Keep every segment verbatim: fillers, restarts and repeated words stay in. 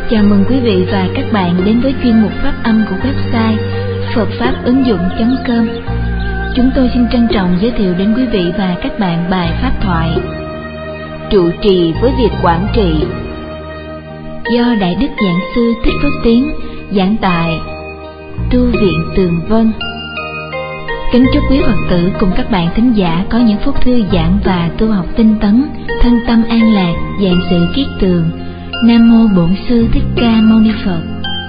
Chào mừng quý vị và các bạn đến với chuyên mục phát âm của website phật pháp ứng dụng chấm com. Chúng tôi xin trân trọng giới thiệu đến quý vị và các bạn bài pháp thoại Trụ trì với việc quản trị, do Đại Đức Giảng Sư Thích Phước Tiến giảng tại Tu viện Tường Vân. Kính chúc quý Phật tử cùng các bạn thính giả có những phút thư giãn và tu học tinh tấn, thân tâm an lạc, vạn sự kiết tường. Nam mô Bổn Sư Thích Ca Mâu Ni Phật.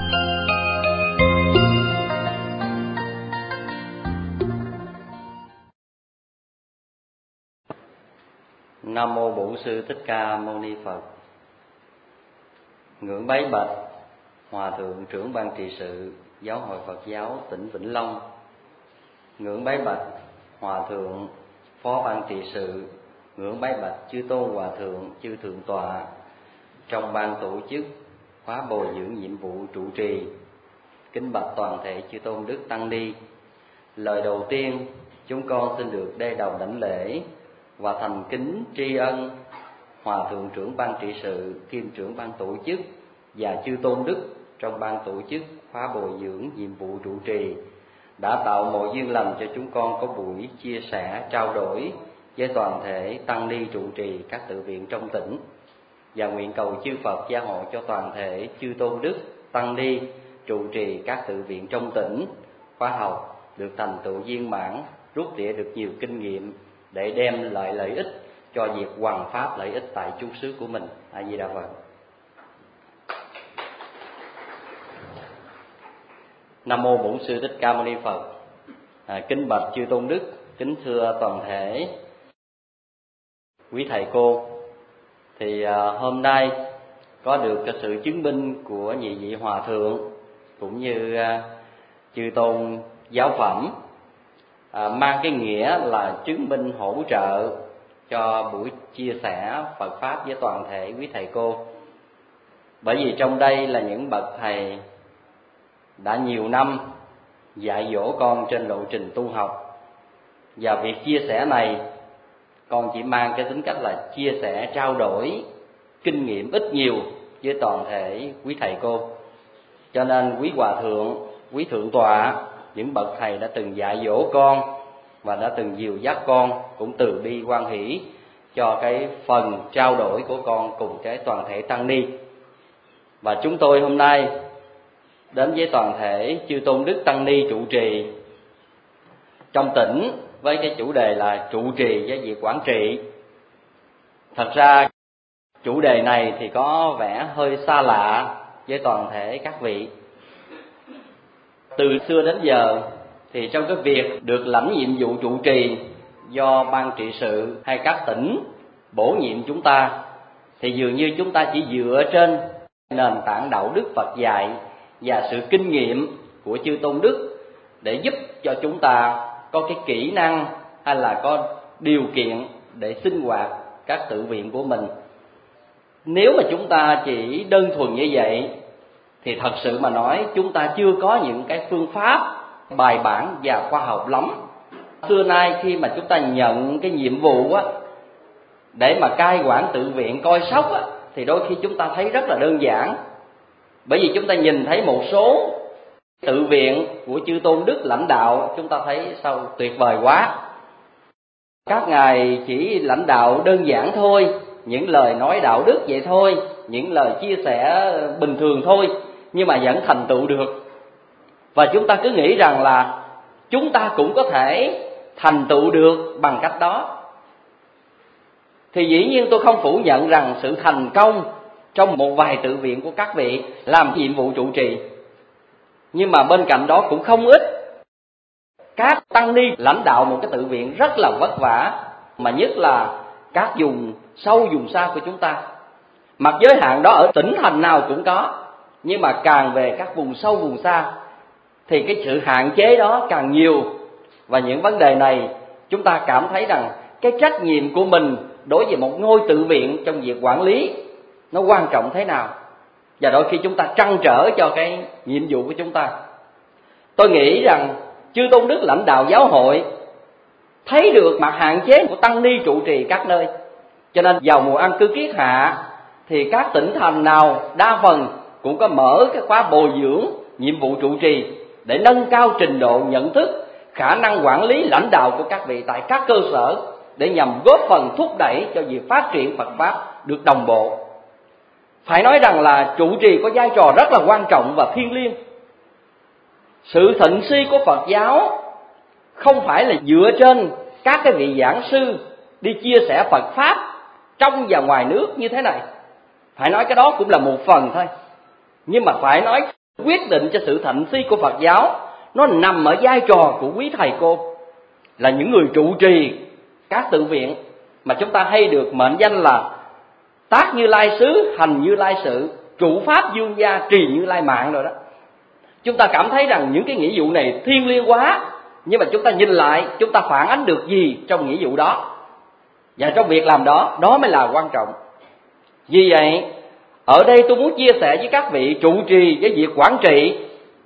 Nam mô Bổn Sư Thích Ca Mâu Ni Phật. Ngưỡng bái bạch Hòa thượng trưởng ban trị sự Giáo hội Phật giáo tỉnh Vĩnh Long. Ngưỡng bái bạch Hòa thượng phó ban trị sự. Ngưỡng bái bạch chư tôn hòa thượng, chư thượng tọa trong ban tổ chức khóa bồi dưỡng nhiệm vụ trụ trì. Kính bạch toàn thể chư tôn đức tăng ni. Lời đầu tiên, chúng con xin được đê đầu đảnh lễ và thành kính tri ân Hòa thượng trưởng ban trị sự, kiêm trưởng ban tổ chức và chư tôn đức trong ban tổ chức khóa bồi dưỡng nhiệm vụ trụ trì đã tạo mọi duyên lành cho chúng con có buổi chia sẻ trao đổi với toàn thể tăng ni trụ trì các tự viện trong tỉnh, và nguyện cầu chư Phật gia hộ cho toàn thể chư tôn đức tăng ni trụ trì các tự viện trong tỉnh khóa học được thành tựu viên mãn, rút tỉa được nhiều kinh nghiệm để đem lại lợi ích cho việc hoằng pháp lợi ích tại chú xứ của mình. A Di Đà Phật. Nam mô Bổn Sư Thích Ca Mâu Ni Phật. À, kính bạch chư tôn đức, kính thưa toàn thể quý thầy cô. Thì à, hôm nay có được cái sự chứng minh của nhị vị hòa thượng cũng như à, chư tôn giáo phẩm, à, mang cái nghĩa là chứng minh hỗ trợ cho buổi chia sẻ Phật pháp với toàn thể quý thầy cô. Bởi vì trong đây là những bậc thầy đã nhiều năm dạy dỗ con trên lộ trình tu học, và việc chia sẻ này con chỉ mang cái tính cách là chia sẻ, trao đổi kinh nghiệm ít nhiều với toàn thể quý thầy cô. Cho nên quý hòa thượng, quý thượng tọa, những bậc thầy đã từng dạy dỗ con và đã từng dìu dắt con cũng từ bi hoan hỷ cho cái phần trao đổi của con cùng cái toàn thể tăng ni. Và chúng tôi hôm nay đến với toàn thể chư tôn đức tăng ni trụ trì trong tỉnh với cái chủ đề là trụ trì với việc quản trị. Thật ra chủ đề này thì có vẻ hơi xa lạ với toàn thể các vị. Từ xưa đến giờ thì trong cái việc được lãnh nhiệm vụ trụ trì do ban trị sự hay các tỉnh bổ nhiệm chúng ta, thì dường như chúng ta chỉ dựa trên nền tảng đạo đức Phật dạy và sự kinh nghiệm của chư tôn đức để giúp cho chúng ta có cái kỹ năng hay là có điều kiện để sinh hoạt các tự viện của mình. Nếu mà chúng ta chỉ đơn thuần như vậy thì thật sự mà nói chúng ta chưa có những cái phương pháp bài bản và khoa học lắm. Xưa nay khi mà chúng ta nhận cái nhiệm vụ á, để mà cai quản tự viện, coi sóc á, thì đôi khi chúng ta thấy rất là đơn giản. Bởi vì chúng ta nhìn thấy một số tự viện của chư tôn đức lãnh đạo, chúng ta thấy sao tuyệt vời quá. Các ngài chỉ lãnh đạo đơn giản thôi, những lời nói đạo đức vậy thôi, những lời chia sẻ bình thường thôi, nhưng mà vẫn thành tựu được. Và chúng ta cứ nghĩ rằng là chúng ta cũng có thể thành tựu được bằng cách đó. Thì dĩ nhiên tôi không phủ nhận rằng sự thành công trong một vài tự viện của các vị làm nhiệm vụ trụ trì, nhưng mà bên cạnh đó cũng không ít các tăng ni lãnh đạo một cái tự viện rất là vất vả, mà nhất là các vùng sâu vùng xa của chúng ta. Mặc giới hạn đó ở tỉnh thành nào cũng có, nhưng mà càng về các vùng sâu vùng xa thì cái sự hạn chế đó càng nhiều. Và những vấn đề này chúng ta cảm thấy rằng cái trách nhiệm của mình đối với một ngôi tự viện trong việc quản lý nó quan trọng thế nào, và đôi khi chúng ta trăn trở cho cái nhiệm vụ của chúng ta. Tôi nghĩ rằng chư tôn đức lãnh đạo giáo hội thấy được mặt hạn chế của tăng ni trụ trì các nơi, cho nên vào mùa an cư kiết hạ thì các tỉnh thành nào đa phần cũng có mở cái khóa bồi dưỡng nhiệm vụ trụ trì để nâng cao trình độ nhận thức, khả năng quản lý lãnh đạo của các vị tại các cơ sở, để nhằm góp phần thúc đẩy cho việc phát triển Phật Pháp được đồng bộ. Phải nói rằng là trụ trì có vai trò rất là quan trọng và thiêng liêng. Sự thịnh suy của Phật giáo không phải là dựa trên các cái vị giảng sư đi chia sẻ Phật Pháp trong và ngoài nước như thế này. Phải nói cái đó cũng là một phần thôi. Nhưng mà phải nói quyết định cho sự thịnh suy của Phật giáo nó nằm ở vai trò của quý thầy cô, là những người trụ trì các tự viện mà chúng ta hay được mệnh danh là tác Như Lai xứ, hành Như Lai sự, trụ pháp dương gia, trì Như Lai mạng rồi đó. Chúng ta cảm thấy rằng những cái nghĩa vụ này thiêng liêng quá, nhưng mà chúng ta nhìn lại, chúng ta phản ánh được gì trong nghĩa vụ đó, và trong việc làm đó, đó mới là quan trọng. Vì vậy, ở đây tôi muốn chia sẻ với các vị trụ trì với việc quản trị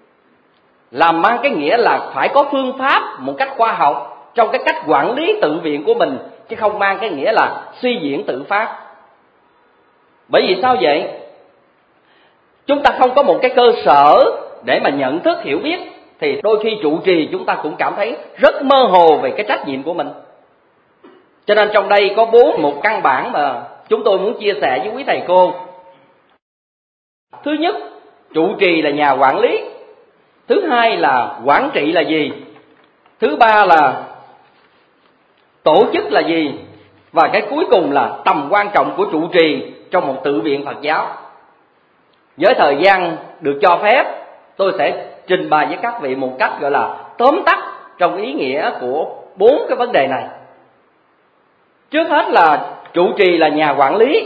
làm mang cái nghĩa là phải có phương pháp một cách khoa học trong cái cách quản lý tự viện của mình, chứ không mang cái nghĩa là suy diễn tự phát. Bởi vì sao vậy? Chúng ta không có một cái cơ sở để mà nhận thức hiểu biết, thì đôi khi trụ trì chúng ta cũng cảm thấy rất mơ hồ về cái trách nhiệm của mình. Cho nên trong đây có bốn một căn bản mà chúng tôi muốn chia sẻ với quý thầy cô. Thứ nhất, trụ trì là nhà quản lý. Thứ hai là quản trị là gì? Thứ ba là tổ chức là gì? Và cái cuối cùng là tầm quan trọng của trụ trì trong một tự viện Phật giáo. Với thời gian được cho phép, tôi sẽ trình bày với các vị một cách gọi là tóm tắt trong ý nghĩa của bốn cái vấn đề này. Trước hết là trụ trì là nhà quản lý.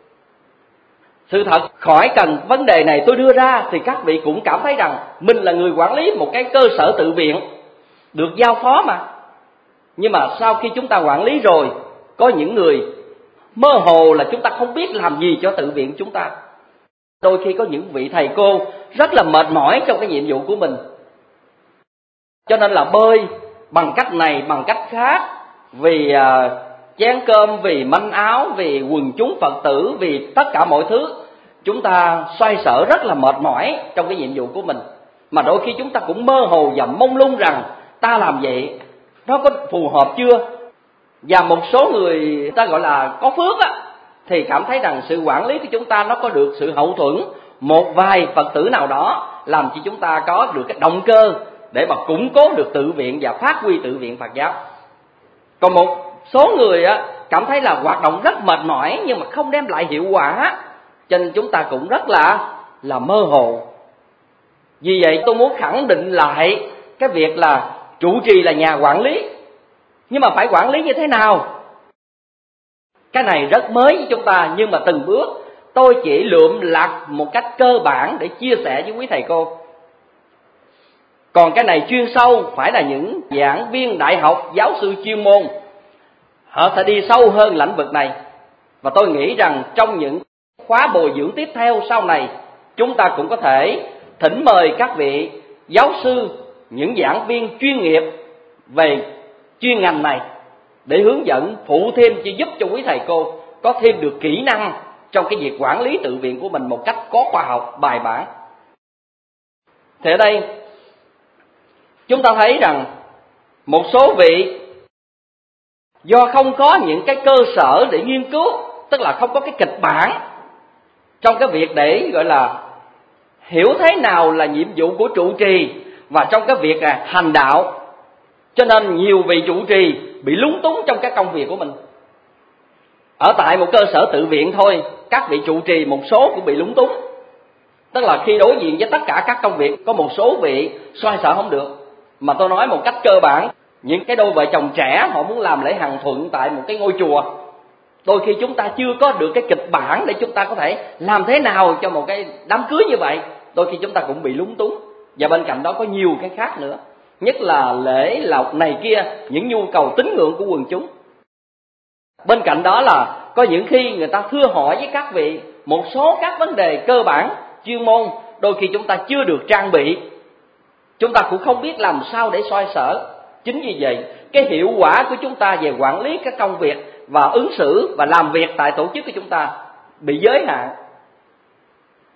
Sự thật khỏi cần vấn đề này tôi đưa ra thì các vị cũng cảm thấy rằng mình là người quản lý một cái cơ sở tự viện được giao phó mà. Nhưng mà sau khi chúng ta quản lý rồi, có những người mơ hồ là chúng ta không biết làm gì cho tự viện chúng ta. Đôi khi có những vị thầy cô rất là mệt mỏi trong cái nhiệm vụ của mình, cho nên là bơi bằng cách này bằng cách khác, vì uh, chén cơm, vì manh áo, vì quần chúng Phật tử, vì tất cả mọi thứ, chúng ta xoay sở rất là mệt mỏi trong cái nhiệm vụ của mình. Mà đôi khi chúng ta cũng mơ hồ và mông lung rằng ta làm vậy nó có phù hợp chưa. Và một số người ta gọi là có phước á, thì cảm thấy rằng sự quản lý của chúng ta nó có được sự hậu thuẫn một vài Phật tử nào đó, làm cho chúng ta có được cái động cơ để mà củng cố được tự viện và phát huy tự viện Phật giáo. Còn một số người á, cảm thấy là hoạt động rất mệt mỏi nhưng mà không đem lại hiệu quả, cho nên chúng ta cũng rất là là mơ hồ. Vì vậy tôi muốn khẳng định lại cái việc là trụ trì là nhà quản lý. Nhưng mà phải quản lý như thế nào? Cái này rất mới với chúng ta, nhưng mà từng bước tôi chỉ lượm lặt một cách cơ bản để chia sẻ với quý thầy cô. Còn cái này chuyên sâu phải là những giảng viên đại học, giáo sư chuyên môn, họ sẽ đi sâu hơn lĩnh vực này. Và tôi nghĩ rằng trong những khóa bồi dưỡng tiếp theo sau này, chúng ta cũng có thể thỉnh mời các vị giáo sư, những giảng viên chuyên nghiệp về chuyên ngành này để hướng dẫn phụ thêm, chỉ giúp cho quý thầy cô có thêm được kỹ năng trong cái việc quản lý tự viện của mình một cách có khoa học, bài bản. Thì ở đây chúng ta thấy rằng một số vị do không có những cái cơ sở để nghiên cứu, tức là không có cái kịch bản trong cái việc để gọi là hiểu thế nào là nhiệm vụ của trụ trì và trong cái việc là hành đạo, cho nên nhiều vị trụ trì bị lúng túng trong cái công việc của mình. Ở tại một cơ sở tự viện thôi, các vị trụ trì một số cũng bị lúng túng. Tức là khi đối diện với tất cả các công việc, có một số vị xoay sở không được. Mà tôi nói một cách cơ bản, những cái đôi vợ chồng trẻ họ muốn làm lễ hằng thuận tại một cái ngôi chùa, đôi khi chúng ta chưa có được cái kịch bản để chúng ta có thể làm thế nào cho một cái đám cưới như vậy. Đôi khi chúng ta cũng bị lúng túng. Và bên cạnh đó có nhiều cái khác nữa, nhất là lễ lộc này kia, những nhu cầu tín ngưỡng của quần chúng. Bên cạnh đó là có những khi người ta thưa hỏi với các vị một số các vấn đề cơ bản chuyên môn, đôi khi chúng ta chưa được trang bị, chúng ta cũng không biết làm sao để xoay sở. Chính vì vậy cái hiệu quả của chúng ta về quản lý các công việc và ứng xử và làm việc tại tổ chức của chúng ta bị giới hạn.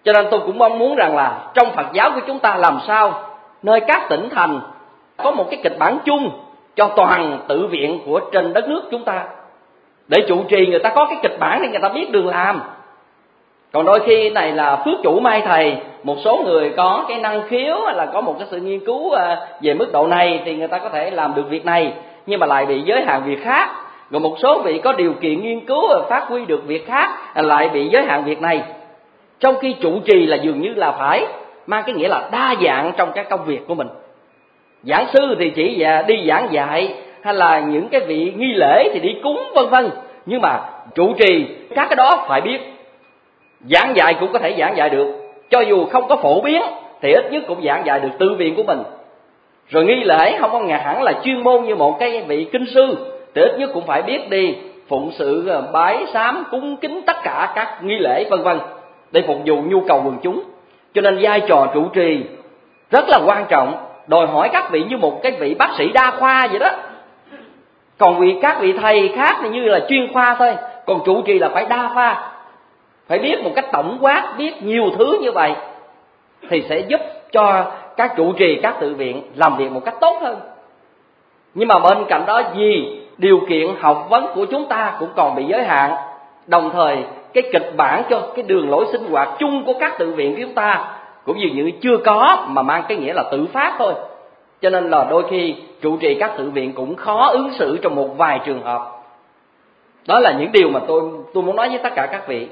Cho nên tôi cũng mong muốn rằng là trong Phật giáo của chúng ta làm sao nơi các tỉnh thành có một cái kịch bản chung cho toàn tự viện của trên đất nước chúng ta, để trụ trì người ta có cái kịch bản để người ta biết đường làm. Còn đôi khi này là phước chủ mai thầy, một số người có cái năng khiếu hay là có một cái sự nghiên cứu về mức độ này thì người ta có thể làm được việc này, nhưng mà lại bị giới hạn việc khác. Rồi một số vị có điều kiện nghiên cứu và phát huy được việc khác lại bị giới hạn việc này. Trong khi trụ trì là dường như là phải mang cái nghĩa là đa dạng trong các công việc của mình. Giảng sư thì chỉ đi giảng dạy, hay là những cái vị nghi lễ thì đi cúng vân vân. Nhưng mà trụ trì các cái đó phải biết. Giảng dạy cũng có thể giảng dạy được, cho dù không có phổ biến thì ít nhất cũng giảng dạy được tự viện của mình. Rồi nghi lễ không có ngà hẳn là chuyên môn như một cái vị kinh sư, thì ít nhất cũng phải biết đi phụng sự bái sám cúng kính tất cả các nghi lễ vân vân để phục vụ nhu cầu quần chúng. Cho nên vai trò trụ trì rất là quan trọng, đòi hỏi các vị như một cái vị bác sĩ đa khoa vậy đó. Còn vì các vị thầy khác thì như là chuyên khoa thôi, còn trụ trì là phải đa khoa, phải biết một cách tổng quát, biết nhiều thứ như vậy thì sẽ giúp cho các trụ trì, các tự viện làm việc một cách tốt hơn. Nhưng mà bên cạnh đó, vì điều kiện học vấn của chúng ta cũng còn bị giới hạn, đồng thời cái kịch bản cho cái đường lối sinh hoạt chung của các tự viện của chúng ta cũng dường như chưa có, mà mang cái nghĩa là tự phát thôi. Cho nên là đôi khi trụ trì các tự viện cũng khó ứng xử trong một vài trường hợp. Đó là những điều mà tôi tôi muốn nói với tất cả các vị.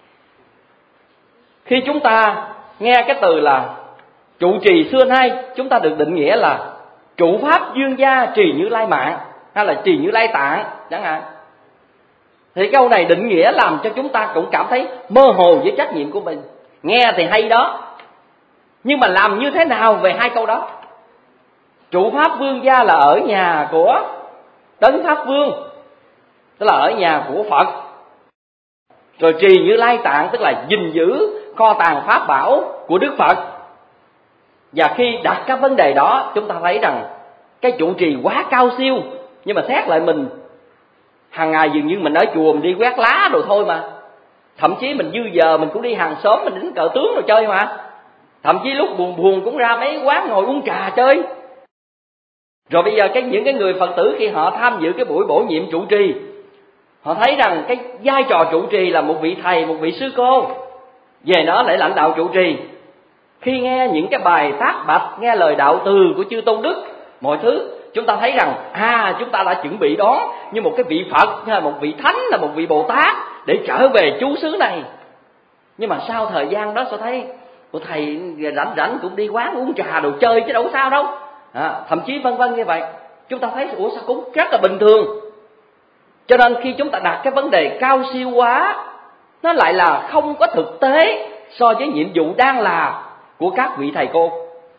Khi chúng ta nghe cái từ là trụ trì xưa nay, chúng ta được định nghĩa là trụ pháp dương gia trì Như Lai Mạng hay là trì Như Lai Tạng chẳng hạn. Thì câu này định nghĩa làm cho chúng ta cũng cảm thấy mơ hồ với trách nhiệm của mình. Nghe thì hay đó, nhưng mà làm như thế nào về hai câu đó? Trụ pháp vương gia là ở nhà của Đấng Pháp Vương, tức là ở nhà của Phật. Rồi trì Như Lai Tạng tức là gìn giữ kho tàng pháp bảo của Đức Phật. Và khi đặt các vấn đề đó, chúng ta thấy rằng cái trụ trì quá cao siêu. Nhưng mà xét lại mình, hàng ngày dường như mình ở chùa mình đi quét lá rồi thôi mà. Thậm chí mình dư giờ mình cũng đi hàng xóm mình đánh cờ tướng rồi chơi mà. Thậm chí lúc buồn buồn cũng ra mấy quán ngồi uống trà chơi. Rồi bây giờ cái những cái người Phật tử khi họ tham dự cái buổi bổ nhiệm trụ trì, họ thấy rằng cái vai trò trụ trì là một vị thầy, một vị sư cô, về đó để lãnh đạo trụ trì. Khi nghe những cái bài tác bạch, nghe lời đạo từ của chư Tôn Đức, mọi thứ chúng ta thấy rằng à, chúng ta đã chuẩn bị đón như một cái vị Phật hay một vị Thánh, là một vị Bồ Tát để trở về chú xứ này. Nhưng mà sau thời gian đó sao thấy của thầy rảnh rảnh cũng đi quán uống trà đồ chơi chứ đâu có sao đâu, à, thậm chí vân vân như vậy. Chúng ta thấy ủa sao cũng rất là bình thường. Cho nên khi chúng ta đặt cái vấn đề cao siêu quá, nó lại là không có thực tế so với nhiệm vụ đang là của các vị thầy cô.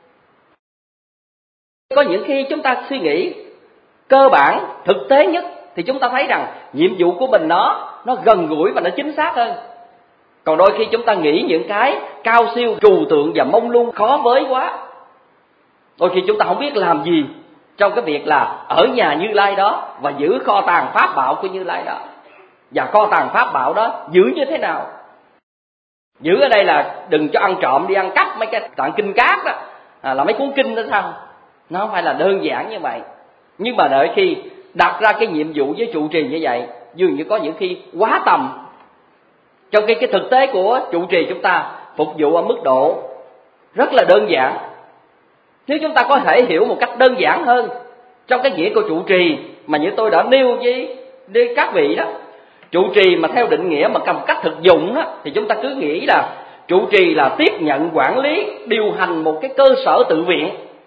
Có những khi chúng ta suy nghĩ cơ bản, thực tế nhất thì chúng ta thấy rằng nhiệm vụ của mình nó nó gần gũi và nó chính xác hơn. Còn đôi khi chúng ta nghĩ những cái cao siêu, trừu tượng và mông lung khó với quá. Đôi khi chúng ta không biết làm gì trong cái việc là ở nhà Như Lai đó và giữ kho tàng pháp bảo của Như Lai đó. Và kho tàng pháp bảo đó giữ như thế nào? Giữ ở đây là đừng cho ăn trộm đi ăn cắp mấy cái tạng kinh cát đó, à, là mấy cuốn kinh đó sao? Nó không phải là đơn giản như vậy. Nhưng mà đợi khi đặt ra cái nhiệm vụ với trụ trì như vậy, dường như có những khi quá tầm. Trong khi cái thực tế của trụ trì chúng ta phục vụ ở mức độ rất là đơn giản. Nếu chúng ta có thể hiểu một cách đơn giản hơn trong cái nghĩa của trụ trì mà như tôi đã nêu với, với các vị đó, trụ trì mà theo định nghĩa mà cầm cách thực dụng đó, thì chúng ta cứ nghĩ là trụ trì là tiếp nhận, quản lý, điều hành một cái cơ sở tự viện.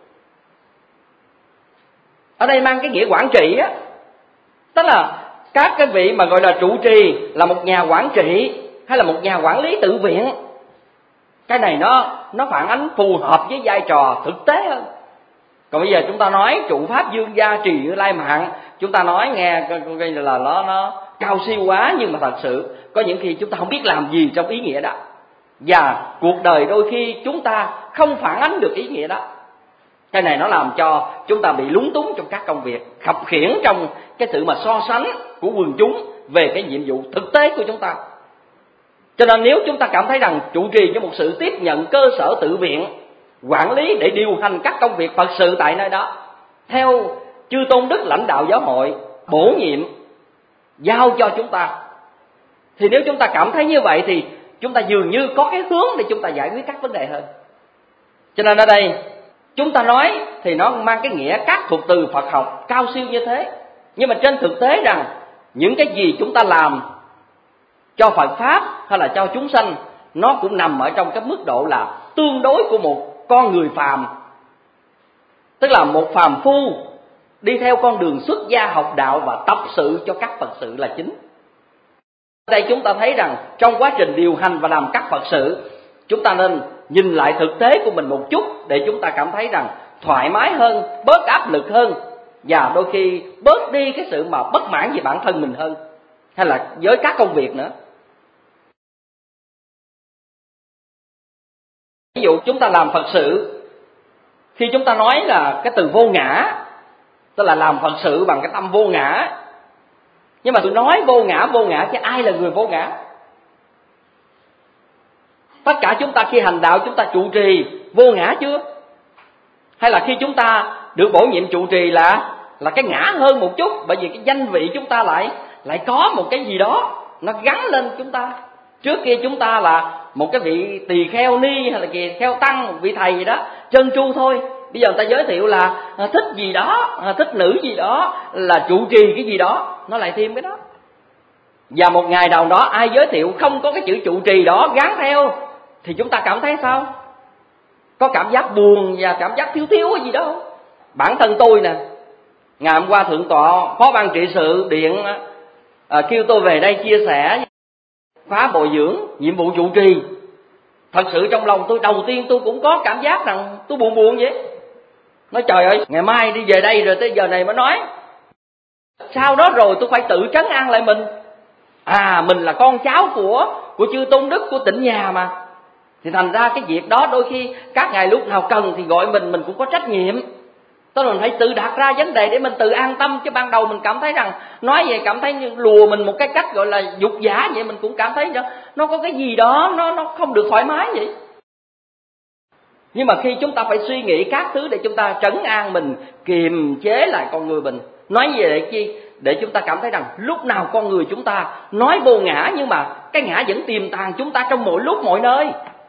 Ở đây mang cái nghĩa quản trị á, tức là các cái vị mà gọi là trụ trì là một nhà quản trị hay là một nhà quản lý tự viện. Cái này nó nó phản ánh phù hợp với vai trò thực tế hơn. Còn bây giờ chúng ta nói trụ pháp dương gia trì Như Lai Mạng, chúng ta nói nghe là nó nó cao siêu quá, nhưng mà thật sự có những khi chúng ta không biết làm gì trong ý nghĩa đó. Và cuộc đời đôi khi chúng ta không phản ánh được ý nghĩa đó. Cái này nó làm cho chúng ta bị lúng túng trong các công việc, khập khiễng trong cái sự mà so sánh của quần chúng về cái nhiệm vụ thực tế của chúng ta. Cho nên nếu chúng ta cảm thấy rằng trụ trì cho một sự tiếp nhận cơ sở tự viện, quản lý để điều hành các công việc Phật sự tại nơi đó theo chư tôn đức lãnh đạo giáo hội bổ nhiệm giao cho chúng ta, thì nếu chúng ta cảm thấy như vậy thì chúng ta dường như có cái hướng để chúng ta giải quyết các vấn đề hơn. Cho nên ở đây chúng ta nói thì nó mang cái nghĩa các thuật từ Phật học cao siêu như thế, nhưng mà trên thực tế rằng những cái gì chúng ta làm cho Phật Pháp hay là cho chúng sanh, nó cũng nằm ở trong cái mức độ là tương đối của một con người phàm, tức là một phàm phu đi theo con đường xuất gia học đạo và tập sự cho các Phật sự là chính. Ở đây chúng ta thấy rằng trong quá trình điều hành và làm các Phật sự, chúng ta nên nhìn lại thực tế của mình một chút để chúng ta cảm thấy rằng thoải mái hơn, bớt áp lực hơn, và đôi khi bớt đi cái sự mà bất mãn về bản thân mình hơn, hay là với các công việc nữa. Ví dụ chúng ta làm Phật sự, khi chúng ta nói là cái từ vô ngã, tức là làm Phật sự bằng cái tâm vô ngã. Nhưng mà tôi nói vô ngã vô ngã chứ ai là người vô ngã? Tất cả chúng ta khi hành đạo chúng ta trụ trì vô ngã chưa? Hay là khi chúng ta được bổ nhiệm trụ trì là là cái ngã hơn một chút, bởi vì cái danh vị chúng ta lại lại có một cái gì đó nó gắn lên chúng ta. Trước kia chúng ta là một cái vị tỳ kheo ni hay là tỳ kheo tăng, một vị thầy gì đó trơn tru thôi. Bây giờ người ta giới thiệu là thích gì đó, thích nữ gì đó, là trụ trì cái gì đó, nó lại thêm cái đó. Và một ngày nào đó ai giới thiệu không có cái chữ trụ trì đó gắn theo thì chúng ta cảm thấy sao? Có cảm giác buồn và cảm giác thiếu thiếu cái gì đó không? Bản thân tôi nè, ngày hôm qua thượng tọa phó ban trị sự điện à, kêu tôi về đây chia sẻ khóa bồi dưỡng nhiệm vụ trụ trì. Thật sự trong lòng tôi đầu tiên tôi cũng có cảm giác rằng tôi buồn buồn vậy. Nói trời ơi, ngày mai đi về đây rồi tới giờ này mới nói. Sau đó rồi tôi phải tự trấn an lại mình. À, mình là con cháu của của chư tôn đức, của tỉnh nhà mà. Thì thành ra cái việc đó đôi khi các ngài lúc nào cần thì gọi mình, mình cũng có trách nhiệm. Tôi mình phải tự đặt ra vấn đề để mình tự an tâm, chứ ban đầu mình cảm thấy rằng nói vậy cảm thấy như lùa mình một cái cách gọi là dục giả vậy, mình cũng cảm thấy đó, nó có cái gì đó nó nó không được thoải mái vậy. Nhưng mà khi chúng ta phải suy nghĩ các thứ để chúng ta trấn an mình, kiềm chế lại con người mình, nói gì để chi? Để chúng ta cảm thấy rằng lúc nào con người chúng ta nói vô ngã, nhưng mà cái ngã vẫn tiềm tàng chúng ta trong mỗi lúc mọi nơi.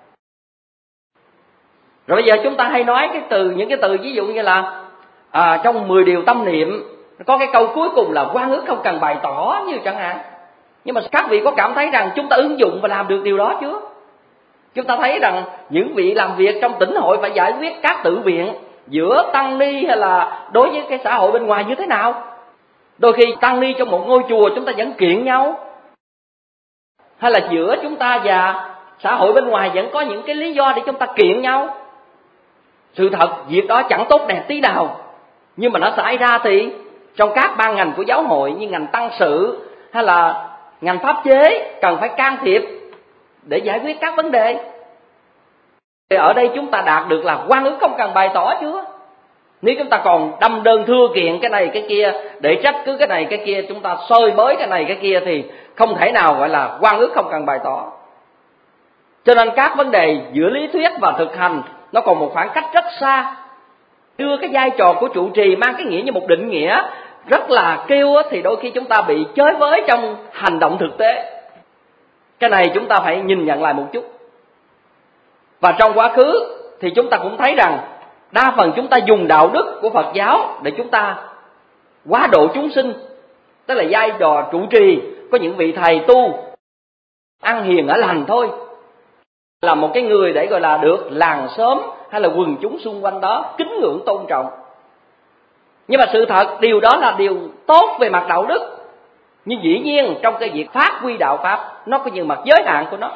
Rồi bây giờ chúng ta hay nói cái từ, những cái từ ví dụ như là à, trong mười điều tâm niệm có cái câu cuối cùng là oan ức không cần bày tỏ như chẳng hạn. Nhưng mà các vị có cảm thấy rằng chúng ta ứng dụng và làm được điều đó chưa? Chúng ta thấy rằng những vị làm việc trong tỉnh hội phải giải quyết các tự viện giữa tăng ni hay là đối với cái xã hội bên ngoài như thế nào? Đôi khi tăng ni trong một ngôi chùa chúng ta vẫn kiện nhau, hay là giữa chúng ta và xã hội bên ngoài vẫn có những cái lý do để chúng ta kiện nhau. Sự thật việc đó chẳng tốt đẹp tí nào, nhưng mà nó xảy ra thì trong các ban ngành của giáo hội như ngành tăng sự hay là ngành pháp chế cần phải can thiệp để giải quyết các vấn đề. Thì ở đây chúng ta đạt được là oan ức không cần bày tỏ chưa? Nếu chúng ta còn đâm đơn thưa kiện cái này cái kia để trách cứ cái này cái kia, chúng ta xơi bới cái này cái kia thì không thể nào gọi là oan ức không cần bày tỏ. Cho nên các vấn đề giữa lý thuyết và thực hành nó còn một khoảng cách rất xa. Đưa cái vai trò của trụ trì mang cái nghĩa như một định nghĩa rất là kêu thì đôi khi chúng ta bị chới với trong hành động thực tế. Cái này chúng ta phải nhìn nhận lại một chút. Và trong quá khứ thì chúng ta cũng thấy rằng đa phần chúng ta dùng đạo đức của Phật giáo để chúng ta quá độ chúng sinh. Tức là vai trò trụ trì có những vị thầy tu ăn hiền ở lành thôi, là một cái người để gọi là được làng xóm hay là quần chúng xung quanh đó kính ngưỡng tôn trọng. Nhưng mà sự thật điều đó là điều tốt về mặt đạo đức, nhưng dĩ nhiên trong cái việc phát huy đạo pháp nó có những mặt giới hạn của nó.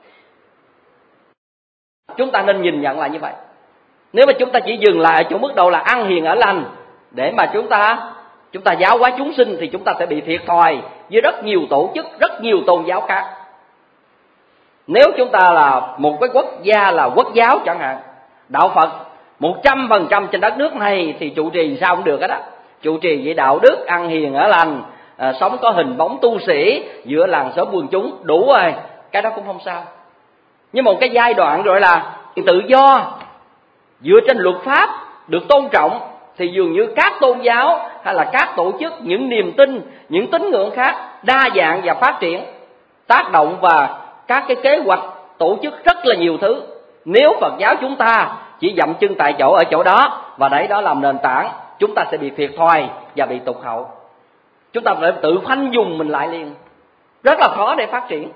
Chúng ta nên nhìn nhận lại như vậy. Nếu mà chúng ta chỉ dừng lại ở chỗ mức độ là ăn hiền ở lành để mà chúng ta chúng ta giáo hóa chúng sinh thì chúng ta sẽ bị thiệt thòi với rất nhiều tổ chức, rất nhiều tôn giáo khác. Nếu chúng ta là một cái quốc gia là quốc giáo chẳng hạn, đạo Phật một trăm phần trăm trên đất nước này thì trụ trì sao cũng được hết á. Trụ trì vậy đạo đức, ăn hiền ở lành, à, sống có hình bóng tu sĩ giữa làng xóm quần chúng đủ rồi. cái đó cũng không sao. Nhưng một cái giai đoạn gọi là tự do dựa trên luật pháp được tôn trọng, thì dường như các tôn giáo hay là các tổ chức, những niềm tin, những tín ngưỡng khác đa dạng và phát triển, tác động và các cái kế hoạch tổ chức rất là nhiều thứ. Nếu Phật giáo chúng ta chỉ dậm chân tại chỗ ở chỗ đó và đấy đó làm nền tảng, chúng ta sẽ bị thiệt thòi và bị tụt hậu. Chúng ta phải tự khoanh vùng mình lại liền, rất là khó để phát triển.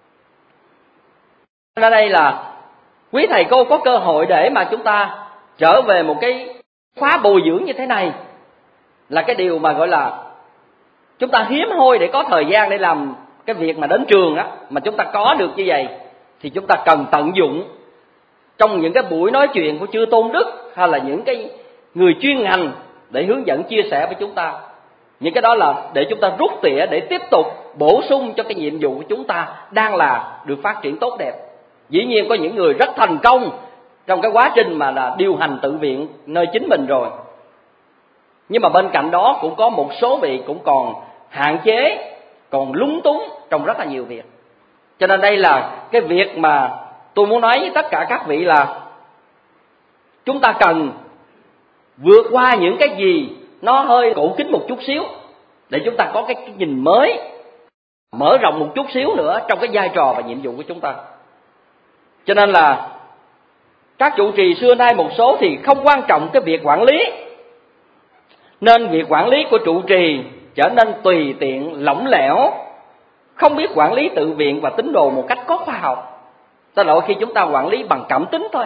Ở đây là quý thầy cô có cơ hội để mà chúng ta trở về một cái khóa bồi dưỡng như thế này, là cái điều mà gọi là chúng ta hiếm hoi để có thời gian để làm cái việc mà đến trường á. Mà chúng ta có được như vậy thì chúng ta cần tận dụng trong những cái buổi nói chuyện của chư tôn đức hay là những cái người chuyên ngành để hướng dẫn chia sẻ với chúng ta. Những cái đó là để chúng ta rút tỉa để tiếp tục bổ sung cho cái nhiệm vụ của chúng ta đang là được phát triển tốt đẹp. Dĩ nhiên có những người rất thành công trong cái quá trình mà là điều hành tự viện nơi chính mình rồi, nhưng mà bên cạnh đó cũng có một số vị cũng còn hạn chế, còn lúng túng trong rất là nhiều việc. Cho nên đây là cái việc mà tôi muốn nói với tất cả các vị là chúng ta cần vượt qua những cái gì nó hơi cổ kính một chút xíu để chúng ta có cái nhìn mới, mở rộng một chút xíu nữa trong cái vai trò và nhiệm vụ của chúng ta. Cho nên là các trụ trì xưa nay một số thì không quan trọng cái việc quản lý, nên việc quản lý của trụ trì trở nên tùy tiện, lỏng lẻo, không biết quản lý tự viện và tín đồ một cách có khoa học. Tức là khi chúng ta quản lý bằng cảm tính thôi,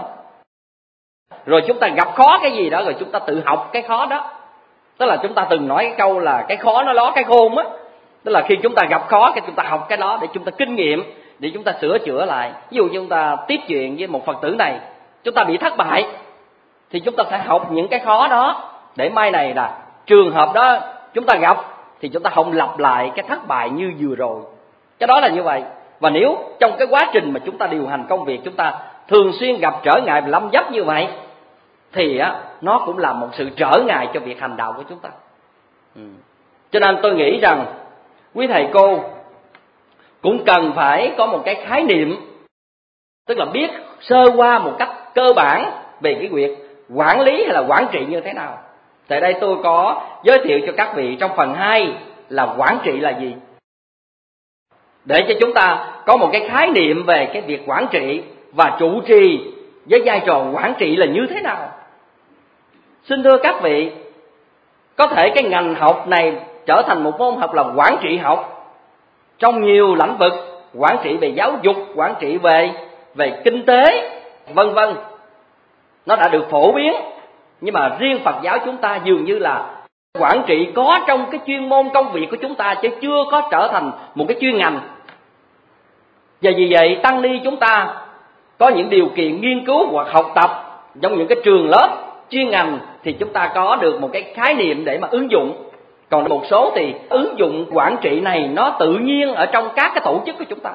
rồi chúng ta gặp khó cái gì đó rồi chúng ta tự học cái khó đó. Tức là chúng ta từng nói cái câu là cái khó nó ló cái khôn á. Tức là khi chúng ta gặp khó cái chúng ta học cái đó để chúng ta kinh nghiệm, để chúng ta sửa chữa lại. Ví dụ như chúng ta tiếp chuyện với một Phật tử này, chúng ta bị thất bại thì chúng ta sẽ học những cái khó đó để mai này là trường hợp đó chúng ta gặp thì chúng ta không lặp lại cái thất bại như vừa rồi. Cái đó là như vậy. Và nếu trong cái quá trình mà chúng ta điều hành công việc chúng ta thường xuyên gặp trở ngại và lâm dấp như vậy thì á, nó cũng là một sự trở ngại cho việc hành đạo của chúng ta. Ừ. Cho nên tôi nghĩ rằng quý thầy cô cũng cần phải có một cái khái niệm, tức là biết sơ qua một cách cơ bản về cái việc quản lý hay là quản trị như thế nào. Tại đây tôi có giới thiệu cho các vị trong phần hai là quản trị là gì, để cho chúng ta có một cái khái niệm về cái việc quản trị và trụ trì với vai trò quản trị là như thế nào. Xin thưa các vị, có thể cái ngành học này trở thành một môn học là quản trị học trong nhiều lĩnh vực, quản trị về giáo dục, quản trị về về kinh tế, vân vân. Nó đã được phổ biến, nhưng mà riêng Phật giáo chúng ta dường như là quản trị có trong cái chuyên môn công việc của chúng ta chứ chưa có trở thành một cái chuyên ngành. Và vì vậy tăng ni chúng ta có những điều kiện nghiên cứu hoặc học tập trong những cái trường lớp chuyên ngành thì chúng ta có được một cái khái niệm để mà ứng dụng. Còn một số thì ứng dụng quản trị này nó tự nhiên ở trong các cái tổ chức của chúng ta.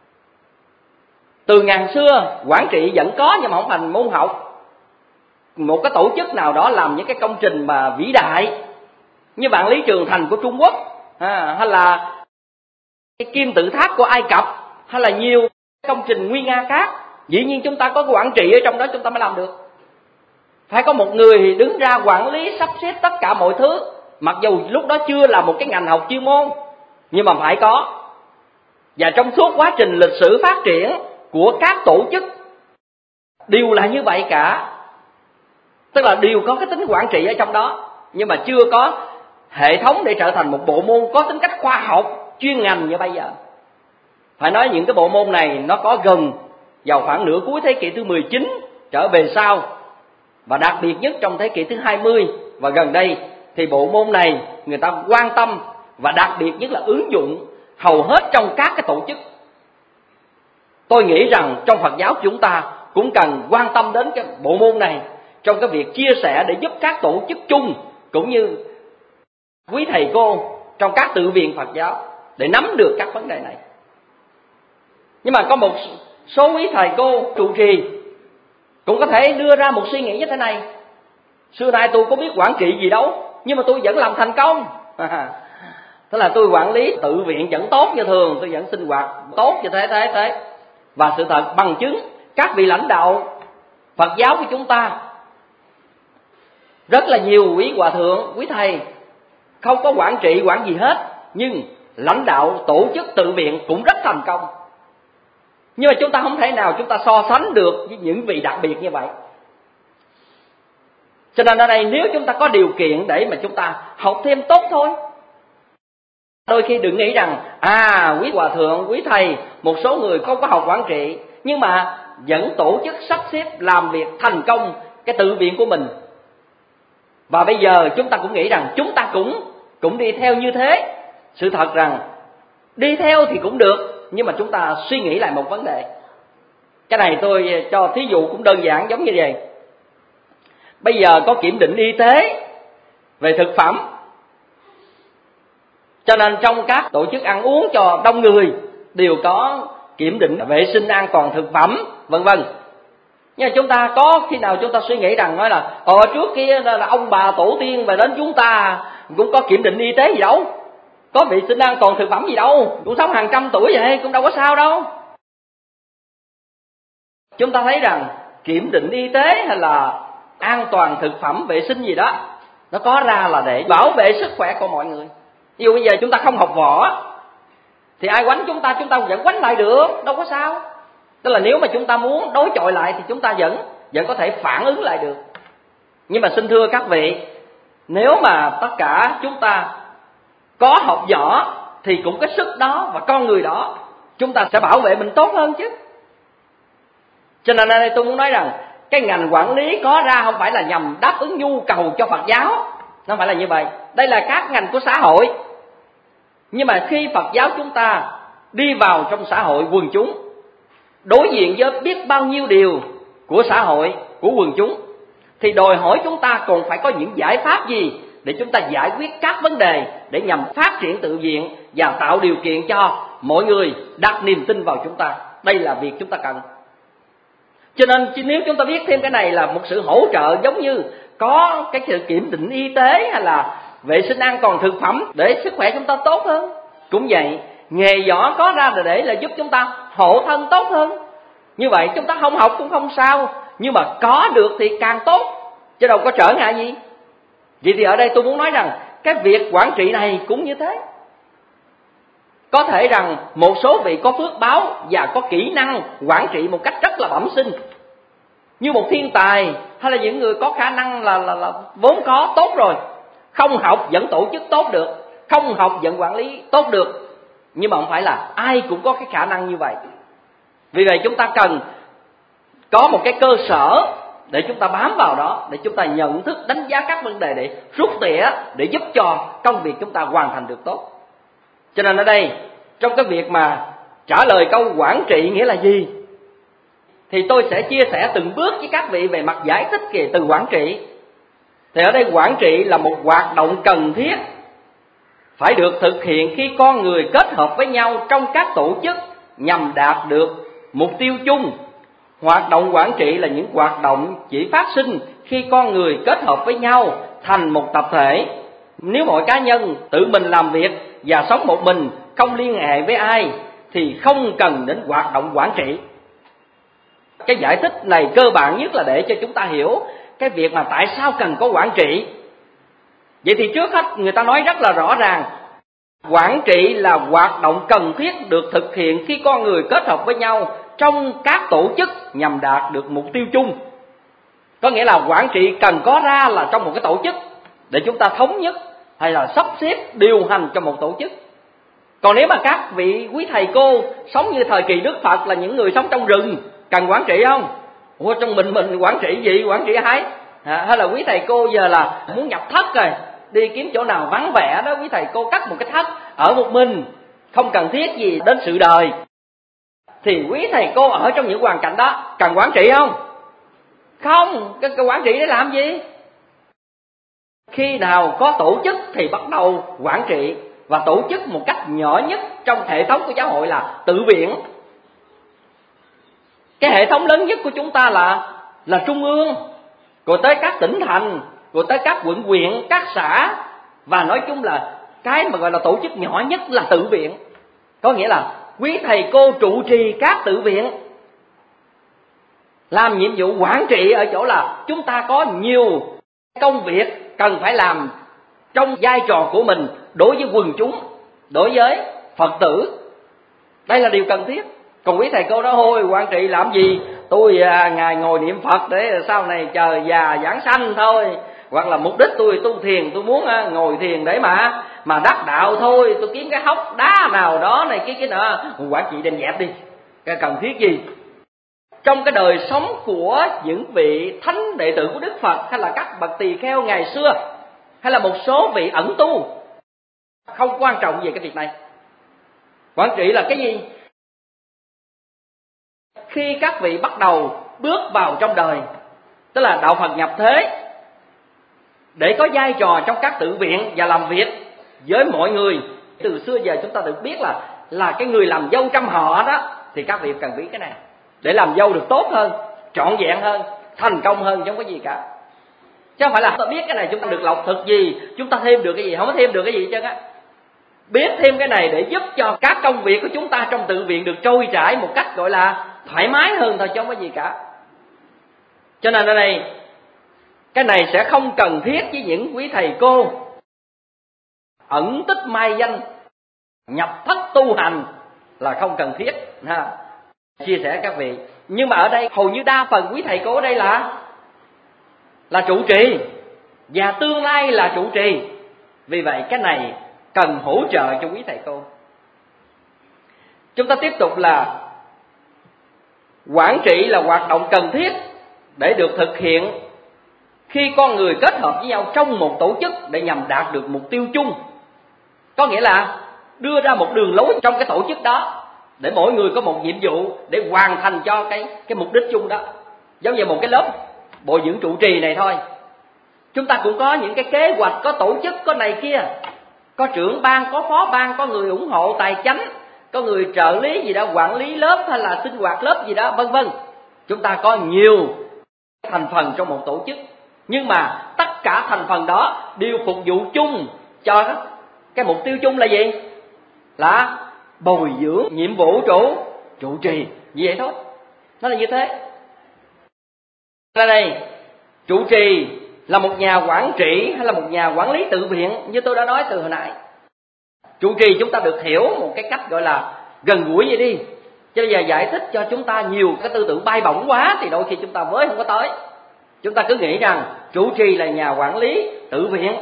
Từ ngàn xưa quản trị vẫn có nhưng mà không thành môn học. Một cái tổ chức nào đó làm những cái công trình mà vĩ đại như Vạn Lý Trường Thành của Trung Quốc, à, hay là cái Kim Tự Tháp của Ai Cập, hay là nhiều công trình nguy nga khác, dĩ nhiên chúng ta có quản trị ở trong đó chúng ta mới làm được. Phải có một người đứng ra quản lý sắp xếp tất cả mọi thứ, mặc dù lúc đó chưa là một cái ngành học chuyên môn, nhưng mà phải có. Và trong suốt quá trình lịch sử phát triển của các tổ chức đều là như vậy cả. Tức là đều có cái tính quản trị ở trong đó, nhưng mà chưa có hệ thống để trở thành một bộ môn có tính cách khoa học chuyên ngành như bây giờ. Phải nói những cái bộ môn này nó có gần vào khoảng nửa cuối thế kỷ thứ mười chín trở về sau, và đặc biệt nhất trong thế kỷ thứ hai mươi và gần đây thì bộ môn này người ta quan tâm và đặc biệt nhất là ứng dụng hầu hết trong các cái tổ chức. Tôi nghĩ rằng trong Phật giáo chúng ta cũng cần quan tâm đến cái bộ môn này trong cái việc chia sẻ để giúp các tổ chức chung cũng như quý thầy cô trong các tự viện Phật giáo để nắm được các vấn đề này. Nhưng mà có một số quý thầy cô trụ trì cũng có thể đưa ra một suy nghĩ như thế này: xưa nay tôi có biết quản trị gì đâu, nhưng mà tôi vẫn làm thành công. Tức là tôi quản lý tự viện vẫn tốt như thường, tôi vẫn sinh hoạt tốt như thế thế thế. Và sự thật bằng chứng các vị lãnh đạo Phật giáo của chúng ta, rất là nhiều quý hòa thượng, quý thầy không có quản trị quản gì hết, nhưng lãnh đạo tổ chức tự viện cũng rất thành công. Nhưng mà chúng ta không thể nào chúng ta so sánh được với những vị đặc biệt như vậy. Cho nên ở đây nếu chúng ta có điều kiện để mà chúng ta học thêm tốt thôi. Đôi khi đừng nghĩ rằng à quý hòa thượng, quý thầy, một số người không có học quản trị nhưng mà vẫn tổ chức sắp xếp làm việc thành công cái tự viện của mình. Và bây giờ chúng ta cũng nghĩ rằng chúng ta cũng cũng đi theo như thế. Sự thật rằng đi theo thì cũng được, nhưng mà chúng ta suy nghĩ lại một vấn đề. Cái này tôi cho thí dụ cũng đơn giản giống như vậy. Bây giờ có kiểm định y tế về thực phẩm, cho nên trong các tổ chức ăn uống cho đông người đều có kiểm định vệ sinh an toàn thực phẩm, vân vân. Nhưng mà chúng ta có khi nào chúng ta suy nghĩ rằng nói là ờ trước kia là ông bà tổ tiên về đến chúng ta cũng có kiểm định y tế gì đâu, có vệ sinh an toàn thực phẩm gì đâu, cũng sống hàng trăm tuổi vậy cũng đâu có sao đâu. Chúng ta thấy rằng kiểm định y tế hay là an toàn thực phẩm vệ sinh gì đó, nó có ra là để bảo vệ sức khỏe của mọi người. Ví dụ bây giờ chúng ta không học võ thì ai quánh chúng ta, chúng ta vẫn quánh lại được, đâu có sao. Tức là nếu mà chúng ta muốn đối chọi lại thì chúng ta vẫn vẫn có thể phản ứng lại được. Nhưng mà xin thưa các vị, nếu mà tất cả chúng ta có học võ thì cũng cái sức đó và con người đó chúng ta sẽ bảo vệ mình tốt hơn chứ. Cho nên ở đây tôi muốn nói rằng cái ngành quản lý có ra không phải là nhằm đáp ứng nhu cầu cho Phật giáo, nó không phải là như vậy. Đây là các ngành của xã hội. Nhưng mà khi Phật giáo chúng ta đi vào trong xã hội quần chúng, đối diện với biết bao nhiêu điều của xã hội, của quần chúng, thì đòi hỏi chúng ta còn phải có những giải pháp gì để chúng ta giải quyết các vấn đề để nhằm phát triển tự viện và tạo điều kiện cho mọi người đặt niềm tin vào chúng ta. Đây là việc chúng ta cần. Cho nên nếu chúng ta biết thêm cái này là một sự hỗ trợ, giống như có cái sự kiểm định y tế hay là vệ sinh an toàn thực phẩm để sức khỏe chúng ta tốt hơn. Cũng vậy, nghề võ có ra là để là giúp chúng ta hộ thân tốt hơn. Như vậy chúng ta không học cũng không sao, nhưng mà có được thì càng tốt, chứ đâu có trở ngại gì. Vậy thì ở đây tôi muốn nói rằng cái việc quản trị này cũng như thế. Có thể rằng một số vị có phước báo và có kỹ năng quản trị một cách rất là bẩm sinh, như một thiên tài, hay là những người có khả năng là, là, là vốn có tốt rồi, không học vẫn tổ chức tốt được, không học vẫn quản lý tốt được. Nhưng mà không phải là ai cũng có cái khả năng như vậy. Vì vậy chúng ta cần có một cái cơ sở để chúng ta bám vào đó, để chúng ta nhận thức đánh giá các vấn đề để rút tỉa, để giúp cho công việc chúng ta hoàn thành được tốt. Cho nên ở đây, trong cái việc mà trả lời câu quản trị nghĩa là gì, thì tôi sẽ chia sẻ từng bước với các vị về mặt giải thích về từ quản trị. Thì ở đây quản trị là một hoạt động cần thiết, phải được thực hiện khi con người kết hợp với nhau trong các tổ chức nhằm đạt được mục tiêu chung. Hoạt động quản trị là những hoạt động chỉ phát sinh khi con người kết hợp với nhau thành một tập thể. Nếu mỗi cá nhân tự mình làm việc và sống một mình, không liên hệ với ai, thì không cần đến hoạt động quản trị. Cái giải thích này cơ bản nhất là để cho chúng ta hiểu cái việc mà tại sao cần có quản trị. Vậy thì trước hết người ta nói rất là rõ ràng, quản trị là hoạt động cần thiết được thực hiện khi con người kết hợp với nhau trong các tổ chức nhằm đạt được mục tiêu chung. Có nghĩa là quản trị cần có ra là trong một cái tổ chức để chúng ta thống nhất hay là sắp xếp điều hành cho một tổ chức. Còn nếu mà các vị quý thầy cô sống như thời kỳ Đức Phật là những người sống trong rừng, cần quản trị không? Ủa trong mình mình quản trị gì, quản trị ai? À, hay là quý thầy cô giờ là muốn nhập thất rồi, đi kiếm chỗ nào vắng vẻ đó, quý thầy cô cắt một cái thất ở một mình, không cần thiết gì đến sự đời, thì quý thầy cô ở trong những hoàn cảnh đó cần quản trị không? Không, cái, cái quản trị để làm gì? Khi nào có tổ chức thì bắt đầu quản trị, và tổ chức một cách nhỏ nhất trong hệ thống của giáo hội là tự viện. Cái hệ thống lớn nhất của chúng ta là là trung ương, rồi tới các tỉnh thành, rồi tới các quận huyện, các xã, và nói chung là cái mà gọi là tổ chức nhỏ nhất là tự viện. Có nghĩa là quý thầy cô trụ trì các tự viện, làm nhiệm vụ quản trị ở chỗ là chúng ta có nhiều công việc cần phải làm trong vai trò của mình đối với quần chúng, đối với Phật tử. Đây là điều cần thiết. Còn quý thầy cô đó thôi quản trị làm gì, tôi à, ngày ngồi niệm Phật để sau này chờ già giảng sanh thôi, hoặc là mục đích tôi tu thiền, tôi muốn à, ngồi thiền để mà mà đắc đạo thôi, tôi kiếm cái hốc đá nào đó này cái cái nọ, quản trị đem dẹp đi, cái cần thiết gì? Trong cái đời sống của những vị thánh đệ tử của Đức Phật, hay là các bậc tỳ kheo ngày xưa, hay là một số vị ẩn tu, không quan trọng về cái việc này. Quản trị là cái gì? Khi các vị bắt đầu bước vào trong đời, tức là đạo Phật nhập thế, để có vai trò trong các tự viện và làm việc với mọi người. Từ xưa giờ chúng ta được biết là là cái người làm dâu trăm họ đó, thì các vị cần biết cái này để làm dâu được tốt hơn, trọn vẹn hơn, thành công hơn, chứ không có gì cả. Chứ không phải là ta biết cái này chúng ta được lộc thực gì, chúng ta thêm được cái gì, không có thêm được cái gì chứ á. Biết thêm cái này để giúp cho các công việc của chúng ta trong tự viện được trôi chảy một cách gọi là thoải mái hơn thôi, chứ không có gì cả. Cho nên ở đây cái này sẽ không cần thiết với những quý thầy cô ẩn tích mai danh, nhập thất tu hành là không cần thiết ha. Chia sẻ các vị. Nhưng mà ở đây hầu như đa phần quý thầy cô ở đây là là trụ trì, và tương lai là trụ trì. Vì vậy cái này cần hỗ trợ cho quý thầy cô. Chúng ta tiếp tục là quản trị là hoạt động cần thiết để được thực hiện khi con người kết hợp với nhau trong một tổ chức để nhằm đạt được mục tiêu chung. Có nghĩa là đưa ra một đường lối trong cái tổ chức đó để mỗi người có một nhiệm vụ để hoàn thành cho cái cái mục đích chung đó. Giống như một cái lớp bồi dưỡng trụ trì này thôi, chúng ta cũng có những cái kế hoạch, có tổ chức, có này kia, có trưởng ban, có phó ban, có người ủng hộ tài chánh, có người trợ lý gì đó, quản lý lớp hay là sinh hoạt lớp gì đó, vân vân. Chúng ta có nhiều thành phần trong một tổ chức, nhưng mà tất cả thành phần đó đều phục vụ chung cho cái mục tiêu chung là gì? Là bồi dưỡng nhiệm vụ trụ trụ trì, như vậy thôi. Nó là như thế. Ra đây, trụ trì là một nhà quản trị hay là một nhà quản lý tự viện, như tôi đã nói từ hồi nãy. Trụ trì chúng ta được hiểu một cái cách gọi là gần gũi vậy đi. Chứ bây giờ giải thích cho chúng ta nhiều cái tư tưởng bay bổng quá thì đôi khi chúng ta mới không có tới. Chúng ta cứ nghĩ rằng trụ trì là nhà quản lý tự viện,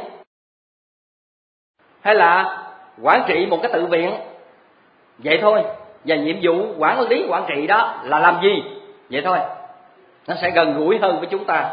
hay là quản trị một cái tự viện, vậy thôi. Và nhiệm vụ quản lý quản trị đó là làm gì, vậy thôi. Nó sẽ gần gũi hơn với chúng ta.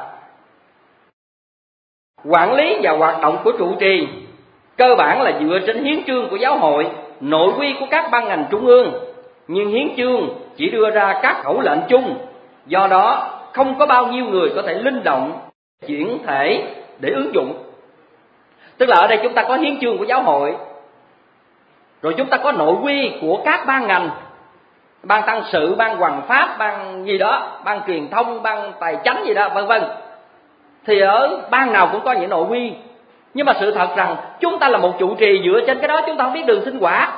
Quản lý và hoạt động của trụ trì cơ bản là dựa trên hiến chương của giáo hội, nội quy của các ban ngành trung ương. Nhưng hiến chương chỉ đưa ra các khẩu lệnh chung, do đó không có bao nhiêu người có thể linh động, chuyển thể để ứng dụng. Tức là ở đây chúng ta có hiến chương của giáo hội, rồi chúng ta có nội quy của các ban ngành, ban tăng sự, ban hoằng pháp, ban gì đó, ban truyền thông, ban tài chánh gì đó, vân vân. Thì ở ban nào cũng có những nội quy. Nhưng mà sự thật rằng chúng ta là một trụ trì, dựa trên cái đó chúng ta không biết đường sinh hoạt.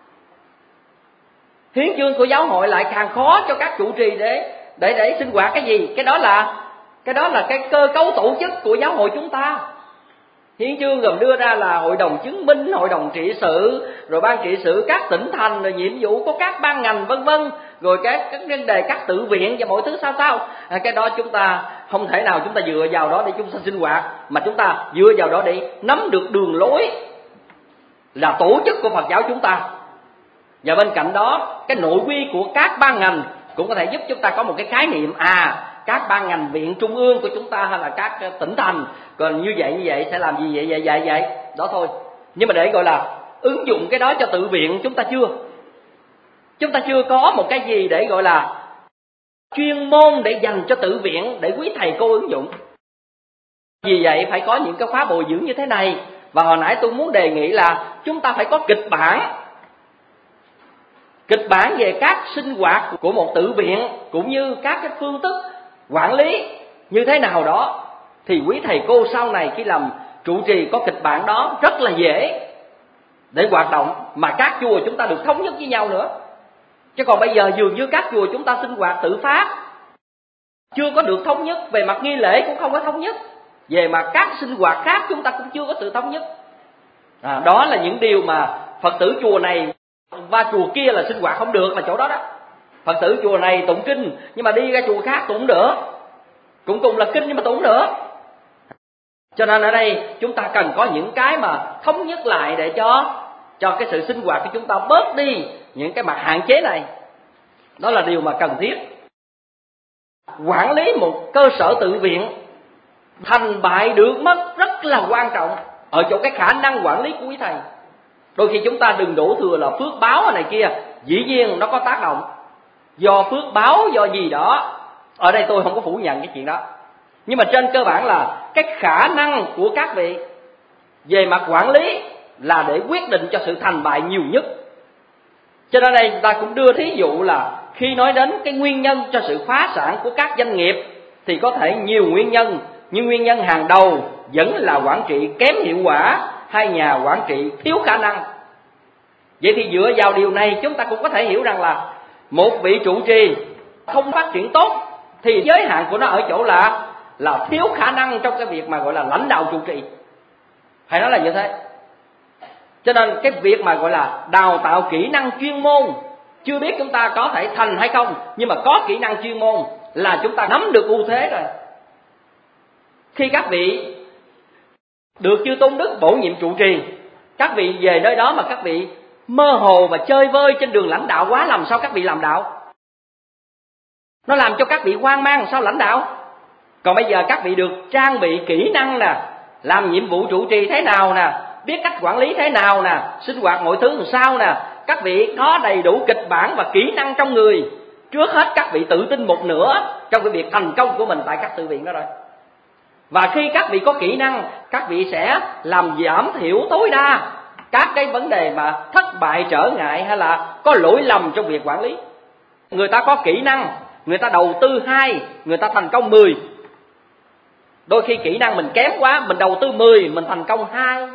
Hiến chương của giáo hội lại càng khó cho các trụ trì để để để sinh hoạt cái gì? Cái đó là cái đó là cái cơ cấu tổ chức của giáo hội chúng ta. Hiến chương gồm đưa ra là hội đồng chứng minh, hội đồng trị sự, rồi ban trị sự các tỉnh thành, rồi nhiệm vụ của các ban ngành, vân vân, rồi các các vấn đề các tự viện và mọi thứ sao sao. À, cái đó chúng ta không thể nào chúng ta dựa vào đó để chúng ta sinh hoạt, mà chúng ta dựa vào đó để nắm được đường lối là tổ chức của Phật giáo chúng ta. Và bên cạnh đó, cái nội quy của các ban ngành cũng có thể giúp chúng ta có một cái khái niệm, à các ban ngành viện trung ương của chúng ta hay là các tỉnh thành còn như vậy như vậy sẽ làm gì vậy vậy vậy vậy đó thôi. Nhưng mà để gọi là ứng dụng cái đó cho tự viện chúng ta chưa chúng ta chưa có một cái gì để gọi là chuyên môn để dành cho tự viện để quý thầy cô ứng dụng. Vì vậy phải có những cái khóa bồi dưỡng như thế này. Và hồi nãy tôi muốn đề nghị là chúng ta phải có kịch bản kịch bản về các sinh hoạt của một tự viện, cũng như các cái phương thức quản lý như thế nào đó, thì quý thầy cô sau này khi làm trụ trì có kịch bản đó rất là dễ. để hoạt động, mà các chùa chúng ta được thống nhất với nhau nữa. Chứ còn bây giờ dường như các chùa chúng ta sinh hoạt tự phát, chưa có được thống nhất, về mặt nghi lễ cũng không có thống nhất, về mặt các sinh hoạt khác chúng ta cũng chưa có sự thống nhất. À, đó là những điều mà Phật tử chùa này và chùa kia là sinh hoạt không được, là chỗ đó đó. Phật tử chùa này tụng kinh nhưng mà đi ra chùa khác tụng nữa, cũng cùng là kinh nhưng mà tụng nữa. Cho nên ở đây chúng ta cần có những cái mà thống nhất lại để cho cho cái sự sinh hoạt của chúng ta bớt đi những cái mặt hạn chế này. Đó là điều mà cần thiết. Quản lý một cơ sở tự viện thành bại được mất rất là quan trọng ở chỗ cái khả năng quản lý của quý thầy. Đôi khi chúng ta đừng đổ thừa là phước báo này kia, dĩ nhiên nó có tác động do phước báo, do gì đó. Ở đây tôi không có phủ nhận cái chuyện đó, nhưng mà trên cơ bản là cái khả năng của các vị về mặt quản lý là để quyết định cho sự thành bại nhiều nhất. Cho nên đây ta cũng đưa thí dụ là khi nói đến cái nguyên nhân cho sự phá sản của các doanh nghiệp thì có thể nhiều nguyên nhân, nhưng nguyên nhân hàng đầu vẫn là quản trị kém hiệu quả hay nhà quản trị thiếu khả năng. Vậy thì dựa vào điều này chúng ta cũng có thể hiểu rằng là một vị trụ trì không phát triển tốt thì giới hạn của nó ở chỗ là là thiếu khả năng trong cái việc mà gọi là lãnh đạo trụ trì. Phải nói là như thế. Cho nên cái việc mà gọi là đào tạo kỹ năng chuyên môn, chưa biết chúng ta có thể thành hay không, nhưng mà có kỹ năng chuyên môn là chúng ta nắm được ưu thế rồi. Khi các vị được chư tôn đức bổ nhiệm trụ trì, các vị về nơi đó mà các vị mơ hồ và chơi vơi trên đường lãnh đạo quá, làm sao các vị làm đạo? Nó làm cho các vị hoang mang, làm sao lãnh đạo? Còn bây giờ các vị được trang bị kỹ năng nè, làm nhiệm vụ trụ trì thế nào nè, biết cách quản lý thế nào nè, sinh hoạt mọi thứ làm sao nè, các vị có đầy đủ kịch bản và kỹ năng trong người. Trước hết các vị tự tin một nửa trong cái việc thành công của mình tại các tự viện đó rồi. Và khi các vị có kỹ năng, các vị sẽ làm giảm thiểu tối đa các cái vấn đề mà thất bại, trở ngại hay là có lỗi lầm trong việc quản lý. Người ta có kỹ năng, người ta đầu tư hai, người ta thành công mười. Đôi khi kỹ năng mình kém quá, mình đầu tư mười, mình thành công hai.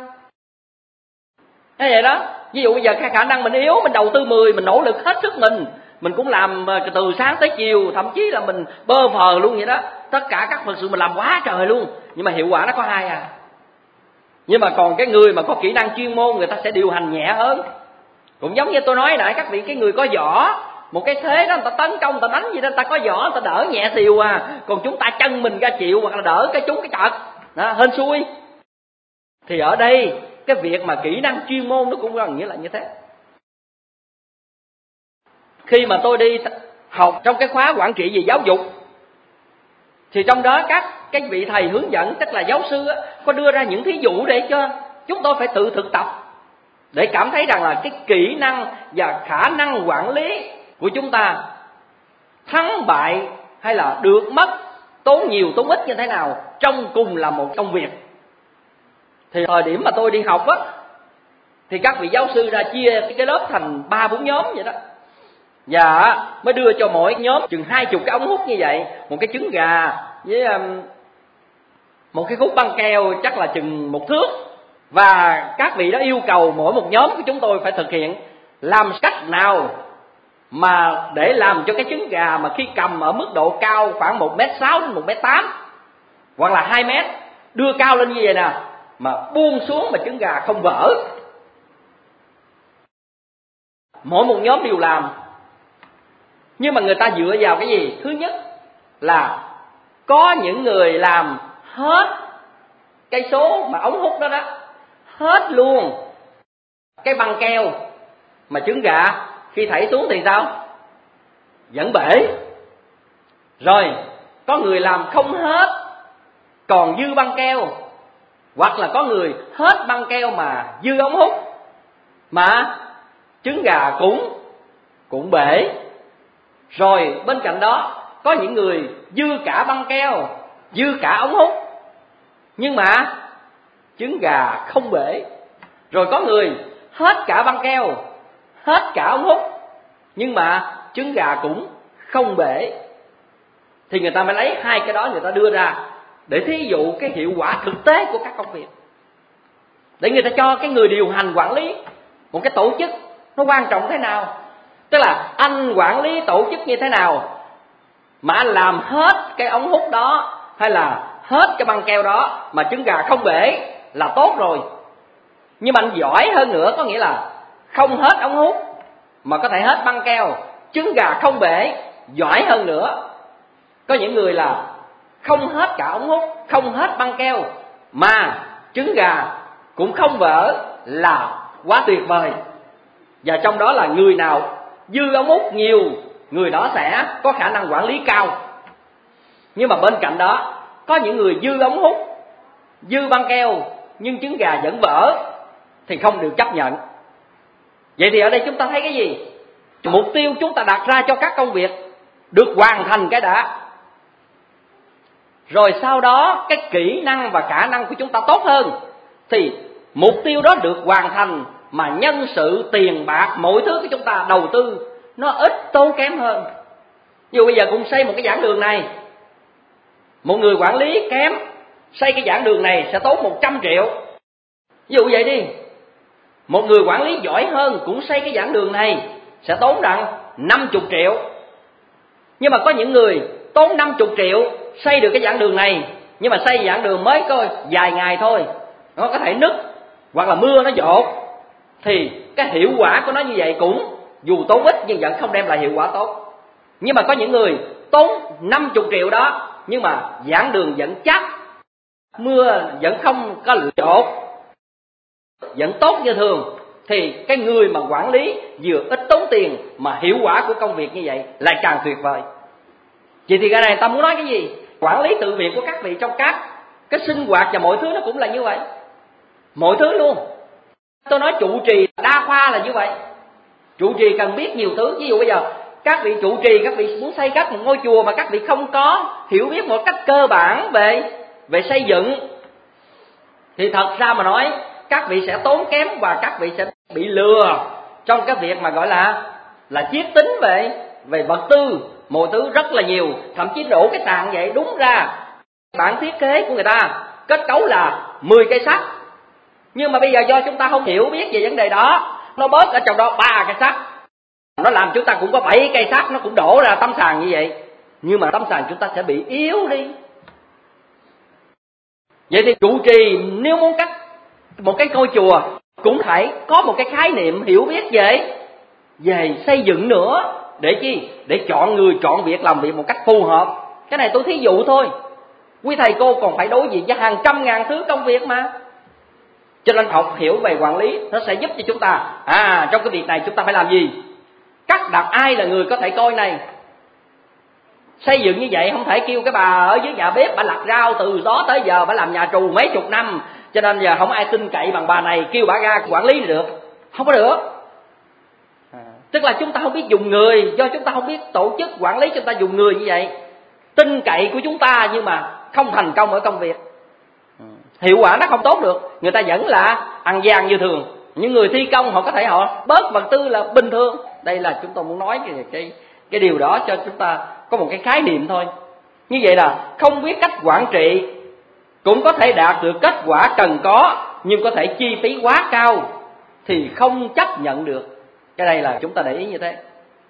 Thế vậy đó. Ví dụ bây giờ khả năng mình yếu, mình đầu tư mười, mình nỗ lực hết sức mình, mình cũng làm từ sáng tới chiều, thậm chí là mình bơ phờ luôn vậy đó. Tất cả các phật sự mình làm quá trời luôn, nhưng mà hiệu quả nó có hai à. Nhưng mà còn cái người mà có kỹ năng chuyên môn, người ta sẽ điều hành nhẹ hơn. Cũng giống như tôi nói nãy các vị, cái người có võ, một cái thế đó người ta tấn công, người ta đánh gì đó, người ta có võ, người ta đỡ nhẹ xìu à. Còn chúng ta chân mình ra chịu hoặc là đỡ cái trúng cái chật đó, hên xui. Thì ở đây cái việc mà kỹ năng chuyên môn nó cũng gần như là như thế. Khi mà tôi đi học trong cái khóa quản trị về giáo dục, thì trong đó các cái vị thầy hướng dẫn, tức là giáo sư á, có đưa ra những thí dụ để cho chúng tôi phải tự thực tập, để cảm thấy rằng là cái kỹ năng và khả năng quản lý của chúng ta thắng bại hay là được mất, tốn nhiều tốn ít như thế nào trong cùng là một công việc. Thì thời điểm mà tôi đi học á, thì các vị giáo sư ra chia cái lớp thành ba bốn nhóm vậy đó. Và mới đưa cho mỗi nhóm chừng hai chục cái ống hút như vậy, một cái trứng gà với um, một cái khúc băng keo chắc là chừng một thước. Và các vị đó yêu cầu mỗi một nhóm của chúng tôi phải thực hiện làm cách nào mà để làm cho cái trứng gà mà khi cầm ở mức độ cao khoảng một mét sáu đến một mét tám hoặc là hai mét, đưa cao lên như vậy nè, mà buông xuống mà trứng gà không vỡ. Mỗi một nhóm đều làm. Nhưng mà người ta dựa vào cái gì? Thứ nhất là có những người làm hết cái số mà ống hút đó đó, hết luôn cái băng keo, mà trứng gà khi thảy xuống thì sao? Vẫn bể. Rồi có người làm không hết, còn dư băng keo, hoặc là có người hết băng keo mà dư ống hút, mà trứng gà cũng cũng bể. Rồi bên cạnh đó có những người dư cả băng keo, dư cả ống hút, nhưng mà trứng gà không bể. Rồi có người hết cả băng keo, hết cả ống hút, nhưng mà trứng gà cũng không bể. Thì người ta mới lấy hai cái đó người ta đưa ra để thí dụ cái hiệu quả thực tế của các công việc, để người ta cho cái người điều hành quản lý một cái tổ chức nó quan trọng thế nào. Tức là anh quản lý tổ chức như thế nào mà anh làm hết cái ống hút đó hay là hết cái băng keo đó mà trứng gà không bể là tốt rồi. Nhưng mà anh giỏi hơn nữa, có nghĩa là không hết ống hút mà có thể hết băng keo, trứng gà không bể, giỏi hơn nữa. Có những người là không hết cả ống hút, không hết băng keo mà trứng gà cũng không vỡ là quá tuyệt vời. Và trong đó là người nào dư ống hút nhiều, người đó sẽ có khả năng quản lý cao. Nhưng mà bên cạnh đó có những người dư ống hút, dư băng keo nhưng trứng gà vẫn vỡ thì không được chấp nhận. Vậy thì ở đây chúng ta thấy cái gì? Mục tiêu chúng ta đặt ra cho các công việc được hoàn thành cái đã, rồi sau đó cái kỹ năng và khả năng của chúng ta tốt hơn thì mục tiêu đó được hoàn thành mà nhân sự, tiền bạc, mọi thứ của chúng ta đầu tư nó ít tốn kém hơn. Ví dụ bây giờ cùng xây một cái giảng đường này, một người quản lý kém xây cái giảng đường này sẽ tốn một trăm triệu. Ví dụ vậy đi. Một người quản lý giỏi hơn cũng xây cái giảng đường này sẽ tốn rằng năm mươi triệu. Nhưng mà có những người tốn năm mươi triệu xây được cái giảng đường này, nhưng mà xây giảng đường mới có vài ngày thôi, nó có thể nứt hoặc là mưa nó dột, thì cái hiệu quả của nó như vậy cũng dù tốn ít nhưng vẫn không đem lại hiệu quả tốt. Nhưng mà có những người tốn năm mươi triệu đó nhưng mà giảng đường vẫn chắc, mưa vẫn không có dột, vẫn tốt như thường, thì cái người mà quản lý vừa ít tốn tiền mà hiệu quả của công việc như vậy lại càng tuyệt vời. Vậy thì cái này ta muốn nói cái gì? Quản lý tự viện của các vị trong các cái sinh hoạt và mọi thứ nó cũng là như vậy. Mọi thứ luôn. Tôi nói trụ trì đa khoa là như vậy. Trụ trì cần biết nhiều thứ. Ví dụ bây giờ các vị trụ trì, các vị muốn xây cất một ngôi chùa mà các vị không có hiểu biết một cách cơ bản về về xây dựng, thì thật ra mà nói các vị sẽ tốn kém và các vị sẽ bị lừa trong cái việc mà gọi là là chiết tính về về vật tư, mọi thứ rất là nhiều. Thậm chí đổ cái sàn vậy, đúng ra bản thiết kế của người ta kết cấu là mười cây sắt, nhưng mà bây giờ do chúng ta không hiểu biết về vấn đề đó, nó bớt ở trong đó ba cây sắt, nó làm chúng ta cũng có bảy cây sắt, nó cũng đổ ra tấm sàn như vậy, nhưng mà tấm sàn chúng ta sẽ bị yếu đi. Vậy thì trụ trì nếu muốn cắt một cái ngôi chùa cũng phải có một cái khái niệm hiểu biết về về xây dựng nữa. Để chi? Để chọn người, chọn việc, làm việc một cách phù hợp. Cái này tôi thí dụ thôi. Quý thầy cô còn phải đối diện với hàng trăm ngàn thứ công việc mà. Cho nên học hiểu về quản lý nó sẽ giúp cho chúng ta, à trong cái việc này chúng ta phải làm gì, cắt đặt ai là người có thể coi này. Xây dựng như vậy không thể kêu cái bà ở dưới nhà bếp bà lặt rau từ đó tới giờ bà làm nhà trù mấy chục năm, cho nên giờ không ai tin cậy bằng bà này, kêu bà ra quản lý được, không có được. Tức là chúng ta không biết dùng người, do chúng ta không biết tổ chức quản lý, chúng ta dùng người như vậy, tin cậy của chúng ta nhưng mà không thành công ở công việc, hiệu quả nó không tốt được. Người ta vẫn là ăn gian như thường, những người thi công họ có thể họ bớt vật tư là bình thường. Đây là chúng tôi muốn nói cái cái cái điều đó cho chúng ta có một cái khái niệm thôi. Như vậy là không biết cách quản trị cũng có thể đạt được kết quả cần có, nhưng có thể chi phí quá cao thì không chấp nhận được. Cái đây là chúng ta để ý như thế.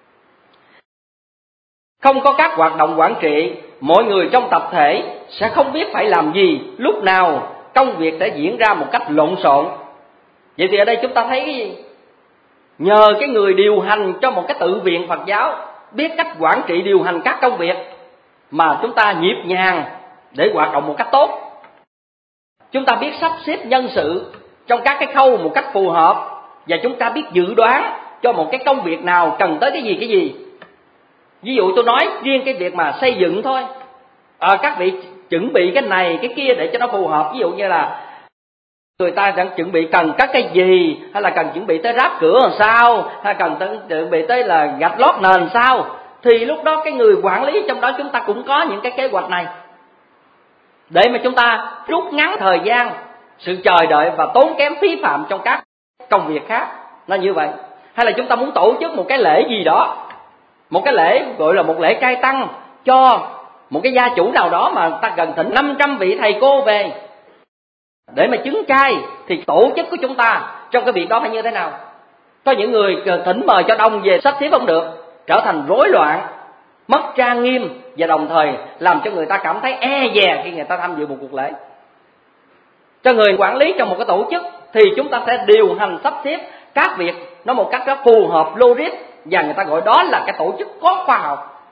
Không có các hoạt động quản trị, mọi người trong tập thể sẽ không biết phải làm gì, lúc nào công việc sẽ diễn ra một cách lộn xộn. Vậy thì ở đây chúng ta thấy cái gì? Nhờ cái người điều hành cho một cái tự viện Phật giáo biết cách quản trị điều hành các công việc mà chúng ta nhịp nhàng để hoạt động một cách tốt. Chúng ta biết sắp xếp nhân sự trong các cái khâu một cách phù hợp, và chúng ta biết dự đoán cho một cái công việc nào cần tới cái gì cái gì. Ví dụ tôi nói riêng cái việc mà xây dựng thôi, à, các vị chuẩn bị cái này cái kia để cho nó phù hợp. Ví dụ như là người ta đang chuẩn bị cần các cái gì, hay là cần chuẩn bị tới ráp cửa làm sao, hay cần tới, chuẩn bị tới là gạch lót nền sao, thì lúc đó cái người quản lý trong đó chúng ta cũng có những cái kế hoạch này để mà chúng ta rút ngắn thời gian, sự chờ đợi và tốn kém phí phạm trong các công việc khác. Nó như vậy. Hay là chúng ta muốn tổ chức một cái lễ gì đó, một cái lễ gọi là một lễ cai tăng cho một cái gia chủ nào đó mà ta cần thỉnh năm trăm vị thầy cô về để mà chứng cai, thì tổ chức của chúng ta trong cái việc đó phải như thế nào? Có những người thỉnh mời cho đông về sắp xếp không được, trở thành rối loạn, mất trang nghiêm, và đồng thời làm cho người ta cảm thấy e dè khi người ta tham dự một cuộc lễ. Cho người quản lý trong một cái tổ chức thì chúng ta sẽ điều hành sắp xếp các việc nó một cách rất phù hợp, logic, và người ta gọi đó là cái tổ chức có khoa học.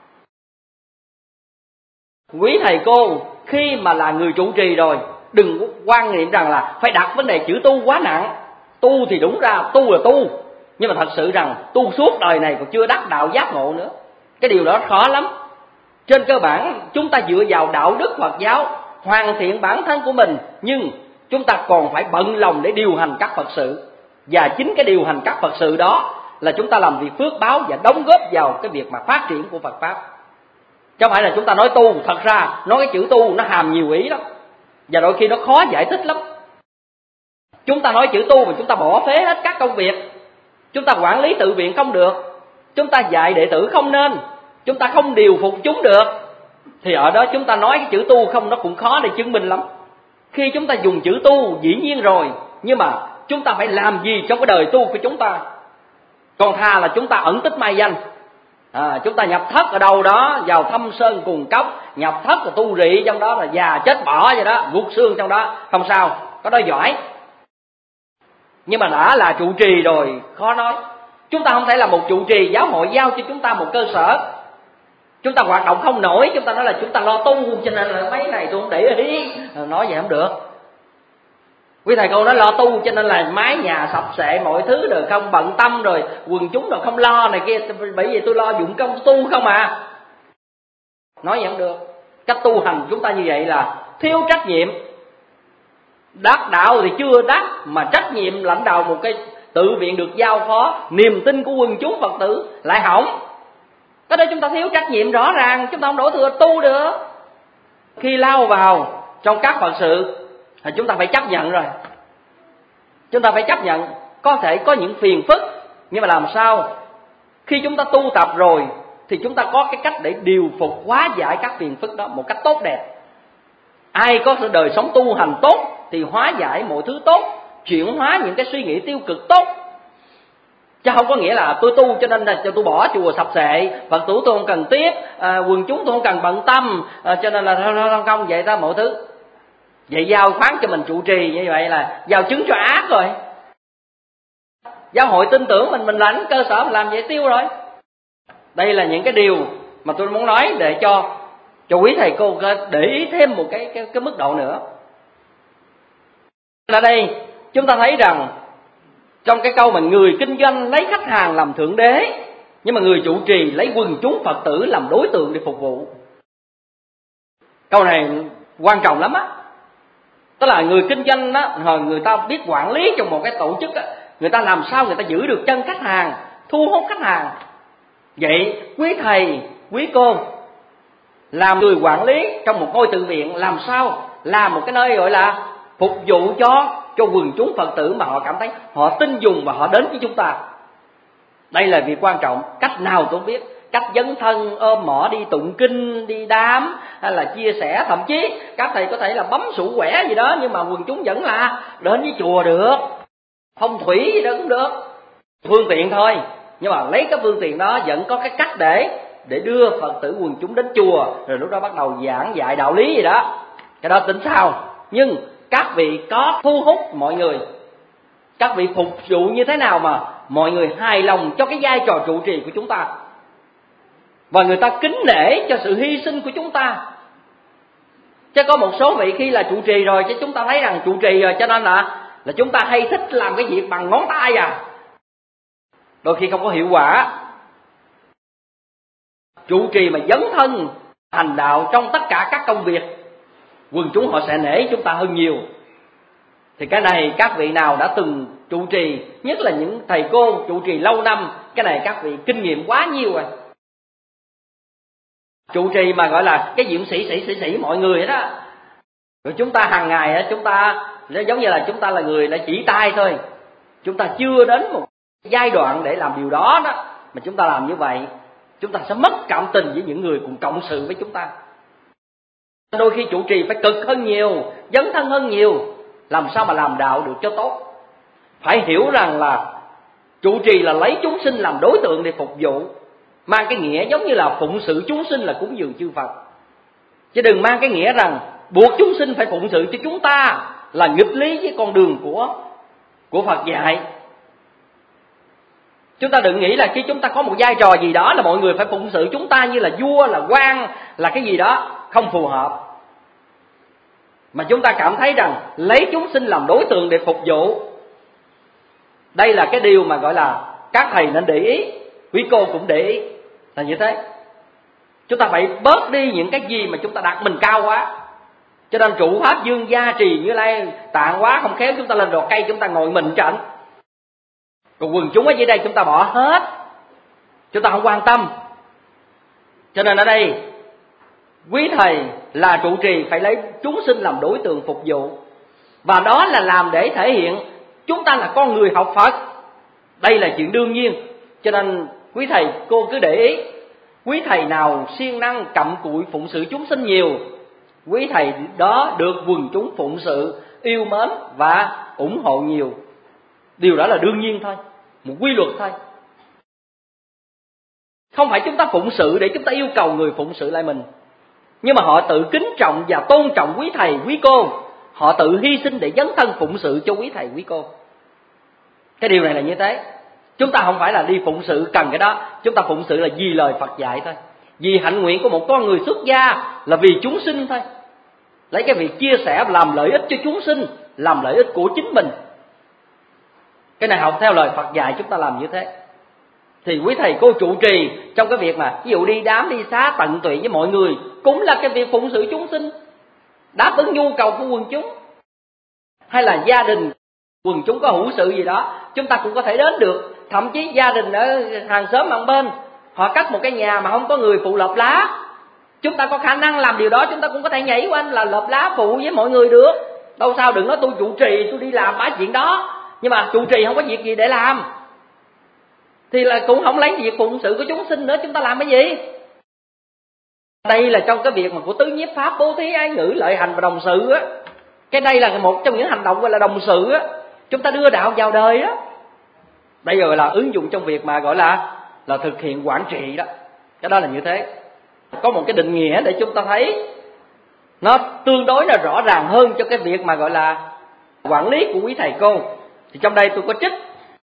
Quý thầy cô khi mà là người trụ trì rồi, đừng quan niệm rằng là phải đặt vấn đề chữ tu quá nặng. Tu thì đúng ra tu là tu, nhưng mà thật sự rằng tu suốt đời này còn chưa đắc đạo giác ngộ nữa. Cái điều đó khó lắm. Trên cơ bản chúng ta dựa vào đạo đức Phật giáo hoàn thiện bản thân của mình, nhưng chúng ta còn phải bận lòng để điều hành các Phật sự. Và chính cái điều hành các Phật sự đó là chúng ta làm việc phước báo và đóng góp vào cái việc mà phát triển của Phật Pháp. Chứ không phải là chúng ta nói tu, thật ra nói cái chữ tu nó hàm nhiều ý lắm, và đôi khi nó khó giải thích lắm. Chúng ta nói chữ tu mà chúng ta bỏ phế hết các công việc. Chúng ta quản lý tự viện không được, chúng ta dạy đệ tử không nên, chúng ta không điều phục chúng được, thì ở đó chúng ta nói cái chữ tu không, nó cũng khó để chứng minh lắm. Khi chúng ta dùng chữ tu dĩ nhiên rồi, nhưng mà chúng ta phải làm gì trong cái đời tu của chúng ta. Còn thà là chúng ta ẩn tích mai danh, à, chúng ta nhập thất ở đâu đó, vào thâm sơn cùng cốc, nhập thất là tu rị trong đó, là già chết bỏ vậy đó, gục xương trong đó, không sao, có đó giỏi. Nhưng mà đã là trụ trì rồi, khó nói. Chúng ta không thể là một trụ trì, giáo hội giao cho chúng ta một cơ sở, chúng ta hoạt động không nổi, chúng ta nói là chúng ta lo tu, cho nên là mấy này tôi không để ý, nói vậy không được. Quý thầy cô nói lo tu cho nên là mái nhà sập sệ, mọi thứ đều không bận tâm, rồi quần chúng đều không lo này kia, bởi vì tôi lo dụng công tu không à. Nói vậy không được. Cách tu hành chúng ta như vậy là thiếu trách nhiệm. Đắc đạo thì chưa đắc, mà trách nhiệm lãnh đạo một cái tự viện được giao phó, niềm tin của quần chúng Phật tử lại hỏng. Cái đó chúng ta thiếu trách nhiệm rõ ràng, chúng ta không đổ thừa tu được. Khi lao vào trong các Phật sự thì chúng ta phải chấp nhận rồi. Chúng ta phải chấp nhận có thể có những phiền phức, nhưng mà làm sao khi chúng ta tu tập rồi thì chúng ta có cái cách để điều phục hóa giải các phiền phức đó một cách tốt đẹp. Ai có đời sống tu hành tốt thì hóa giải mọi thứ tốt, chuyển hóa những cái suy nghĩ tiêu cực tốt. Chứ không có nghĩa là tôi tu cho nên là cho tôi bỏ chùa sập sệ, Phật tử tôi không cần tiếp, à, quần chúng tôi không cần bận tâm, à, cho nên là không không vậy đó mọi thứ. Vậy giao khoán cho mình trụ trì như vậy là giao chứng cho ác rồi. Giáo hội tin tưởng mình, mình lãnh cơ sở mình làm vậy tiêu rồi. Đây là những cái điều mà tôi muốn nói để cho cho quý thầy cô để ý thêm một cái cái, cái mức độ nữa. Ở đây chúng ta thấy rằng trong cái câu mà người kinh doanh lấy khách hàng làm thượng đế, nhưng mà người trụ trì lấy quần chúng Phật tử làm đối tượng để phục vụ. Câu này quan trọng lắm á. Tức là người kinh doanh á, người ta biết quản lý trong một cái tổ chức á, người ta làm sao người ta giữ được chân khách hàng, thu hút khách hàng. Vậy quý thầy, quý cô làm người quản lý trong một ngôi tự viện, làm sao làm một cái nơi gọi là phục vụ cho cho quần chúng Phật tử mà họ cảm thấy họ tin dùng và họ đến với chúng ta. Đây là việc quan trọng. Cách nào tôi không biết, cách dấn thân, ôm mỏ đi tụng kinh, đi đám, hay là chia sẻ, thậm chí các thầy có thể là bấm sủ quẻ gì đó, nhưng mà quần chúng vẫn là đến với chùa được, phong thủy gì đó cũng được, phương tiện thôi. Nhưng mà lấy cái phương tiện đó vẫn có cái cách để để đưa Phật tử quần chúng đến chùa, rồi lúc đó bắt đầu giảng dạy đạo lý gì đó, cái đó tính sao. Nhưng các vị có thu hút mọi người, các vị phục vụ như thế nào mà mọi người hài lòng cho cái vai trò trụ trì của chúng ta, và người ta kính nể cho sự hy sinh của chúng ta. Chứ có một số vị khi là trụ trì rồi, chứ chúng ta thấy rằng trụ trì rồi cho nên là là chúng ta hay thích làm cái việc bằng ngón tay à, đôi khi không có hiệu quả. Trụ trì mà dấn thân hành đạo trong tất cả các công việc, quần chúng họ sẽ nể chúng ta hơn nhiều. Thì cái này các vị nào đã từng trụ trì, nhất là những thầy cô trụ trì lâu năm, cái này các vị kinh nghiệm quá nhiều rồi. Trụ trì mà gọi là cái diện sĩ sĩ sĩ sĩ mọi người đó, rồi chúng ta hàng ngày đó, chúng ta giống như là chúng ta là người đã chỉ tay thôi, chúng ta chưa đến một giai đoạn để làm điều đó đó, mà chúng ta làm như vậy, chúng ta sẽ mất cảm tình với những người cùng cộng sự với chúng ta. Đôi khi trụ trì phải cực hơn nhiều, dấn thân hơn nhiều, làm sao mà làm đạo được cho tốt. Phải hiểu rằng là Trụ trì là lấy chúng sinh làm đối tượng để phục vụ, mang cái nghĩa giống như là phụng sự chúng sinh là cúng dường chư Phật. Chứ đừng mang cái nghĩa rằng buộc chúng sinh phải phụng sự cho chúng ta, là nghịch lý với con đường của của Phật dạy. Chúng ta đừng nghĩ là khi chúng ta có một vai trò gì đó là mọi người phải phụng sự chúng ta như là vua, là quan, là cái gì đó, không phù hợp. Mà chúng ta cảm thấy rằng lấy chúng sinh làm đối tượng để phục vụ, đây là cái điều mà gọi là các thầy nên để ý, quý cô cũng để ý là như thế. Chúng ta phải bớt đi những cái gì mà chúng ta đặt mình cao quá. Cho nên trụ pháp Dương Gia Trì Như Lai Tạng quá, không khéo chúng ta lên đọt cây chúng ta ngồi mình trận. Còn quần chúng ở dưới đây chúng ta bỏ hết, chúng ta không quan tâm. Cho nên ở đây quý thầy là trụ trì phải lấy chúng sinh làm đối tượng phục vụ, và đó là làm để thể hiện chúng ta là con người học Phật. Đây là chuyện đương nhiên. Cho nên quý thầy cô cứ để ý, quý thầy nào siêng năng cặm cụi phụng sự chúng sinh nhiều, quý thầy đó được quần chúng phụng sự yêu mến và ủng hộ nhiều. Điều đó là đương nhiên thôi, một quy luật thôi. Không phải chúng ta phụng sự để chúng ta yêu cầu người phụng sự lại mình, nhưng mà họ tự kính trọng và tôn trọng quý thầy quý cô, họ tự hy sinh để dấn thân phụng sự cho quý thầy quý cô. Cái điều này là như thế. Chúng ta không phải là đi phụng sự cần cái đó, chúng ta phụng sự là vì lời Phật dạy thôi, vì hạnh nguyện của một con người xuất gia, là vì chúng sinh thôi. Lấy cái việc chia sẻ làm lợi ích cho chúng sinh, làm lợi ích của chính mình. Cái này học theo lời Phật dạy, chúng ta làm như thế. Thì quý thầy cô trụ trì trong cái việc mà ví dụ đi đám đi xá tận tụy với mọi người, cũng là cái việc phụng sự chúng sinh, đáp ứng nhu cầu của quần chúng. Hay là gia đình quần chúng có hữu sự gì đó, chúng ta cũng có thể đến được. Thậm chí gia đình ở hàng xóm bằng bên, họ cắt một cái nhà mà không có người phụ lợp lá, chúng ta có khả năng làm điều đó, chúng ta cũng có thể nhảy qua là lợp lá phụ với mọi người được. Đâu sao, đừng nói tôi trụ trì tôi đi làm bả chuyện đó, nhưng mà trụ trì không có việc gì để làm thì là cũng không lấy việc phụng sự của chúng sinh nữa, chúng ta làm cái gì? Đây là trong cái việc mà của tứ nhiếp pháp, bố thí, ái ngữ, lợi hành và đồng sự á. Cái đây là một trong những hành động gọi là đồng sự á, chúng ta đưa đạo vào đời á. Đây rồi là ứng dụng trong việc mà gọi là là thực hiện quản trị đó. Cái đó là như thế. Có một cái định nghĩa để chúng ta thấy nó tương đối là rõ ràng hơn cho cái việc mà gọi là quản lý của quý thầy cô. Thì trong đây tôi có trích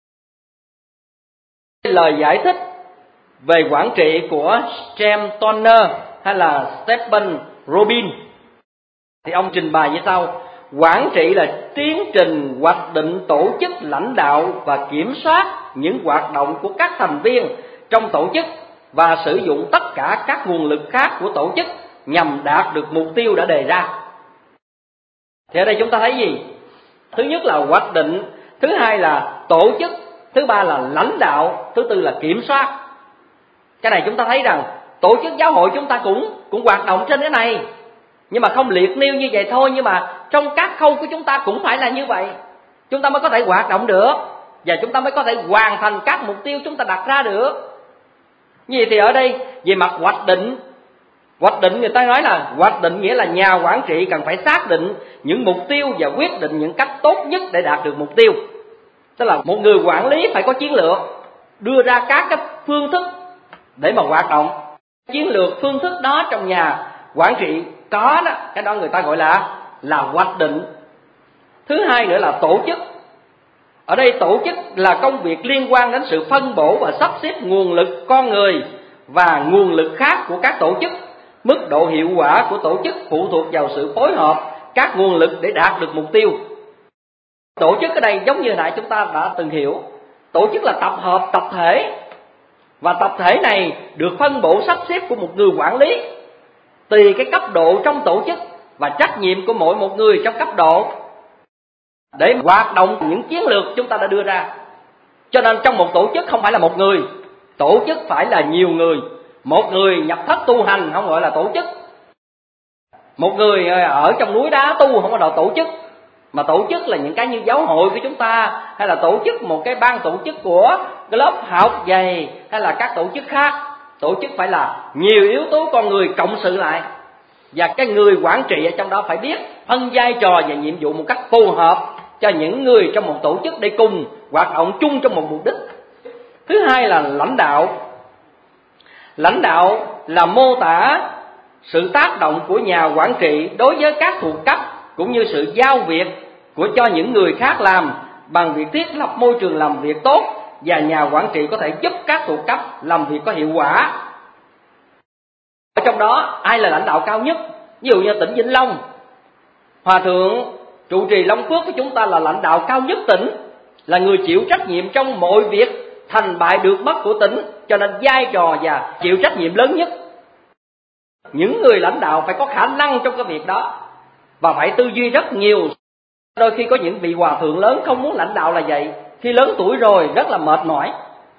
lời giải thích về quản trị của James Toner hay là Stephen Robin. Thì ông trình bày như sau: quản trị là tiến trình hoạch định, tổ chức, lãnh đạo và kiểm soát những hoạt động của các thành viên trong tổ chức và sử dụng tất cả các nguồn lực khác của tổ chức nhằm đạt được mục tiêu đã đề ra. Thì ở đây chúng ta thấy gì? Thứ nhất là hoạch định, thứ hai là tổ chức, thứ ba là lãnh đạo, thứ tư là kiểm soát. Cái này chúng ta thấy rằng tổ chức giáo hội chúng ta cũng cũng hoạt động trên cái này, nhưng mà không liệt nêu như vậy thôi, nhưng mà trong các khâu của chúng ta cũng phải là như vậy, chúng ta mới có thể hoạt động được và chúng ta mới có thể hoàn thành các mục tiêu chúng ta đặt ra được. Như vậy thì ở đây về mặt hoạch định, hoạch định người ta nói là hoạch định nghĩa là nhà quản trị cần phải xác định những mục tiêu và quyết định những cách tốt nhất để đạt được mục tiêu. Tức là một người quản lý phải có chiến lược, đưa ra các cái phương thức để mà hoạt động. Chiến lược, phương thức đó trong nhà quản trị có đó, cái đó người ta gọi là là hoạch định. Thứ hai nữa là tổ chức. Ở đây tổ chức là công việc liên quan đến sự phân bổ và sắp xếp nguồn lực con người và nguồn lực khác của các tổ chức. Mức độ hiệu quả của tổ chức phụ thuộc vào sự phối hợp các nguồn lực để đạt được mục tiêu. Tổ chức ở đây giống như nãy chúng ta đã từng hiểu, tổ chức là tập hợp, tập thể, và tập thể này được phân bổ sắp xếp của một người quản lý tùy cái cấp độ trong tổ chức và trách nhiệm của mỗi một người trong cấp độ để hoạt động những chiến lược chúng ta đã đưa ra. Cho nên trong một tổ chức không phải là một người, tổ chức phải là nhiều người. Một người nhập thất tu hành không gọi là tổ chức, một người ở trong núi đá tu không có là tổ chức, mà tổ chức là những cái như giáo hội của chúng ta, hay là tổ chức một cái ban tổ chức của cái lớp học dày, hay là các tổ chức khác. Tổ chức phải là nhiều yếu tố con người cộng sự lại, và cái người quản trị ở trong đó phải biết phân vai trò và nhiệm vụ một cách phù hợp cho những người trong một tổ chức để cùng hoạt động chung trong một mục đích. Thứ hai là lãnh đạo. Lãnh đạo là mô tả sự tác động của nhà quản trị đối với các thuộc cấp, cũng như sự giao việc của cho những người khác làm bằng việc thiết lập môi trường làm việc tốt, và nhà quản trị có thể giúp các thuộc cấp làm việc có hiệu quả. Ở trong đó ai là lãnh đạo cao nhất? Ví dụ như tỉnh Vĩnh Long, Hòa thượng trụ trì Long Phước của chúng ta là lãnh đạo cao nhất tỉnh, là người chịu trách nhiệm trong mọi việc thành bại được mất của tỉnh, cho nên vai trò và chịu trách nhiệm lớn nhất. Những người lãnh đạo phải có khả năng trong cái việc đó và phải tư duy rất nhiều. Đôi khi có những vị hòa thượng lớn không muốn lãnh đạo là vậy, khi lớn tuổi rồi rất là mệt mỏi.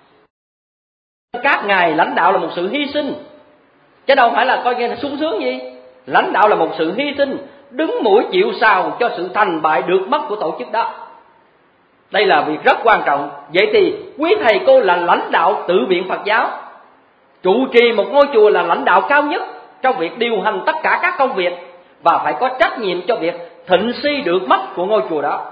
Các ngài lãnh đạo là một sự hy sinh, chứ đâu phải là coi như là sung sướng gì. Lãnh đạo là một sự hy sinh, đứng mũi chịu sào cho sự thành bại được mất của tổ chức đó. Đây là việc rất quan trọng. Vậy thì quý thầy cô là lãnh đạo tự viện Phật giáo, trụ trì một ngôi chùa là lãnh đạo cao nhất trong việc điều hành tất cả các công việc, và phải có trách nhiệm cho việc thịnh suy được mất của ngôi chùa đó.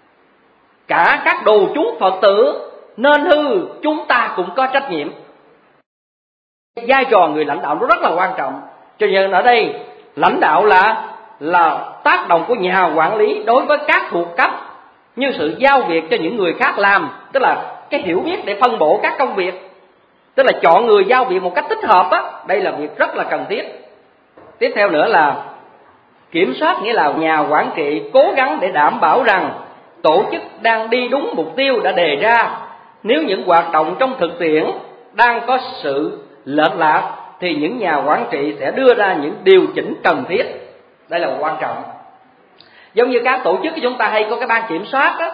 Cả các đồ chúng Phật tử nên hư, chúng ta cũng có trách nhiệm. Vai trò người lãnh đạo nó rất là quan trọng. Cho nên ở đây lãnh đạo là là tác động của nhà quản lý đối với các thuộc cấp, như sự giao việc cho những người khác làm, tức là cái hiểu biết để phân bổ các công việc, tức là chọn người giao việc một cách thích hợp á. Đây là việc rất là cần thiết. Tiếp theo nữa là kiểm soát, nghĩa là nhà quản trị cố gắng để đảm bảo rằng tổ chức đang đi đúng mục tiêu đã đề ra. Nếu những hoạt động trong thực tiễn đang có sự lệch lạc thì những nhà quản trị sẽ đưa ra những điều chỉnh cần thiết. Đây là quan trọng. Giống như các tổ chức của chúng ta hay có cái ban kiểm soát đó.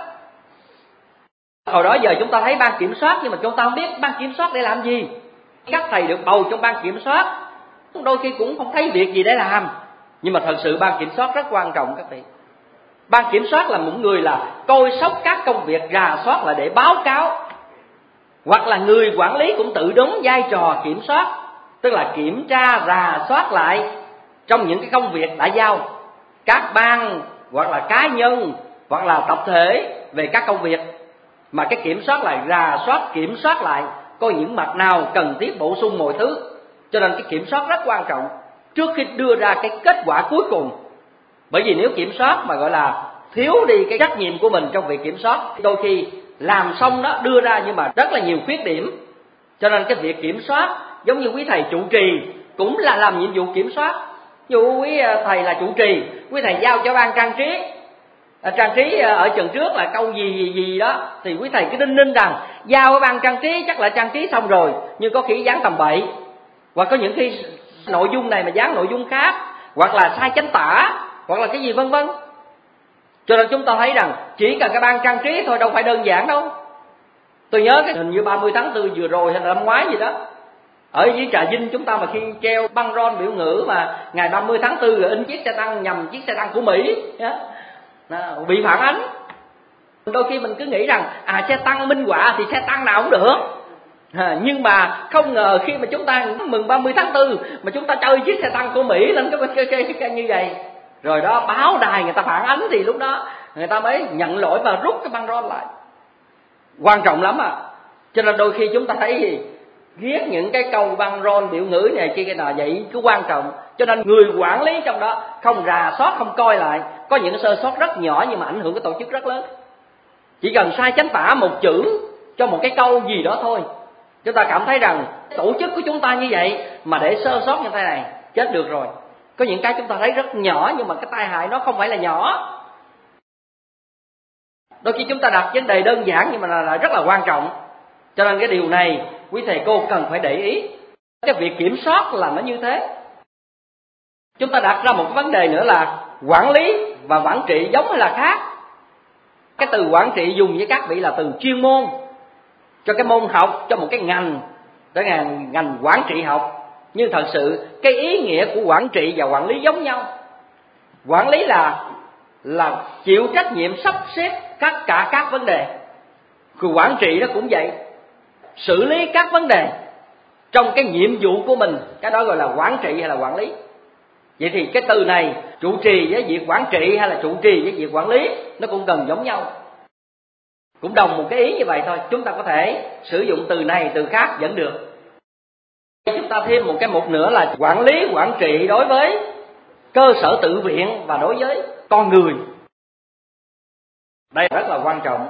Hồi đó giờ chúng ta thấy ban kiểm soát, nhưng mà chúng ta không biết ban kiểm soát để làm gì. Các thầy được bầu trong ban kiểm soát đôi khi cũng không thấy việc gì để làm. Nhưng mà thật sự ban kiểm soát rất quan trọng các vị. Ban kiểm soát là một người là coi sóc các công việc, rà soát là để báo cáo. Hoặc là người quản lý cũng tự đóng vai trò kiểm soát, tức là kiểm tra, rà soát lại trong những cái công việc đã giao các ban hoặc là cá nhân hoặc là tập thể về các công việc, mà cái kiểm soát là rà soát, kiểm soát lại coi những mặt nào cần thiết bổ sung mọi thứ. Cho nên cái kiểm soát rất quan trọng trước khi đưa ra cái kết quả cuối cùng. Bởi vì nếu kiểm soát mà gọi là thiếu đi cái trách nhiệm của mình trong việc kiểm soát, đôi khi làm xong đó đưa ra nhưng mà rất là nhiều khuyết điểm. Cho nên cái việc kiểm soát giống như quý thầy trụ trì cũng là làm nhiệm vụ kiểm soát. Ví dụ quý thầy là trụ trì, quý thầy giao cho ban trang trí, trang trí ở chừng trước là câu gì gì gì đó, thì quý thầy cứ đinh ninh rằng giao với ban trang trí chắc là trang trí xong rồi, nhưng có khi dán tầm bậy, hoặc có những khi nội dung này mà dán nội dung khác, hoặc là sai chánh tả, hoặc là cái gì vân vân. Cho nên chúng ta thấy rằng chỉ cần cái ban trang trí thôi, đâu phải đơn giản đâu. Tôi nhớ cái hình như ba mươi tháng tư vừa rồi hay là năm ngoái gì đó, ở dưới Trà Vinh chúng ta mà khi treo băng rôn biểu ngữ mà ngày ba mươi tháng tư rồi in chiếc xe tăng nhằm chiếc xe tăng của Mỹ bị phản ánh. Đôi khi mình cứ nghĩ rằng à xe tăng minh họa thì xe tăng nào cũng được, à, nhưng mà không ngờ khi mà chúng ta mừng ba mươi tháng tư mà chúng ta chơi chiếc xe tăng của Mỹ lên cái, cái, cái, cái, cái như vậy, rồi đó báo đài người ta phản ánh thì lúc đó người ta mới nhận lỗi và rút cái băng rôn lại. Quan trọng lắm à. Cho nên đôi khi chúng ta thấy gì viết những cái câu băng rôn biểu ngữ này kia cái nào vậy cứ quan trọng. Cho nên người quản lý trong đó không rà soát, không coi lại, có những sơ sót rất nhỏ nhưng mà ảnh hưởng cái tổ chức rất lớn. Chỉ cần sai chánh tả một chữ cho một cái câu gì đó thôi, chúng ta cảm thấy rằng tổ chức của chúng ta như vậy mà để sơ sót như thế này chết được rồi. Có những cái chúng ta thấy rất nhỏ nhưng mà cái tai hại nó không phải là nhỏ. Đôi khi chúng ta đặt vấn đề đơn giản nhưng mà là, là rất là quan trọng. Cho nên cái điều này quý thầy cô cần phải để ý. Cái việc kiểm soát là nó như thế. Chúng ta đặt ra một cái vấn đề nữa là quản lý và quản trị giống hay là khác. Cái từ quản trị dùng với các vị là từ chuyên môn, cho cái môn học, cho một cái ngành, đó là ngành quản trị học. Nhưng thật sự cái ý nghĩa của quản trị và quản lý giống nhau. Quản lý là là chịu trách nhiệm sắp xếp tất cả các vấn đề. Thì quản trị nó cũng vậy, xử lý các vấn đề trong cái nhiệm vụ của mình, cái đó gọi là quản trị hay là quản lý. Vậy thì cái từ này trụ trì với việc quản trị hay là trụ trì với việc quản lý nó cũng gần giống nhau. cũng đồng một cái ý như vậy thôi. Chúng ta có thể sử dụng từ này từ khác vẫn được. Chúng ta thêm một cái mục nữa là quản lý quản trị đối với cơ sở tự viện và đối với con người. Đây rất là quan trọng.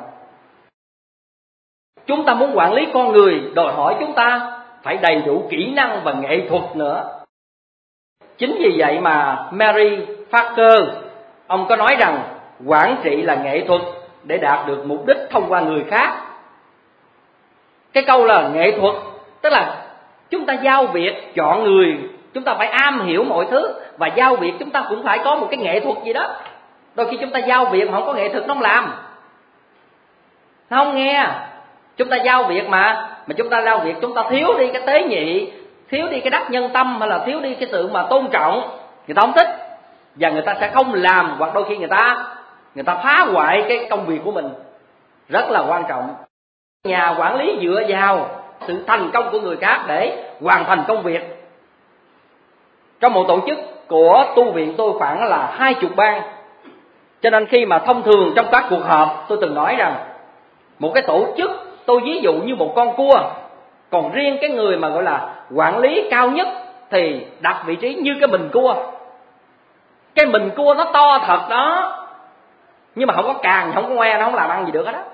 Chúng ta muốn quản lý con người đòi hỏi chúng ta phải đầy đủ kỹ năng và nghệ thuật nữa. Chính vì vậy mà Mary Parker, ông có nói rằng quản trị là nghệ thuật để đạt được mục đích thông qua người khác. Cái câu là nghệ thuật, tức là chúng ta giao việc, chọn người, chúng ta phải am hiểu mọi thứ. Và giao việc chúng ta cũng phải có một cái nghệ thuật gì đó. Đôi khi chúng ta giao việc mà không có nghệ thuật nó không làm, nó không nghe. Chúng ta giao việc mà Mà chúng ta giao việc chúng ta thiếu đi cái tế nhị, thiếu đi cái đắc nhân tâm, hay là thiếu đi cái sự mà tôn trọng, người ta không thích. Và người ta sẽ không làm, hoặc đôi khi người ta Người ta phá hoại cái công việc của mình. Rất là quan trọng. Nhà quản lý dựa vào sự thành công của người khác để hoàn thành công việc. Trong một tổ chức của tu viện tôi khoảng là hai chục ban. Cho nên khi mà thông thường trong các cuộc họp, tôi từng nói rằng một cái tổ chức, tôi ví dụ như một con cua. Còn riêng cái người mà gọi là quản lý cao nhất thì đặt vị trí như cái mình cua. Cái mình cua nó to thật đó, nhưng mà không có càng, không có ngoe, nó không làm ăn gì được hết đó.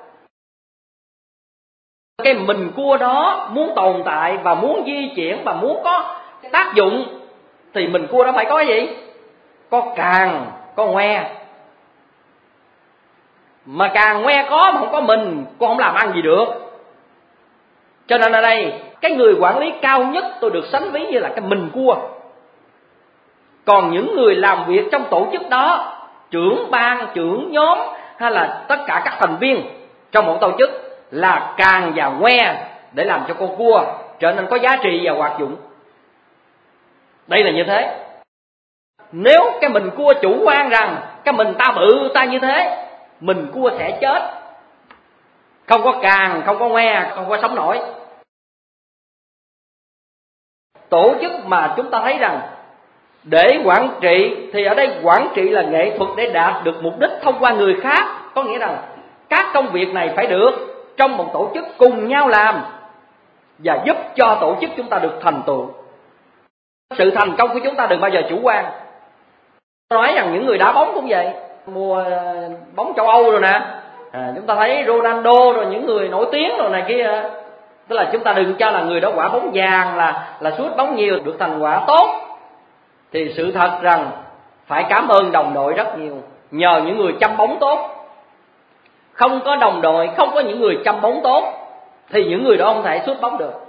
Cái mình cua đó muốn tồn tại và muốn di chuyển và muốn có tác dụng thì mình cua đó phải có cái gì? Có càng, có ngoe. Mà càng ngoe có mà không có mình, con không làm ăn gì được. Cho nên ở đây cái người quản lý cao nhất tôi được sánh ví như là cái mình cua. Còn những người làm việc trong tổ chức đó, trưởng ban, trưởng nhóm hay là tất cả các thành viên trong một tổ chức là càng và ngoe để làm cho con cua trở nên có giá trị và hoạt dụng. Đây là như thế. Nếu cái mình cua chủ quan rằng cái mình ta bự ta như thế, mình cua sẽ chết, không có càng, không có ngoe, không có sống nổi. Tổ chức mà chúng ta thấy rằng để quản trị thì ở đây quản trị là nghệ thuật để đạt được mục đích thông qua người khác. Có nghĩa rằng các công việc này phải được trong một tổ chức cùng nhau làm và giúp cho tổ chức chúng ta được thành tựu. Sự thành công của chúng ta đừng bao giờ chủ quan. Nói rằng những người đá bóng cũng vậy, mùa bóng châu Âu rồi nè, à, chúng ta thấy Ronaldo rồi những người nổi tiếng rồi này kia. Tức là chúng ta đừng cho là người đó quả bóng vàng là là sút bóng nhiều được thành quả tốt. Thì sự thật rằng phải cảm ơn đồng đội rất nhiều, nhờ những người chăm bóng tốt. Không có đồng đội, không có những người chăm bóng tốt thì những người đó không thể sút bóng được.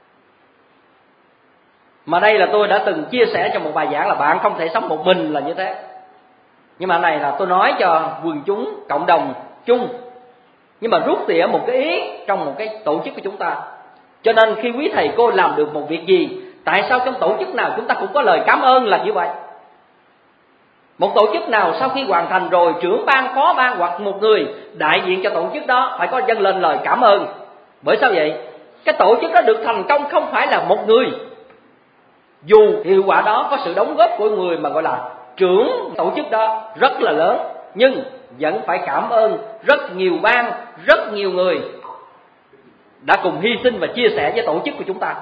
Mà đây là tôi đã từng chia sẻ trong một bài giảng là bạn không thể sống một mình là như thế. Nhưng mà này là tôi nói cho quần chúng, cộng đồng chung. Nhưng mà rút tỉa một cái ý trong một cái tổ chức của chúng ta. Cho nên khi quý thầy cô làm được một việc gì, tại sao trong tổ chức nào chúng ta cũng có lời cảm ơn là như vậy? Một tổ chức nào sau khi hoàn thành rồi, trưởng ban, phó ban hoặc một người đại diện cho tổ chức đó phải có dâng lên lời cảm ơn. Bởi sao vậy? Cái tổ chức đó được thành công không phải là một người. Dù hiệu quả đó có sự đóng góp của người mà gọi là trưởng tổ chức đó rất là lớn, nhưng vẫn phải cảm ơn rất nhiều ban, rất nhiều người đã cùng hy sinh và chia sẻ với tổ chức của chúng ta.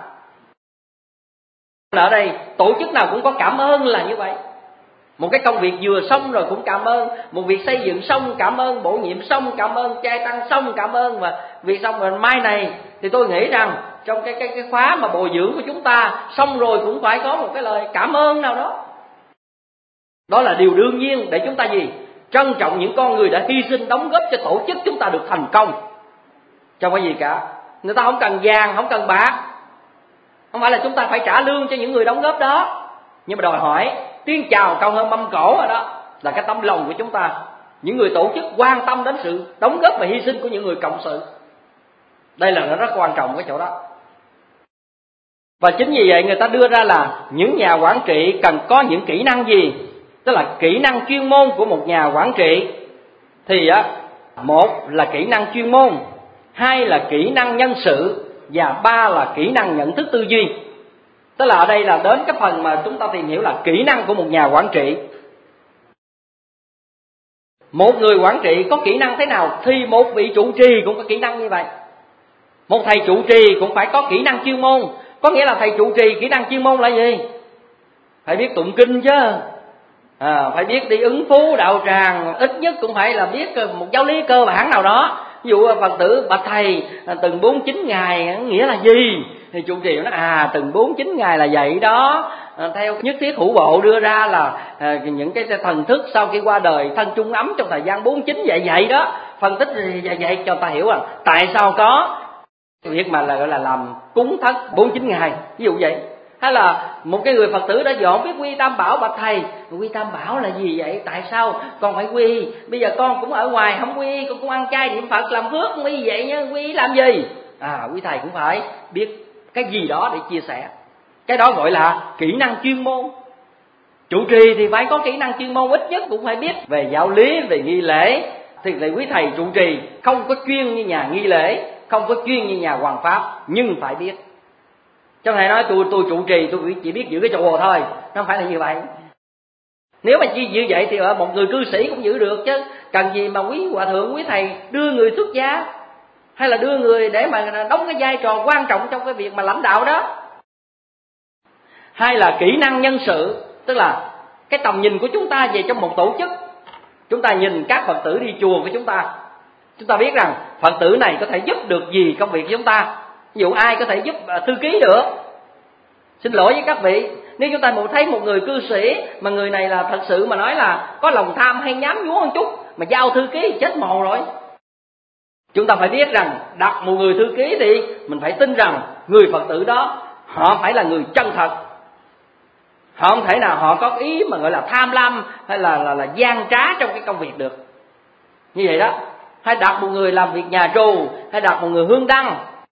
Ở đây tổ chức nào cũng có cảm ơn là như vậy. Một cái công việc vừa xong rồi cũng cảm ơn, một việc xây dựng xong cảm ơn, bổ nhiệm xong cảm ơn, trai tăng xong cảm ơn, và việc xong rồi mai này thì tôi nghĩ rằng trong cái cái cái khóa mà bồi dưỡng của chúng ta xong rồi cũng phải có một cái lời cảm ơn nào đó. Đó là điều đương nhiên để chúng ta gì? Trân trọng những con người đã hy sinh đóng góp cho tổ chức chúng ta được thành công. Trong cái gì cả. Người ta không cần vàng, không cần bạc. Không phải là chúng ta phải trả lương cho những người đóng góp đó, nhưng mà đòi hỏi tiếng chào cao hơn mâm cổ rồi đó, là cái tấm lòng của chúng ta. Những người tổ chức quan tâm đến sự đóng góp và hy sinh của những người cộng sự. Đây là nó rất quan trọng cái chỗ đó. Và chính vì vậy người ta đưa ra là những nhà quản trị cần có những kỹ năng gì? Tức là kỹ năng chuyên môn của một nhà quản trị. Thì á, một là kỹ năng chuyên môn, hai là kỹ năng nhân sự, và ba là kỹ năng nhận thức tư duy. Tức là ở đây là đến cái phần mà chúng ta tìm hiểu là kỹ năng của một nhà quản trị. Một người quản trị có kỹ năng thế nào thì một vị trụ trì cũng có kỹ năng như vậy. Một thầy trụ trì cũng phải có kỹ năng chuyên môn. Có nghĩa là thầy trụ trì kỹ năng chuyên môn là gì? Phải biết tụng kinh chứ, à, phải biết đi ứng phú đạo tràng, ít nhất cũng phải là biết một giáo lý cơ bản nào đó. Ví dụ Phật tử bạch thầy từng bốn chín ngày nghĩa là gì? Thì trụ trì nói à từng bốn chín ngày là vậy đó. À, theo nhất thiết hữu bộ đưa ra là à, những cái thần thức sau khi qua đời thân chung ấm trong thời gian bốn chín vậy vậy đó. Phân tích vậy vậy cho ta hiểu rằng tại sao có việc mà là gọi là làm cúng thất bốn chín ngày, ví dụ vậy. Hay là một cái người Phật tử đã dọn biết quy tam bảo, bạch thầy quy tam bảo là gì vậy, tại sao con phải quy? Bây giờ con cũng ở ngoài không quy, con cũng ăn chay niệm Phật làm phước không quy vậy nhá, quy làm gì? À quý thầy cũng phải biết cái gì đó để chia sẻ. Cái đó gọi là kỹ năng chuyên môn. Trụ trì thì phải có kỹ năng chuyên môn, ít nhất cũng phải biết về giáo lý, về nghi lễ. Thì lại quý thầy trụ trì không có chuyên như nhà nghi lễ, không có chuyên như nhà hoàng pháp, nhưng phải biết. Trong này nói tôi tôi trụ trì tôi chỉ biết giữ cái chùa thôi, nó không phải là như vậy. Nếu mà chỉ như vậy thì ở một người cư sĩ cũng giữ được chứ, cần gì mà quý hòa thượng quý thầy đưa người xuất gia hay là đưa người để mà đóng cái vai trò quan trọng trong cái việc mà lãnh đạo đó. Hay là kỹ năng nhân sự, tức là cái tầm nhìn của chúng ta về trong một tổ chức. Chúng ta nhìn các Phật tử đi chùa của chúng ta, chúng ta biết rằng Phật tử này có thể giúp được gì công việc của chúng ta. Ví dụ ai có thể giúp thư ký được. Xin lỗi với các vị, nếu chúng ta một thấy một người cư sĩ mà người này là thật sự mà nói là có lòng tham hay nhám nhúa một chút mà giao thư ký thì chết mồ rồi. Chúng ta phải biết rằng đặt một người thư ký thì mình phải tin rằng người Phật tử đó họ phải là người chân thật. Họ không thể nào họ có ý mà gọi là tham lam hay là là, là gian trá trong cái công việc được. Như vậy đó. Hay đặt một người làm việc nhà trù, hay đặt một người hương đăng,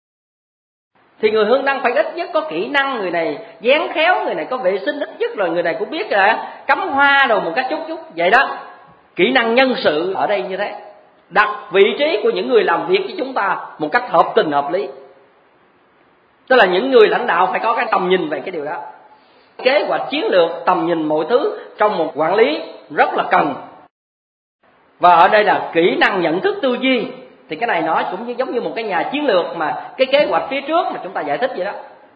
thì người hương đăng phải ít nhất có kỹ năng, người này dán khéo, người này có vệ sinh ít nhất, rồi người này cũng biết là cắm hoa đồ một cách chút chút vậy đó. Kỹ năng nhân sự ở đây như thế, đặt vị trí của những người làm việc với chúng ta một cách hợp tình hợp lý. Tức là những người lãnh đạo phải có cái tầm nhìn về cái điều đó. Kế hoạch chiến lược, tầm nhìn mọi thứ trong một quản lý rất là cần. Và ở đây là kỹ năng nhận thức tư duy. Thì cái này nói cũng như giống như một cái nhà chiến lược mà cái kế hoạch phía trước mà chúng ta giải thích vậy đó.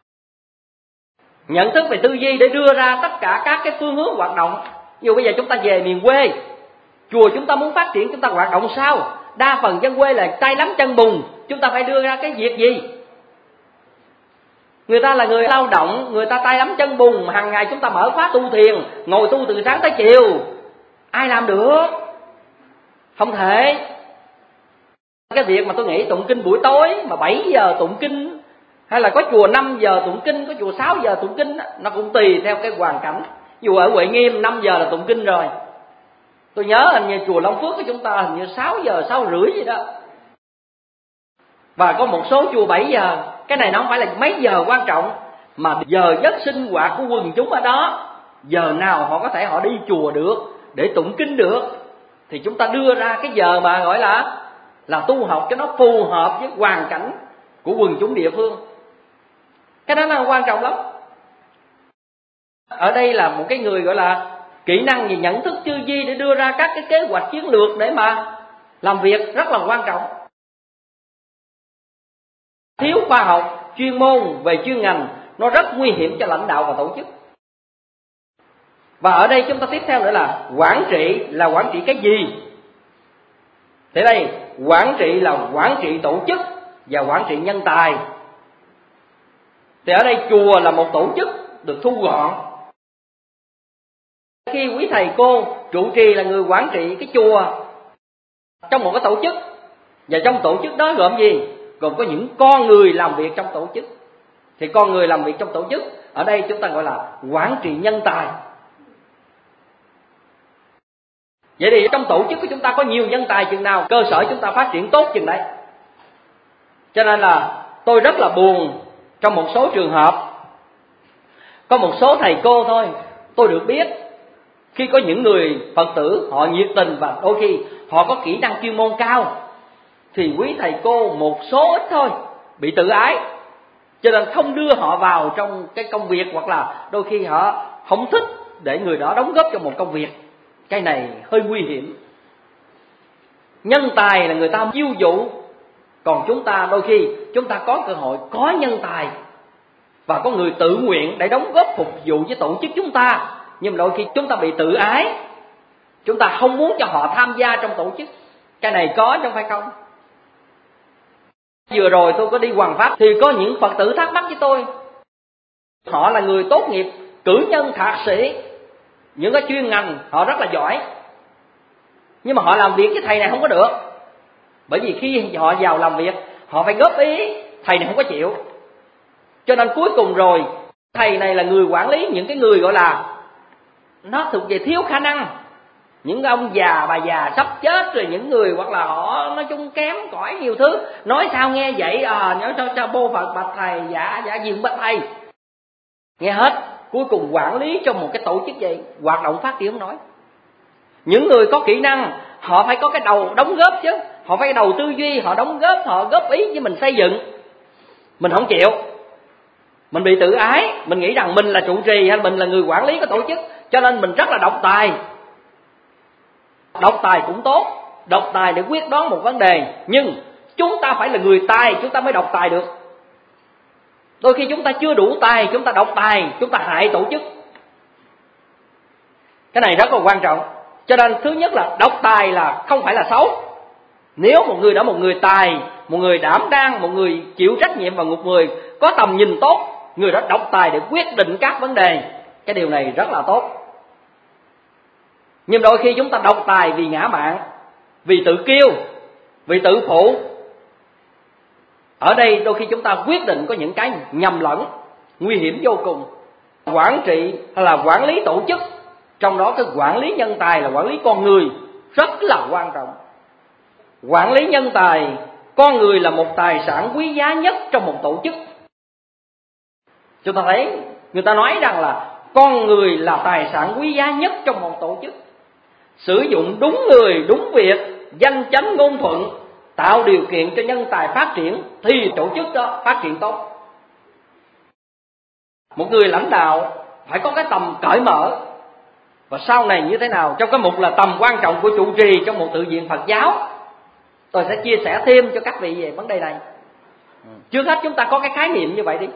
Nhận thức về tư duy để đưa ra tất cả các cái phương hướng hoạt động. Ví dụ bây giờ chúng ta về miền quê, chùa chúng ta muốn phát triển, chúng ta hoạt động sao? Đa phần dân quê là tay lắm chân bùn, chúng ta phải đưa ra cái việc gì? Người ta là người lao động, người ta tay lắm chân bùn, mà hàng ngày chúng ta mở khóa tu thiền, ngồi tu từ sáng tới chiều. Ai làm được? Không thể. Cái việc mà tôi nghĩ tụng kinh buổi tối mà bảy giờ tụng kinh, hay là có chùa năm giờ tụng kinh, có chùa sáu giờ tụng kinh, nó cũng tùy theo cái hoàn cảnh. Dù ở Huệ Nghiêm năm giờ là tụng kinh rồi. Tôi nhớ hình như chùa Long Phước của chúng ta hình như sáu giờ, sáu rưỡi gì đó. Và có một số chùa bảy giờ. Cái này nó không phải là mấy giờ quan trọng, mà giờ giấc sinh hoạt của quần chúng ở đó, giờ nào họ có thể họ đi chùa được để tụng kinh được, thì chúng ta đưa ra cái giờ mà gọi là là tu học cho nó phù hợp với hoàn cảnh của quần chúng địa phương. Cái đó nó quan trọng lắm. Ở đây là một cái người gọi là kỹ năng về nhận thức tư duy để đưa ra các cái kế hoạch chiến lược để mà làm việc rất là quan trọng. Thiếu khoa học, chuyên môn về chuyên ngành nó rất nguy hiểm cho lãnh đạo và tổ chức. Và ở đây chúng ta tiếp theo nữa là quản trị là quản trị cái gì? Thế đây, quản trị là quản trị tổ chức và quản trị nhân tài. Thì ở đây chùa là một tổ chức được thu gọn. Khi quý thầy cô trụ trì là người quản trị cái chùa trong một cái tổ chức, và trong tổ chức đó gồm gì? Gồm có những con người làm việc trong tổ chức. Thì con người làm việc trong tổ chức ở đây chúng ta gọi là quản trị nhân tài. Vậy thì trong tổ chức của chúng ta có nhiều nhân tài chừng nào, cơ sở chúng ta phát triển tốt chừng đấy. Cho nên là tôi rất là buồn trong một số trường hợp, có một số thầy cô thôi tôi được biết, khi có những người Phật tử họ nhiệt tình và đôi khi họ có kỹ năng chuyên môn cao, thì quý thầy cô một số ít thôi bị tự ái, cho nên không đưa họ vào trong cái công việc, hoặc là đôi khi họ không thích để người đó đóng góp cho một công việc. Cái này hơi nguy hiểm. Nhân tài là người ta chiêu dụ, còn chúng ta đôi khi chúng ta có cơ hội có nhân tài và có người tự nguyện để đóng góp phục vụ với tổ chức chúng ta, nhưng mà đôi khi chúng ta bị tự ái, chúng ta không muốn cho họ tham gia trong tổ chức. Cái này có chứ không phải không. Vừa rồi tôi có đi Hoằng Pháp thì có những Phật tử thắc mắc với tôi, họ là người tốt nghiệp cử nhân thạc sĩ, những cái chuyên ngành họ rất là giỏi, nhưng mà họ làm việc với thầy này không có được, bởi vì khi họ vào làm việc họ phải góp ý, thầy này không có chịu. Cho nên cuối cùng rồi thầy này là người quản lý những cái người gọi là nó thuộc về thiếu khả năng, những ông già bà già sắp chết rồi, những người hoặc là họ nói chung kém cỏi nhiều thứ, nói sao nghe vậy, à nhớ cho cho bô Phật bạch thầy, dạ dạ diện bạch thầy, nghe hết. Cuối cùng quản lý trong một cái tổ chức vậy, hoạt động phát triển không nói. Những người có kỹ năng họ phải có cái đầu đóng góp chứ, họ phải đầu tư duy, họ đóng góp, họ góp ý với mình xây dựng. Mình không chịu, mình bị tự ái, mình nghĩ rằng mình là trụ trì hay mình là người quản lý cái tổ chức, cho nên mình rất là độc tài. Độc tài cũng tốt, độc tài để quyết đoán một vấn đề, nhưng chúng ta phải là người tài chúng ta mới độc tài được. Đôi khi chúng ta chưa đủ tài, chúng ta độc tài, chúng ta hại tổ chức. Cái này rất là quan trọng. Cho nên thứ nhất là độc tài là không phải là xấu. Nếu một người đã một người tài, một người đảm đang, một người chịu trách nhiệm và một người có tầm nhìn tốt, người đó độc tài để quyết định các vấn đề, cái điều này rất là tốt. Nhưng đôi khi chúng ta độc tài vì ngã mạn, vì tự kiêu, vì tự phụ. Ở đây đôi khi chúng ta quyết định có những cái nhầm lẫn, nguy hiểm vô cùng. Quản trị hay là quản lý tổ chức, trong đó cái quản lý nhân tài là quản lý con người rất là quan trọng. Quản lý nhân tài, con người là một tài sản quý giá nhất trong một tổ chức. Chúng ta thấy người ta nói rằng là con người là tài sản quý giá nhất trong một tổ chức. Sử dụng đúng người, đúng việc, danh chánh ngôn thuận, tạo điều kiện cho nhân tài phát triển thì tổ chức đó phát triển tốt. Một người lãnh đạo phải có cái tầm cởi mở. Và sau này như thế nào, trong cái mục là tầm quan trọng của trụ trì trong một tự viện Phật giáo, tôi sẽ chia sẻ thêm cho các vị về vấn đề này. Trước hết chúng ta có cái khái niệm như vậy đi.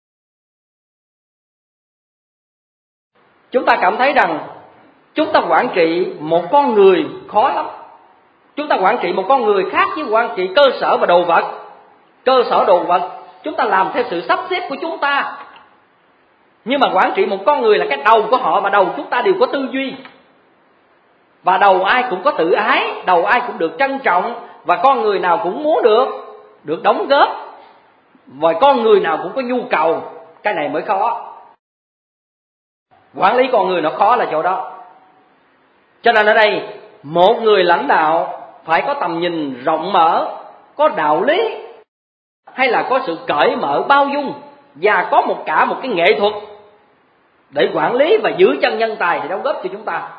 Chúng ta cảm thấy rằng chúng ta quản trị một con người khó lắm. Chúng ta quản trị một con người khác với quản trị cơ sở và đồ vật. Cơ sở đồ vật chúng ta làm theo sự sắp xếp của chúng ta. Nhưng mà quản trị một con người là cái đầu của họ, và đầu chúng ta đều có tư duy. Và đầu ai cũng có tự ái, đầu ai cũng được trân trọng, và con người nào cũng muốn được, được đóng góp. Và con người nào cũng có nhu cầu, cái này mới khó. Quản lý con người nó khó là chỗ đó. Cho nên ở đây, một người lãnh đạo phải có tầm nhìn rộng mở, có đạo lý, hay là có sự cởi mở bao dung, và có một cả một cái nghệ thuật để quản lý và giữ chân nhân tài để đóng góp cho chúng ta.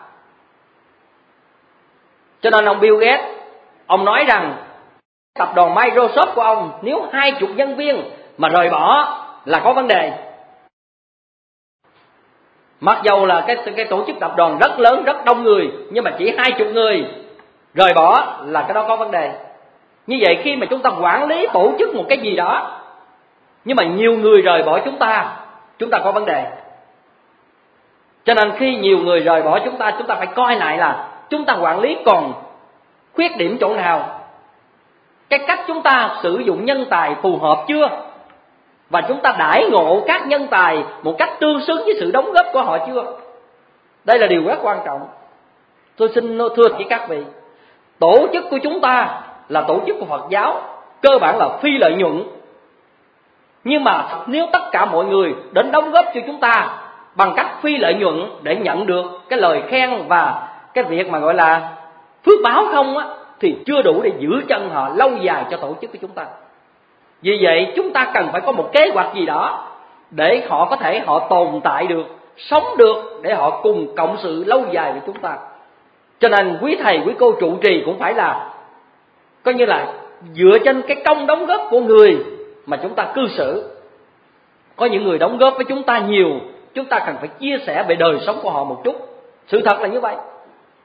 Cho nên ông Bill Gates, ông nói rằng tập đoàn Microsoft của ông nếu hai chục nhân viên mà rời bỏ là có vấn đề. Mặc dầu là cái, cái tổ chức tập đoàn rất lớn, rất đông người, nhưng mà chỉ hai chục người rời bỏ là cái đó có vấn đề. Như vậy khi mà chúng ta quản lý tổ chức một cái gì đó, nhưng mà nhiều người rời bỏ chúng ta, chúng ta có vấn đề. Cho nên khi nhiều người rời bỏ chúng ta, chúng ta phải coi lại là chúng ta quản lý còn khuyết điểm chỗ nào, cái cách chúng ta sử dụng nhân tài phù hợp chưa, và chúng ta đãi ngộ các nhân tài một cách tương xứng với sự đóng góp của họ chưa. Đây là điều rất quan trọng. Tôi xin thưa với các vị, tổ chức của chúng ta là tổ chức của Phật giáo, cơ bản là phi lợi nhuận. Nhưng mà nếu tất cả mọi người đến đóng góp cho chúng ta bằng cách phi lợi nhuận để nhận được cái lời khen và cái việc mà gọi là phước báo không á, thì chưa đủ để giữ chân họ lâu dài cho tổ chức của chúng ta. Vì vậy chúng ta cần phải có một kế hoạch gì đó để họ có thể họ tồn tại được, sống được, để họ cùng cộng sự lâu dài với chúng ta. Cho nên quý thầy, quý cô trụ trì cũng phải là coi như là dựa trên cái công đóng góp của người mà chúng ta cư xử. Có những người đóng góp với chúng ta nhiều, chúng ta cần phải chia sẻ về đời sống của họ một chút. Sự thật là như vậy.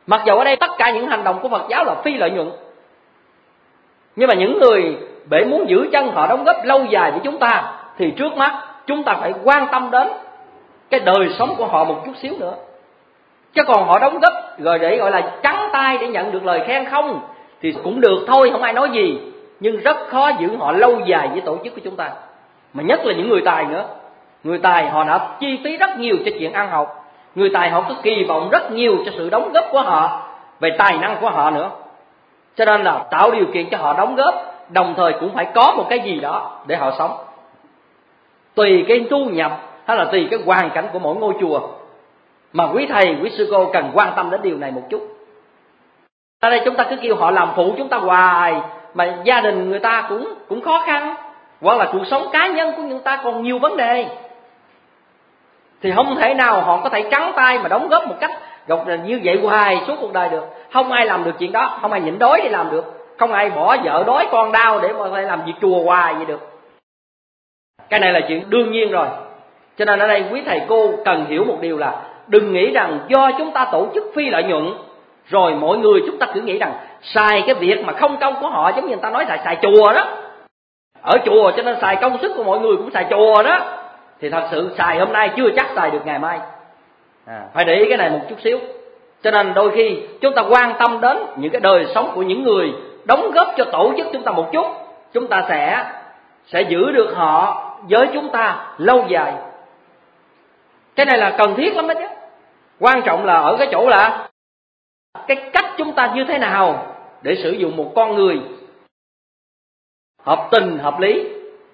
Mặc dù ở đây tất cả những hành động của Phật giáo là phi lợi nhuận, nhưng mà những người để muốn giữ chân họ đóng góp lâu dài với chúng ta thì trước mắt chúng ta phải quan tâm đến cái đời sống của họ một chút xíu nữa. Chứ còn họ đóng góp rồi để gọi là trắng tay để nhận được lời khen không thì cũng được thôi, không ai nói gì, nhưng rất khó giữ họ lâu dài với tổ chức của chúng ta. Mà nhất là những người tài nữa. Người tài họ đã chi phí rất nhiều cho chuyện ăn học. Người tài họ có kỳ vọng rất nhiều cho sự đóng góp của họ, về tài năng của họ nữa. Cho nên là tạo điều kiện cho họ đóng góp, đồng thời cũng phải có một cái gì đó để họ sống. Tùy cái thu nhập hay là tùy cái hoàn cảnh của mỗi ngôi chùa mà quý thầy, quý sư cô cần quan tâm đến điều này một chút. Ở đây chúng ta cứ kêu họ làm phụ chúng ta hoài, mà gia đình người ta cũng cũng khó khăn, hoặc là cuộc sống cá nhân của người ta còn nhiều vấn đề, thì không thể nào họ có thể trắng tay mà đóng góp một cách gọc như vậy hoài suốt cuộc đời được. Không ai làm được chuyện đó, không ai nhịn đói để làm được, không ai bỏ vợ đói con đau để mà phải làm việc chùa hoài vậy được. Cái này là chuyện đương nhiên rồi. Cho nên ở đây quý thầy cô cần hiểu một điều là đừng nghĩ rằng do chúng ta tổ chức phi lợi nhuận rồi mọi người chúng ta cứ nghĩ rằng xài cái việc mà không công của họ, giống như người ta nói xài xài chùa đó, ở chùa cho nên xài công sức của mọi người cũng xài chùa đó, thì thật sự xài hôm nay chưa chắc xài được ngày mai. À, phải để ý cái này một chút xíu. Cho nên đôi khi chúng ta quan tâm đến những cái đời sống của những người đóng góp cho tổ chức chúng ta một chút, chúng ta sẽ sẽ giữ được họ với chúng ta lâu dài. Cái này là cần thiết lắm đó chứ. Quan trọng là ở cái chỗ là cái cách chúng ta như thế nào để sử dụng một con người hợp tình hợp lý.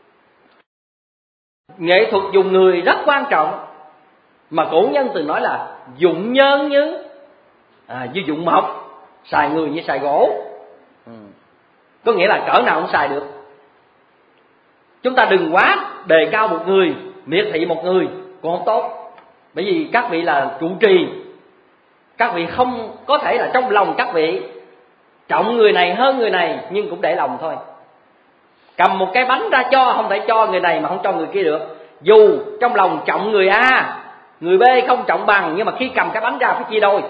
Nghệ thuật dùng người rất quan trọng, mà cổ nhân từng nói là dụng nhân như à, như dụng mộc, xài người như xài gỗ. ừ. Có nghĩa là cỡ nào cũng xài được. Chúng ta đừng quá đề cao một người, miệt thị một người cũng không tốt. Bởi vì các vị là trụ trì, các vị không có thể là trong lòng các vị trọng người này hơn người này, nhưng cũng để lòng thôi. Cầm một cái bánh ra cho, không thể cho người này mà không cho người kia được. Dù trong lòng trọng người A, người B không trọng bằng, nhưng mà khi cầm cái bánh ra phải chia đôi.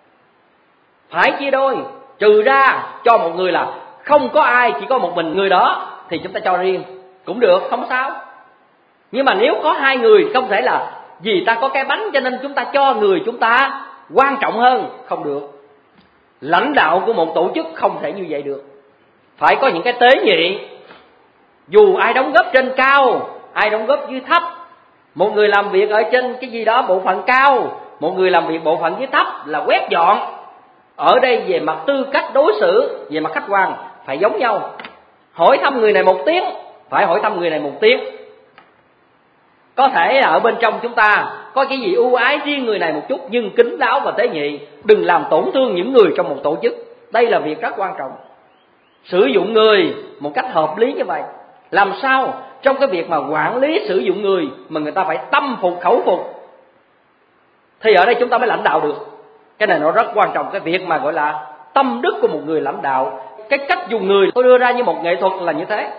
Phải chia đôi, trừ ra cho một người là không có ai, chỉ có một mình người đó thì chúng ta cho riêng cũng được, không sao. Nhưng mà nếu có hai người, không thể là vì ta có cái bánh cho nên chúng ta cho người chúng ta quan trọng hơn, không được. Lãnh đạo của một tổ chức không thể như vậy được. Phải có những cái tế nhị. Dù ai đóng góp trên cao, ai đóng góp dưới thấp, một người làm việc ở trên cái gì đó bộ phận cao, một người làm việc bộ phận dưới thấp là quét dọn. Ở đây về mặt tư cách đối xử, về mặt khách quan phải giống nhau. Hỏi thăm người này một tiếng, phải hỏi thăm người này một tiếng. Có thể là ở bên trong chúng ta có cái gì ưu ái riêng người này một chút, nhưng kính đáo và tế nhị, đừng làm tổn thương những người trong một tổ chức. Đây là việc rất quan trọng. Sử dụng người một cách hợp lý như vậy. Làm sao trong cái việc mà quản lý sử dụng người mà người ta phải tâm phục khẩu phục, thì ở đây chúng ta mới lãnh đạo được. Cái này nó rất quan trọng, cái việc mà gọi là tâm đức của một người lãnh đạo. Cái cách dùng người tôi đưa ra như một nghệ thuật là như thế.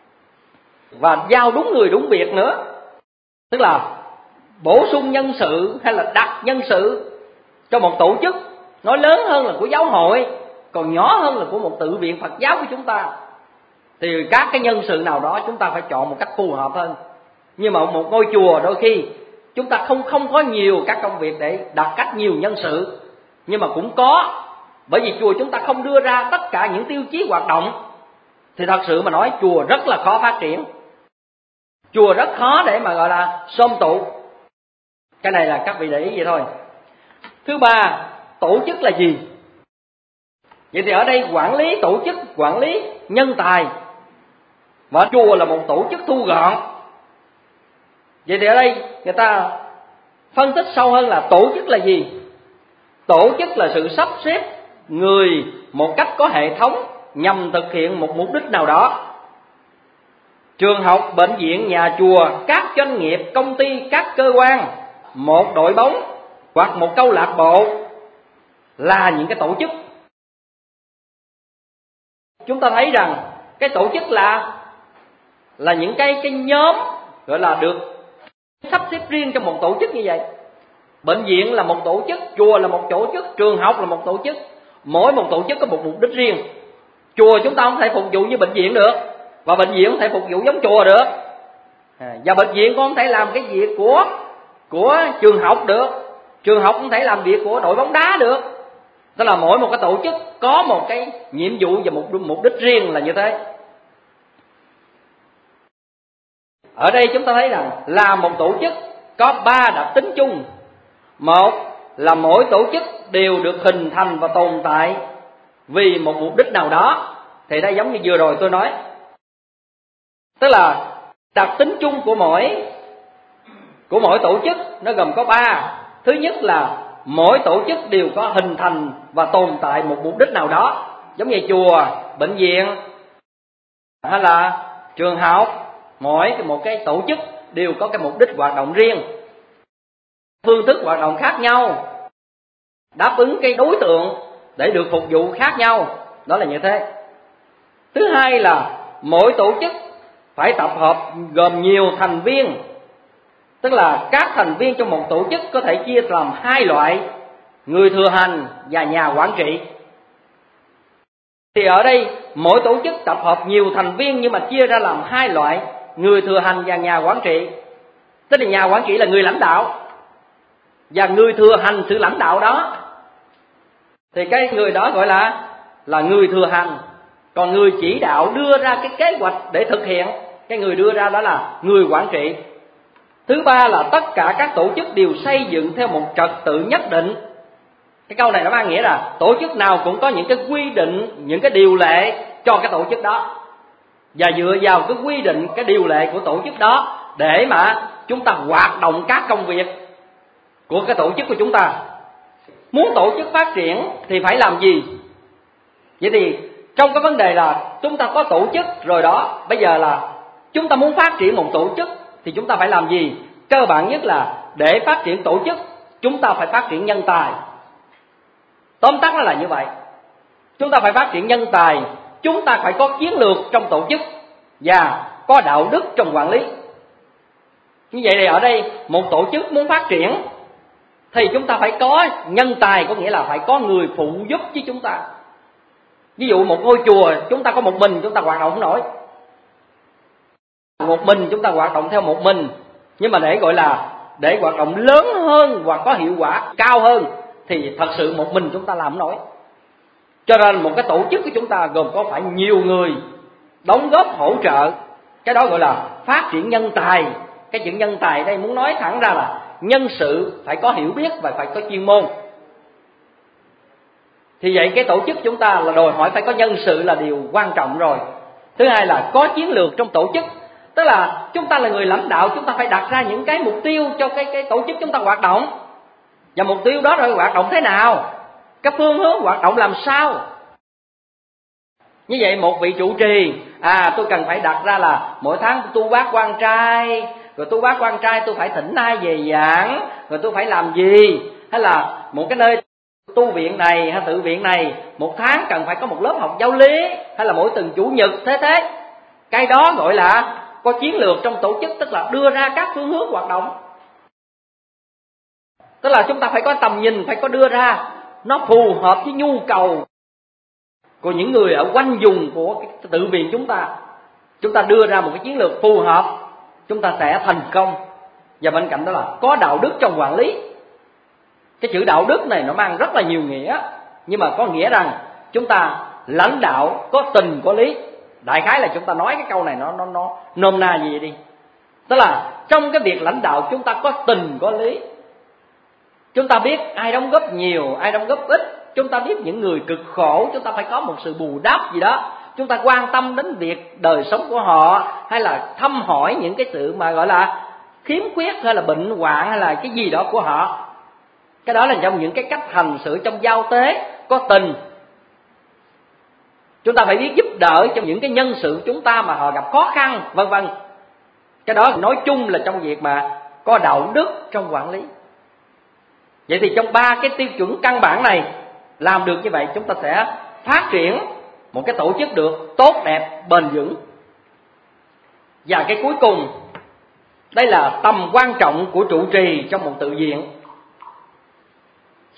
Và giao đúng người đúng việc nữa. Tức là bổ sung nhân sự hay là đặt nhân sự cho một tổ chức, nói lớn hơn là của giáo hội, còn nhỏ hơn là của một tự viện Phật giáo của chúng ta, thì các cái nhân sự nào đó chúng ta phải chọn một cách phù hợp hơn. Nhưng mà một ngôi chùa đôi khi chúng ta không không có nhiều các công việc để đặt cách nhiều nhân sự, nhưng mà cũng có. Bởi vì chùa chúng ta không đưa ra tất cả những tiêu chí hoạt động, thì thật sự mà nói chùa rất là khó phát triển. Chùa rất khó để mà gọi là xôm tụ. Cái này là các vị để ý vậy thôi. Thứ ba, tổ chức là gì? Vậy thì ở đây quản lý tổ chức, quản lý nhân tài, và chùa là một tổ chức thu gọn. Vậy thì ở đây người ta phân tích sâu hơn là tổ chức là gì? Tổ chức là sự sắp xếp người một cách có hệ thống nhằm thực hiện một mục đích nào đó. Trường học, bệnh viện, nhà chùa, các doanh nghiệp, công ty, các cơ quan, một đội bóng hoặc một câu lạc bộ là những cái tổ chức. Chúng ta thấy rằng cái tổ chức là là những cái cái nhóm gọi là được sắp xếp riêng trong một tổ chức như vậy. Bệnh viện là một tổ chức, chùa là một tổ chức, trường học là một tổ chức. Mỗi một tổ chức có một mục đích riêng. Chùa chúng ta không thể phục vụ như bệnh viện được, và bệnh viện không thể phục vụ giống chùa được. À, và bệnh viện cũng không thể làm cái việc của của trường học được, trường học không thể làm việc của đội bóng đá được. Tức là mỗi một cái tổ chức có một cái nhiệm vụ và một mục đích riêng là như thế. Ở đây chúng ta thấy rằng là một tổ chức có ba đặc tính chung. Một là mỗi tổ chức đều được hình thành và tồn tại vì một mục đích nào đó. Thì đây giống như vừa rồi tôi nói, tức là đặc tính chung của mỗi của mỗi tổ chức nó gồm có ba. Thứ nhất là mỗi tổ chức đều có hình thành và tồn tại một mục đích nào đó, giống như chùa, bệnh viện hay là trường học. Mỗi một cái tổ chức đều có cái mục đích hoạt động riêng, phương thức hoạt động khác nhau, đáp ứng cái đối tượng để được phục vụ khác nhau. Đó là như thế. Thứ hai là mỗi tổ chức phải tập hợp gồm nhiều thành viên, tức là các thành viên trong một tổ chức có thể chia làm hai loại: người thừa hành và nhà quản trị. Thì ở đây mỗi tổ chức tập hợp nhiều thành viên nhưng mà chia ra làm hai loại: người thừa hành và nhà quản trị. Tức là nhà quản trị là người lãnh đạo, và người thừa hành sự lãnh đạo đó. Thì cái người đó gọi là là người thừa hành. Còn người chỉ đạo đưa ra cái kế hoạch để thực hiện, cái người đưa ra đó là người quản trị. Thứ ba là tất cả các tổ chức đều xây dựng theo một trật tự nhất định. Cái câu này nó mang nghĩa là tổ chức nào cũng có những cái quy định, những cái điều lệ cho cái tổ chức đó, và dựa vào cái quy định, cái điều lệ của tổ chức đó để mà chúng ta hoạt động các công việc của cái tổ chức của chúng ta. Muốn tổ chức phát triển thì phải làm gì? Vậy thì trong cái vấn đề là chúng ta có tổ chức rồi đó, bây giờ là chúng ta muốn phát triển một tổ chức thì chúng ta phải làm gì? Cơ bản nhất là để phát triển tổ chức, chúng ta phải phát triển nhân tài. Tóm tắt nó là như vậy. Chúng ta phải phát triển nhân tài, chúng ta phải có chiến lược trong tổ chức và có đạo đức trong quản lý. Như vậy thì ở đây một tổ chức muốn phát triển thì chúng ta phải có nhân tài, có nghĩa là phải có người phụ giúp với chúng ta. Ví dụ một ngôi chùa chúng ta có một mình chúng ta hoạt động không nổi. Một mình chúng ta hoạt động theo một mình, nhưng mà để gọi là để hoạt động lớn hơn hoặc có hiệu quả cao hơn thì thật sự một mình chúng ta làm không nổi. Cho nên một cái tổ chức của chúng ta gồm có phải nhiều người đóng góp hỗ trợ. Cái đó gọi là phát triển nhân tài. Cái chữ nhân tài đây muốn nói thẳng ra là nhân sự phải có hiểu biết và phải có chuyên môn. Thì vậy cái tổ chức chúng ta là đòi hỏi phải có nhân sự là điều quan trọng rồi. Thứ hai là có chiến lược trong tổ chức. Tức là chúng ta là người lãnh đạo, chúng ta phải đặt ra những cái mục tiêu cho cái, cái tổ chức chúng ta hoạt động. Và mục tiêu đó rồi hoạt động thế nào? Cái phương hướng hoạt động làm sao? Như vậy một vị trụ trì, à tôi cần phải đặt ra là mỗi tháng tu bác quan trai, rồi tu bác quan trai tôi phải thỉnh ai về giảng, rồi tôi phải làm gì? Hay là một cái nơi tu viện này hay tự viện này một tháng cần phải có một lớp học giáo lý, hay là mỗi tuần chủ nhật thế thế. Cái đó gọi là có chiến lược trong tổ chức, tức là đưa ra các phương hướng hoạt động. Tức là chúng ta phải có tầm nhìn, phải có đưa ra nó phù hợp với nhu cầu của những người ở quanh vùng của cái tự viện chúng ta. Chúng ta đưa ra một cái chiến lược phù hợp, chúng ta sẽ thành công. Và bên cạnh đó là có đạo đức trong quản lý. Cái chữ đạo đức này nó mang rất là nhiều nghĩa, nhưng mà có nghĩa rằng chúng ta lãnh đạo có tình có lý. Đại khái là chúng ta nói cái câu này nó nó nó nôm na gì đi. Tức là trong cái việc lãnh đạo chúng ta có tình có lý. Chúng ta biết ai đóng góp nhiều, ai đóng góp ít. Chúng ta biết những người cực khổ, chúng ta phải có một sự bù đắp gì đó. Chúng ta quan tâm đến việc đời sống của họ, hay là thăm hỏi những cái sự mà gọi là khiếm khuyết hay là bệnh hoạn hay là cái gì đó của họ. Cái đó là trong những cái cách hành xử trong giao tế có tình. Chúng ta phải biết giúp đỡ cho những cái nhân sự chúng ta mà họ gặp khó khăn, vân vân. Cái đó nói chung là trong việc mà có đạo đức trong quản lý. Vậy thì trong ba cái tiêu chuẩn căn bản này làm được như vậy, chúng ta sẽ phát triển một cái tổ chức được tốt đẹp, bền vững. Và cái cuối cùng, đây là tầm quan trọng của trụ trì trong một tự viện.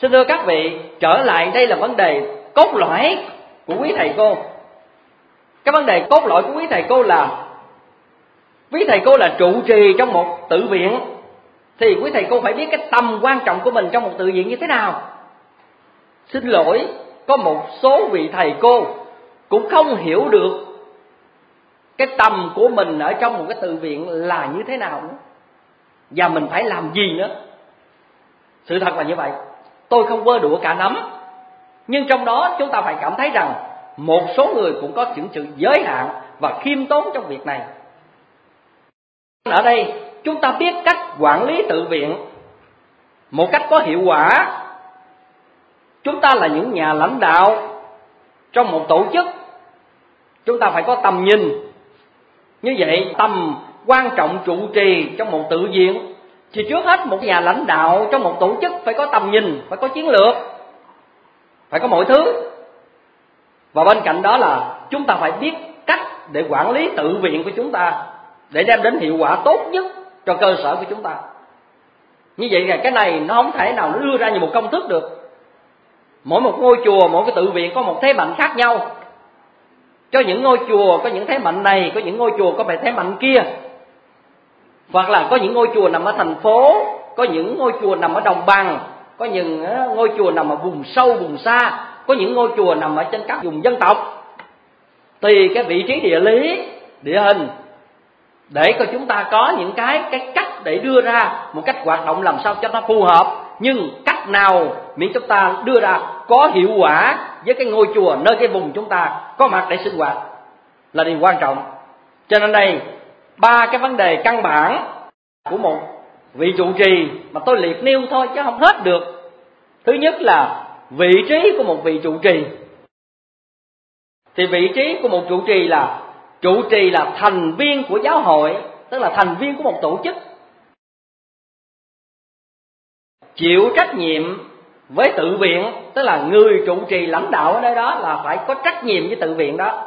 Xin thưa các vị, trở lại đây là vấn đề cốt lõi của quý thầy cô. Cái vấn đề cốt lõi của quý thầy cô là quý thầy cô là trụ trì trong một tự viện, thì quý thầy cô phải biết cái tầm quan trọng của mình trong một tự viện như thế nào. Xin lỗi, có một số vị thầy cô cũng không hiểu được cái tầm của mình ở trong một cái tự viện là như thế nào nữa, và mình phải làm gì nữa. Sự thật là như vậy. Tôi không vơ đũa cả nắm, nhưng trong đó chúng ta phải cảm thấy rằng một số người cũng có những sự giới hạn và khiêm tốn trong việc này. Ở đây chúng ta biết cách quản lý tự viện một cách có hiệu quả. Chúng ta là những nhà lãnh đạo trong một tổ chức, chúng ta phải có tầm nhìn. Như vậy tầm quan trọng trụ trì trong một tự viện thì trước hết một nhà lãnh đạo trong một tổ chức phải có tầm nhìn, phải có chiến lược, phải có mọi thứ. Và bên cạnh đó là chúng ta phải biết cách để quản lý tự viện của chúng ta để đem đến hiệu quả tốt nhất cho cơ sở của chúng ta. Như vậy là cái này nó không thể nào nó đưa ra như một công thức được. Mỗi một ngôi chùa, mỗi cái tự viện có một thế mạnh khác nhau. Cho những ngôi chùa có những thế mạnh này, có những ngôi chùa có về thế mạnh kia. Hoặc là có những ngôi chùa nằm ở thành phố, có những ngôi chùa nằm ở đồng bằng, có những ngôi chùa nằm ở vùng sâu, vùng xa, có những ngôi chùa nằm ở trên các vùng dân tộc. Tùy cái vị trí địa lý, địa hình, để cho chúng ta có những cái, cái cách để đưa ra một cách hoạt động làm sao cho nó phù hợp. Nhưng cách nào miễn chúng ta đưa ra có hiệu quả với cái ngôi chùa nơi cái vùng chúng ta có mặt để sinh hoạt là điều quan trọng. Cho nên đây ba cái vấn đề căn bản của một vị trụ trì mà tôi liệt nêu thôi chứ không hết được. Thứ nhất là vị trí của một vị trụ trì. Thì vị trí của một trụ trì là trụ trì là thành viên của giáo hội, tức là thành viên của một tổ chức, chịu trách nhiệm với tự viện, tức là người trụ trì lãnh đạo ở nơi đó là phải có trách nhiệm với tự viện đó.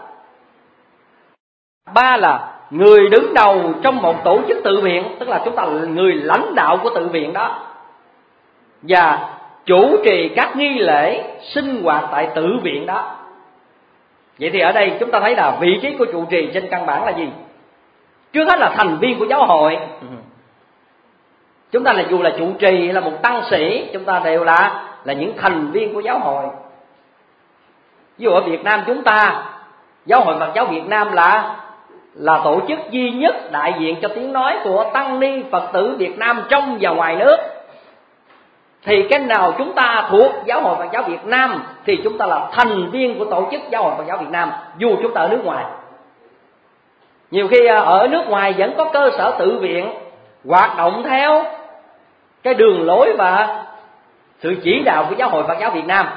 Ba là người đứng đầu trong một tổ chức tự viện, tức là chúng ta là người lãnh đạo của tự viện đó, và chủ trì các nghi lễ sinh hoạt tại tự viện đó. Vậy thì ở đây chúng ta thấy là vị trí của trụ trì trên căn bản là gì? Trước hết là thành viên của giáo hội. Chúng ta là dù là trụ trì hay là một tăng sĩ, chúng ta đều là là những thành viên của giáo hội. Ví dụ ở Việt Nam chúng ta, Giáo hội Phật giáo Việt Nam là là tổ chức duy nhất đại diện cho tiếng nói của tăng ni Phật tử Việt Nam trong và ngoài nước. Thì cái nào chúng ta thuộc Giáo hội Phật giáo Việt Nam thì chúng ta là thành viên của tổ chức Giáo hội Phật giáo Việt Nam, dù chúng ta ở nước ngoài. Nhiều khi ở nước ngoài vẫn có cơ sở tự viện hoạt động theo cái đường lối và sự chỉ đạo của Giáo hội Phật giáo Việt Nam.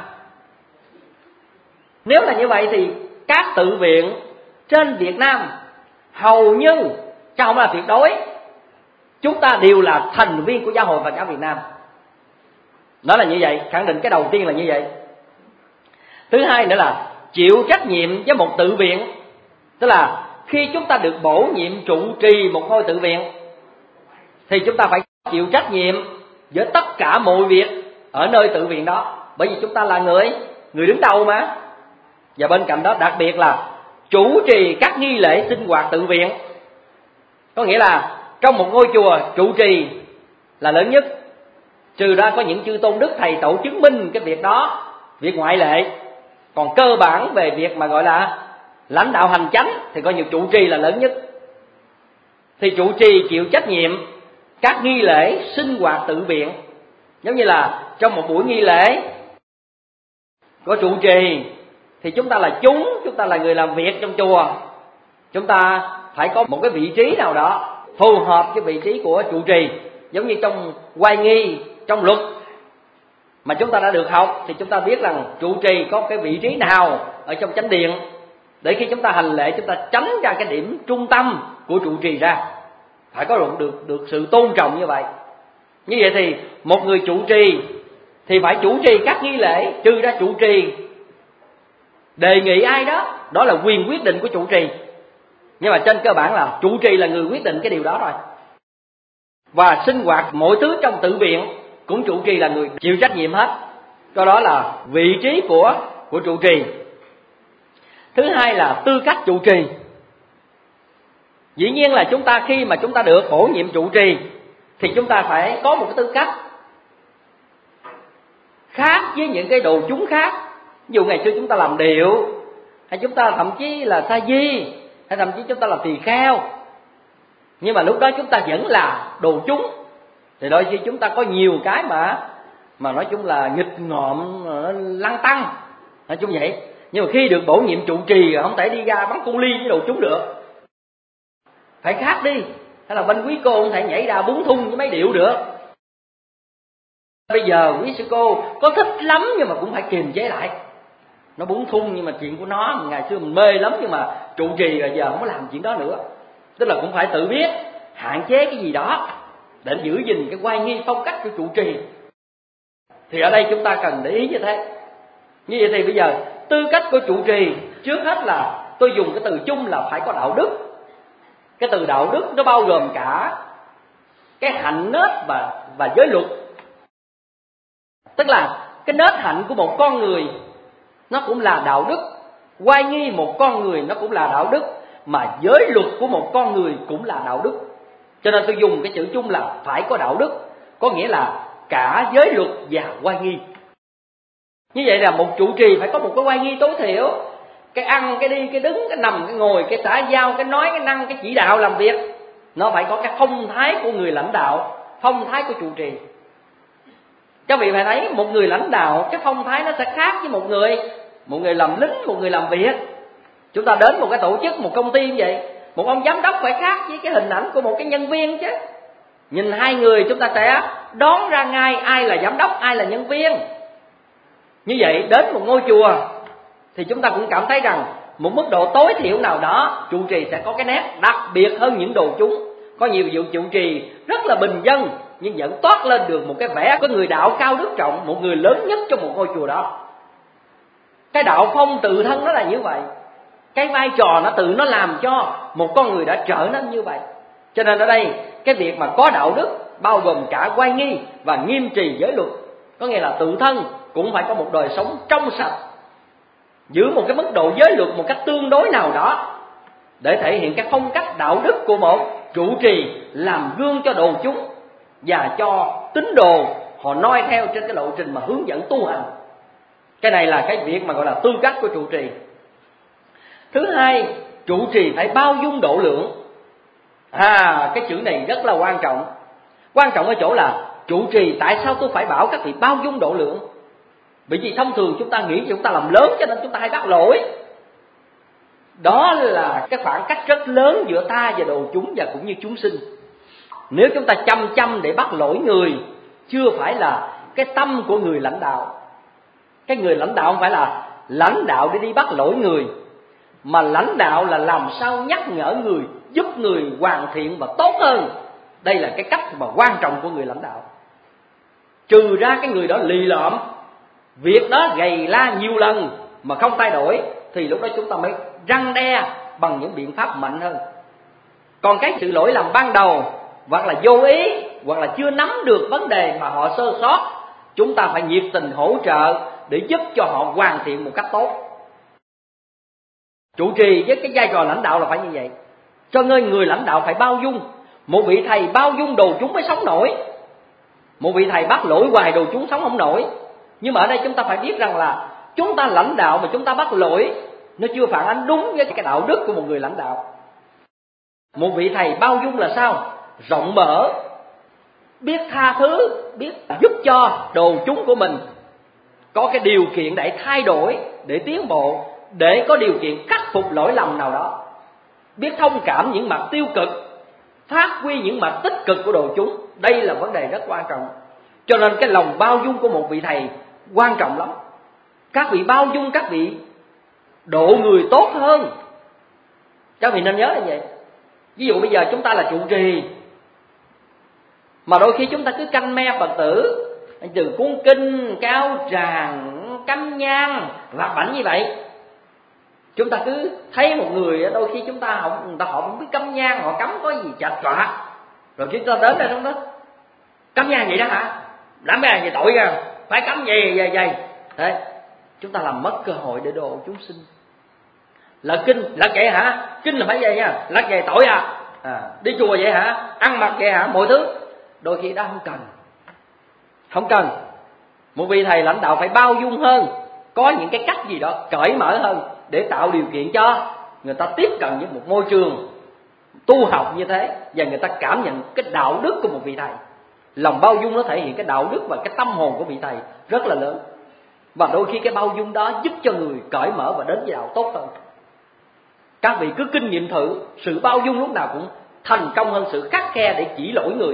Nếu là như vậy thì các tự viện trên Việt Nam hầu như, chứ không là tuyệt đối, chúng ta đều là thành viên của Giáo hội Phật giáo Việt Nam. Đó là như vậy, khẳng định cái đầu tiên là như vậy. Thứ hai nữa là chịu trách nhiệm với một tự viện, tức là khi chúng ta được bổ nhiệm trụ trì một ngôi tự viện thì chúng ta phải chịu trách nhiệm với tất cả mọi việc ở nơi tự viện đó, bởi vì chúng ta là người người đứng đầu mà. Và bên cạnh đó đặc biệt là chủ trì các nghi lễ sinh hoạt tự viện. Có nghĩa là trong một ngôi chùa, trụ trì là lớn nhất, trừ ra có những chư tôn đức thầy tổ chứng minh cái việc đó, việc ngoại lệ. Còn cơ bản về việc mà gọi là lãnh đạo hành chánh thì coi như trụ trì là lớn nhất. Thì trụ trì chịu trách nhiệm các nghi lễ sinh hoạt tự viện. Giống như là trong một buổi nghi lễ có trụ trì thì chúng ta là chúng, chúng ta là người làm việc trong chùa, chúng ta phải có một cái vị trí nào đó phù hợp với vị trí của trụ trì. Giống như trong oai nghi, trong luật mà chúng ta đã được học thì chúng ta biết rằng trụ trì có cái vị trí nào ở trong chánh điện, để khi chúng ta hành lễ chúng ta tránh ra cái điểm trung tâm của trụ trì ra. Phải có được, được, được sự tôn trọng như vậy. Như vậy thì một người trụ trì thì phải chủ trì các nghi lễ, trừ ra trụ trì đề nghị ai đó, đó là quyền quyết định của trụ trì. Nhưng mà trên cơ bản là trụ trì là người quyết định cái điều đó rồi. Và sinh hoạt mọi thứ trong tự viện cũng trụ trì là người chịu trách nhiệm hết. Câu đó là vị trí của của trụ trì. Thứ hai là tư cách trụ trì. Dĩ nhiên là chúng ta khi mà chúng ta được bổ nhiệm trụ trì thì chúng ta phải có một cái tư cách khác với những cái đồ chúng khác. Ví dụ ngày xưa chúng ta làm điệu, hay chúng ta thậm chí là sa di, hay thậm chí chúng ta làm tỳ kheo, nhưng mà lúc đó chúng ta vẫn là đồ chúng. Thì đôi khi chúng ta có nhiều cái mà mà nói chung là nghịch ngợm, lăng tăng, nói chung vậy. Nhưng mà khi được bổ nhiệm trụ trì không thể đi ra bắn cung ly với đồ chúng được, phải khác đi. Hay là bên quý cô không thể nhảy ra búng thung với mấy điệu được. Bây giờ quý sư cô có thích lắm nhưng mà cũng phải kiềm chế lại. Nó búng thung nhưng mà chuyện của nó, ngày xưa mình mê lắm, nhưng mà trụ trì rồi giờ không có làm chuyện đó nữa. Tức là cũng phải tự biết hạn chế cái gì đó để giữ gìn cái oai nghi phong cách của trụ trì. Thì ở đây chúng ta cần để ý như thế. Như vậy thì bây giờ tư cách của trụ trì, trước hết là tôi dùng cái từ chung là phải có đạo đức. Cái từ đạo đức nó bao gồm cả cái hạnh nết và, và giới luật. Tức là cái nết hạnh của một con người nó cũng là đạo đức, oai nghi một con người nó cũng là đạo đức, mà giới luật của một con người cũng là đạo đức. Cho nên tôi dùng cái chữ chung là phải có đạo đức, có nghĩa là cả giới luật và oai nghi. Như vậy là một trụ trì phải có một cái oai nghi tối thiểu. Cái ăn, cái đi, cái đứng, cái nằm, cái ngồi, cái xã giao, cái nói, cái năng, cái chỉ đạo làm việc, nó phải có cái phong thái của người lãnh đạo, phong thái của trụ trì. Các vị phải thấy một người lãnh đạo, cái phong thái nó sẽ khác với một người một người làm lính, một người làm việc. Chúng ta đến một cái tổ chức, một công ty như vậy, một ông giám đốc phải khác với cái hình ảnh của một cái nhân viên chứ. Nhìn hai người chúng ta sẽ đoán ra ngay ai là giám đốc, ai là nhân viên. Như vậy đến một ngôi chùa thì chúng ta cũng cảm thấy rằng một mức độ tối thiểu nào đó trụ trì sẽ có cái nét đặc biệt hơn những đồ chúng. Có nhiều vụ trụ trì rất là bình dân nhưng vẫn toát lên được một cái vẻ có người đạo cao đức trọng, một người lớn nhất trong một ngôi chùa đó. Cái đạo phong tự thân nó là như vậy. Cái vai trò nó tự nó làm cho một con người đã trở nên như vậy. Cho nên ở đây cái việc mà có đạo đức bao gồm cả oai nghi và nghiêm trì giới luật. Có nghĩa là tự thân cũng phải có một đời sống trong sạch, giữ một cái mức độ giới luật một cách tương đối nào đó để thể hiện cái phong cách đạo đức của một trụ trì, làm gương cho đồ chúng và cho tín đồ họ noi theo trên cái lộ trình mà hướng dẫn tu hành. Cái này là cái việc mà gọi là tư cách của trụ trì. Thứ hai, trụ trì phải bao dung độ lượng. À, cái chữ này rất là quan trọng. Quan trọng ở chỗ là trụ trì, tại sao tôi phải bảo các vị bao dung độ lượng? Bởi vì thông thường chúng ta nghĩ chúng ta làm lớn cho nên chúng ta hay bắt lỗi. Đó là cái khoảng cách rất lớn giữa ta và đồ chúng và cũng như chúng sinh. Nếu chúng ta chăm chăm để bắt lỗi người, chưa phải là cái tâm của người lãnh đạo. Cái người lãnh đạo không phải là lãnh đạo để đi bắt lỗi người, mà lãnh đạo là làm sao nhắc nhở người, giúp người hoàn thiện và tốt hơn. Đây là cái cách mà quan trọng của người lãnh đạo. Trừ ra cái người đó lì lợm, việc đó gầy la nhiều lần mà không thay đổi, thì lúc đó chúng ta mới răn đe bằng những biện pháp mạnh hơn. Còn cái sự lỗi lầm ban đầu, hoặc là vô ý, hoặc là chưa nắm được vấn đề mà họ sơ sót, chúng ta phải nhiệt tình hỗ trợ để giúp cho họ hoàn thiện một cách tốt. Trụ trì với cái vai trò lãnh đạo là phải như vậy. Cho nên người lãnh đạo phải bao dung. Một vị thầy bao dung đồ chúng mới sống nổi. Một vị thầy bắt lỗi hoài đồ chúng sống không nổi. Nhưng mà ở đây chúng ta phải biết rằng là chúng ta lãnh đạo mà chúng ta bắt lỗi, nó chưa phản ánh đúng với cái đạo đức của một người lãnh đạo. Một vị thầy bao dung là sao? Rộng mở, biết tha thứ, biết giúp cho đồ chúng của mình có cái điều kiện để thay đổi, để tiến bộ, để có điều kiện khắc phục lỗi lầm nào đó. Biết thông cảm những mặt tiêu cực, phát huy những mặt tích cực của đồ chúng. Đây là vấn đề rất quan trọng. Cho nên cái lòng bao dung của một vị thầy quan trọng lắm. Các vị bao dung các vị độ người tốt hơn. Các vị nên nhớ là vậy. Ví dụ bây giờ chúng ta là trụ trì, mà đôi khi chúng ta cứ canh me Phật tử, từ cuốn kinh, cao tràng, cắm nhang, vặt vảnh như vậy. Chúng ta cứ thấy một người, đôi khi chúng ta không, người ta họ không biết cắm nhang, họ cắm có gì chạch chọa, rồi chúng ta đến đây chúng ta cắm nhang vậy đó hả? Làm cái này gì tội ra, phải cấm gì vậy vậy. Thế chúng ta làm mất cơ hội để độ chúng sinh. Là kinh là kệ hả? Kinh là phải vậy nha, là kệ tội à. à đi chùa vậy hả? Ăn mặc vậy hả? Mọi thứ đôi khi đó không cần, không cần. Một vị thầy lãnh đạo phải bao dung hơn, có những cái cách gì đó cởi mở hơn để tạo điều kiện cho người ta tiếp cận với một môi trường tu học như thế, và người ta cảm nhận cái đạo đức của một vị thầy. Lòng bao dung nó thể hiện cái đạo đức và cái tâm hồn của vị thầy rất là lớn. Và đôi khi cái bao dung đó giúp cho người cởi mở và đến với đạo tốt hơn. Các vị cứ kinh nghiệm thử, sự bao dung lúc nào cũng thành công hơn sự khắt khe để chỉ lỗi người.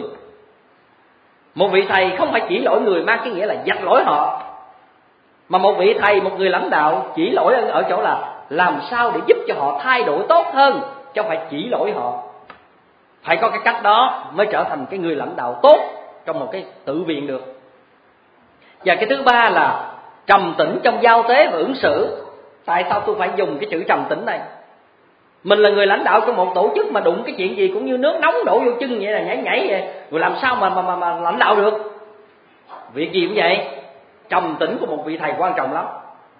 Một vị thầy không phải chỉ lỗi người mang cái nghĩa là dạch lỗi họ, mà một vị thầy, một người lãnh đạo chỉ lỗi ở chỗ là làm sao để giúp cho họ thay đổi tốt hơn, chứ không phải chỉ lỗi họ. Phải có cái cách đó mới trở thành cái người lãnh đạo tốt trong một cái tự viện được. Và cái thứ ba là trầm tĩnh trong giao tế và ứng xử. Tại sao tôi phải dùng cái chữ trầm tĩnh này? Mình là người lãnh đạo của một tổ chức mà đụng cái chuyện gì cũng như nước nóng đổ vô chân vậy, là nhảy nhảy vậy, rồi làm sao mà mà mà, mà lãnh đạo được? Việc gì cũng vậy, trầm tĩnh của một vị thầy quan trọng lắm.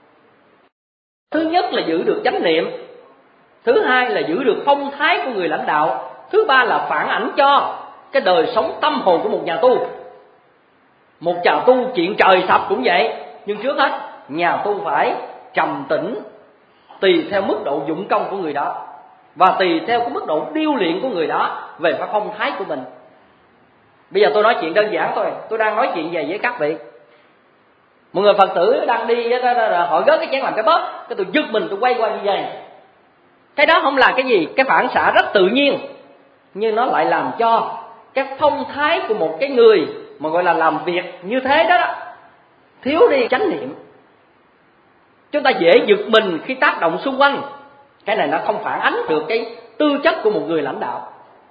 Thứ nhất là giữ được chánh niệm, thứ hai là giữ được phong thái của người lãnh đạo, thứ ba là phản ảnh cho cái đời sống tâm hồn của một nhà tu. Một nhà tu chuyện trời sập cũng vậy, nhưng trước hết nhà tu phải trầm tĩnh tùy theo mức độ dụng công của người đó, và tùy theo cái mức độ điêu luyện của người đó về cái phong thái của mình. Bây giờ tôi nói chuyện đơn giản thôi, tôi đang nói chuyện về với các vị. Một người Phật tử đang đi họ gớt cái chén làm cái bóp, cái tôi giật mình tôi quay qua như vậy. Cái đó không là cái gì, cái phản xạ rất tự nhiên, nhưng nó lại làm cho cái phong thái của một cái người mà gọi là làm việc như thế đó, đó thiếu đi chánh niệm. Chúng ta dễ giật mình khi tác động xung quanh. Cái này nó không phản ánh được cái tư chất của một người lãnh đạo.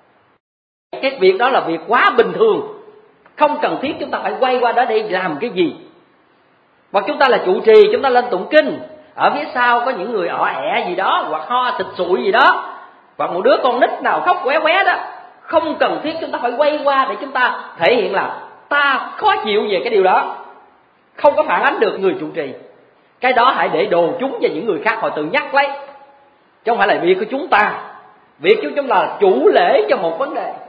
Cái việc đó là việc quá bình thường, không cần thiết chúng ta phải quay qua đó để làm cái gì. Hoặc chúng ta là trụ trì, chúng ta lên tụng kinh, ở phía sau có những người ọ ẹ gì đó, hoặc ho thịt sụi gì đó, hoặc một đứa con nít nào khóc qué qué đó, không cần thiết chúng ta phải quay qua để chúng ta thể hiện là ta khó chịu về cái điều đó. Không có phản ánh được người trụ trì. Cái đó hãy để đồ chúng và những người khác họ tự nhắc lấy, chứ không phải là việc của chúng ta. Việc của chúng ta là chủ lễ cho một vấn đề.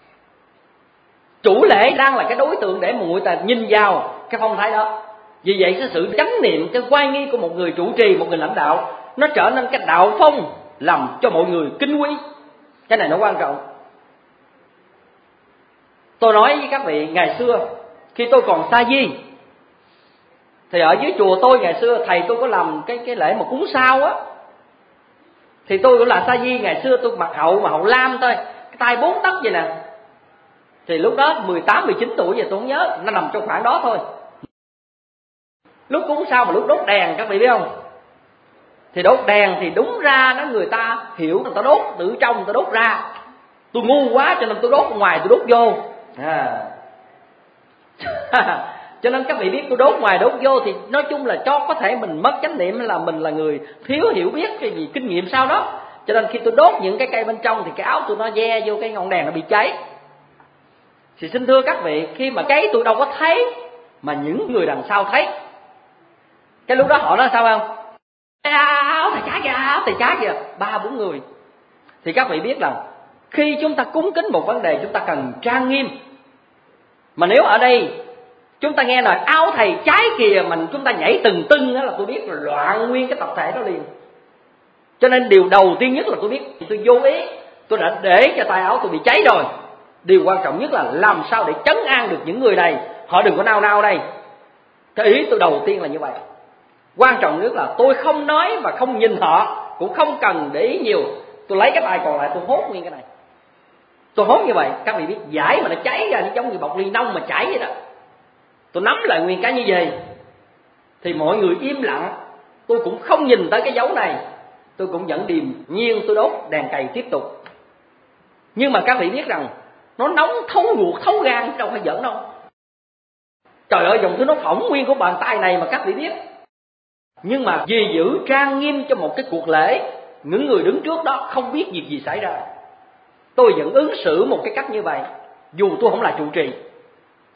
Chủ lễ đang là cái đối tượng để mọi người ta nhìn vào cái phong thái đó. Vì vậy cái sự chánh niệm, cái oai nghi của một người trụ trì, một người lãnh đạo, nó trở nên cái đạo phong làm cho mọi người kính quý. Cái này nó quan trọng. Tôi nói với các vị, ngày xưa khi tôi còn sa di, thì ở dưới chùa tôi ngày xưa thầy tôi có làm cái cái lễ mà cúng sao á, thì tôi cũng là sa di. Ngày xưa tôi mặc hậu mà hậu lam thôi, cái tay bốn tấc vậy nè. Thì lúc đó mười tám, mười chín tuổi, giờ tôi không nhớ, nó nằm trong khoảng đó thôi. Lúc cúng sao mà lúc đốt đèn, các vị biết không? Thì đốt đèn thì đúng ra nó người ta hiểu, người ta đốt từ trong, người ta đốt ra. Tôi ngu quá cho nên tôi đốt ngoài, tôi đốt vô. À. Cho nên các vị biết tôi đốt ngoài đốt vô thì nói chung là cho có thể mình mất chánh niệm, hay là mình là người thiếu hiểu biết cái gì kinh nghiệm sau đó. Cho nên khi tôi đốt những cái cây bên trong thì cái áo tôi nó ve vô cái ngọn đèn nó bị cháy. Thì xin thưa các vị, khi mà cháy tôi đâu có thấy, mà những người đằng sau thấy. Cái lúc đó họ nói sao không? Áo thầy cháy kìa, áo thầy cháy kìa, ba bốn người. Thì các vị biết rằng khi chúng ta cúng kính một vấn đề chúng ta cần trang nghiêm. Mà nếu ở đây chúng ta nghe lời áo thầy cháy kìa mà chúng ta nhảy từng tưng đó, là tôi biết là loạn nguyên cái tập thể đó liền. Cho nên điều đầu tiên nhất là tôi biết tôi vô ý, tôi đã để cho tay áo tôi bị cháy rồi. Điều quan trọng nhất là làm sao để trấn an được những người này, họ đừng có nao nao đây. Cái ý tôi đầu tiên là như vậy. Quan trọng nhất là tôi không nói và không nhìn họ, cũng không cần để ý nhiều. Tôi lấy cái tay còn lại tôi hốt nguyên cái này. Tôi hốt như vậy, các vị biết giải mà nó cháy ra nó giống như bọc ly nông mà chảy vậy đó. Tôi nắm lại nguyên cái như vậy thì mọi người im lặng. Tôi cũng không nhìn tới cái dấu này, tôi cũng vẫn điềm nhiên tôi đốt đèn cày tiếp tục. Nhưng mà các vị biết rằng nó nóng thấu ruột thấu gan, đâu phải giỡn đâu. Trời ơi, dòng thứ nó phỏng nguyên của bàn tay này mà các vị biết. Nhưng mà vì giữ trang nghiêm cho một cái cuộc lễ, những người đứng trước đó không biết việc gì xảy ra, tôi vẫn ứng xử một cái cách như vậy. Dù tôi không là trụ trì,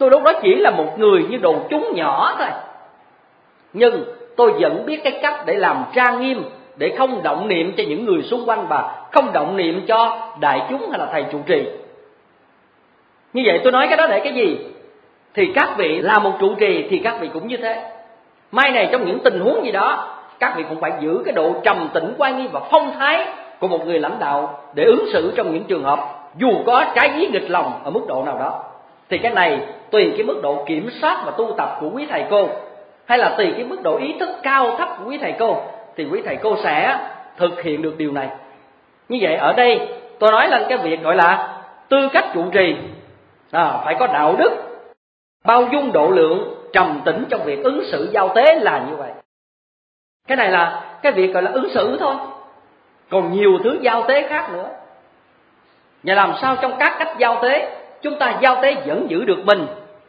Tôi lúc đó chỉ là một người như đồ chúng nhỏ thôi, nhưng tôi vẫn biết cái cách để làm trang nghiêm, để không động niệm cho những người xung quanh và không động niệm cho đại chúng hay là thầy trụ trì. Như vậy tôi nói cái đó để cái gì? Thì các vị là một trụ trì thì các vị cũng như thế. Mai này trong những tình huống gì đó, các vị cũng phải giữ cái độ trầm tĩnh, oai nghi và phong thái của một người lãnh đạo để ứng xử trong những trường hợp dù có trái ý nghịch lòng ở mức độ nào đó. Thì cái này tùy cái mức độ kiểm soát và tu tập của quý thầy cô, hay là tùy cái mức độ ý thức cao thấp của quý thầy cô, thì quý thầy cô sẽ thực hiện được điều này. Như vậy ở đây tôi nói lên cái việc gọi là tư cách trụ trì, à, phải có đạo đức, bao dung độ lượng, trầm tĩnh trong việc ứng xử giao tế là như vậy. Cái này là cái việc gọi là ứng xử thôi, còn nhiều thứ giao tế khác nữa. Và làm sao trong các cách giao tế chúng ta giao tế vẫn giữ được mình,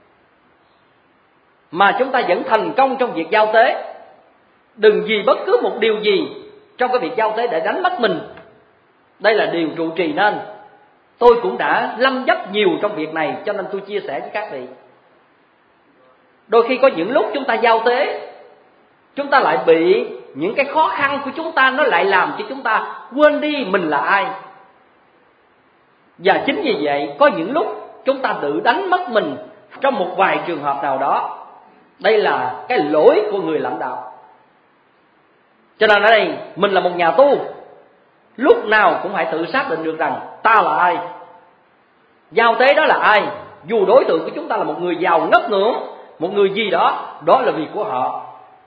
mà chúng ta vẫn thành công trong việc giao tế. Đừng vì bất cứ một điều gì trong cái việc giao tế để đánh mất mình. Đây là điều trụ trì nên. Tôi cũng đã lâm dấp nhiều trong việc này, cho nên tôi chia sẻ với các vị. Đôi khi có những lúc chúng ta giao tế, chúng ta lại bị những cái khó khăn của chúng ta nó lại làm cho chúng ta quên đi mình là ai. Và chính vì vậy có những lúc chúng ta tự đánh mất mình trong một vài trường hợp nào đó. Đây là cái lỗi của người lãnh đạo. Cho nên ở đây mình là một nhà tu, lúc nào cũng phải tự xác định được rằng ta là ai, giao tế đó là ai. Dù đối tượng của chúng ta là một người giàu ngất ngưỡng, một người gì đó, đó là việc của họ.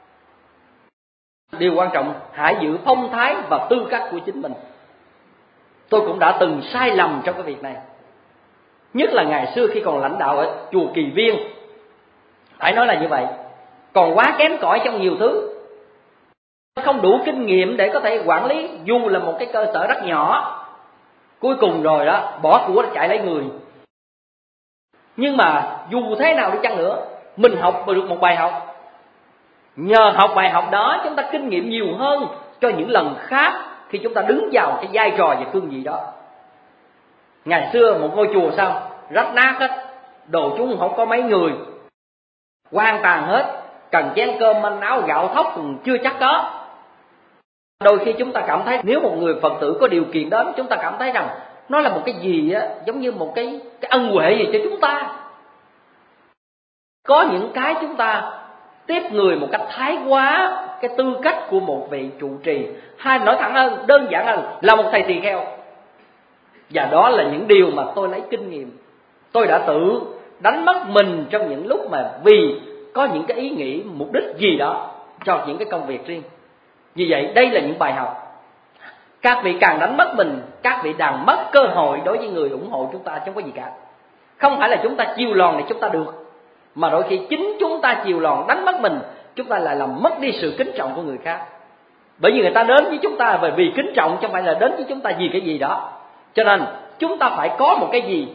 Điều quan trọng hãy giữ phong thái và tư cách của chính mình. Tôi cũng đã từng sai lầm trong cái việc này, nhất là ngày xưa khi còn lãnh đạo ở chùa Kỳ Viên. Phải nói là như vậy, còn quá kém cỏi trong nhiều thứ, không đủ kinh nghiệm để có thể quản lý dù là một cái cơ sở rất nhỏ. Cuối cùng rồi đó, bỏ của chạy lấy người. Nhưng mà dù thế nào đi chăng nữa, mình học được một bài học. Nhờ học bài học đó, chúng ta kinh nghiệm nhiều hơn cho những lần khác khi chúng ta đứng vào cái vai trò và cương vị đó. Ngày xưa một ngôi chùa sao rách nát hết, đồ chúng không có mấy người, hoang tàn hết, cần chén cơm manh áo gạo thóc cũng chưa chắc có. Đôi khi chúng ta cảm thấy nếu một người Phật tử có điều kiện đến, chúng ta cảm thấy rằng nó là một cái gì á, giống như một cái, cái ân huệ gì cho chúng ta. Có những cái chúng ta tiếp người một cách thái quá cái tư cách của một vị trụ trì, hay nói thẳng hơn, đơn giản hơn là một thầy tỳ kheo. Và đó là những điều mà tôi lấy kinh nghiệm. Tôi đã tự đánh mất mình trong những lúc mà vì có những cái ý nghĩ mục đích gì đó cho những cái công việc riêng. Vì vậy đây là những bài học. Các vị càng đánh mất mình, các vị càng mất cơ hội đối với người ủng hộ chúng ta, chứ không có gì cả. Không phải là chúng ta chiều lòn để chúng ta được, mà đôi khi chính chúng ta chiều lòn đánh mất mình, chúng ta lại làm mất đi sự kính trọng của người khác. Bởi vì người ta đến với chúng ta bởi vì kính trọng, chứ không phải là đến với chúng ta vì cái gì đó. Cho nên chúng ta phải có một cái gì.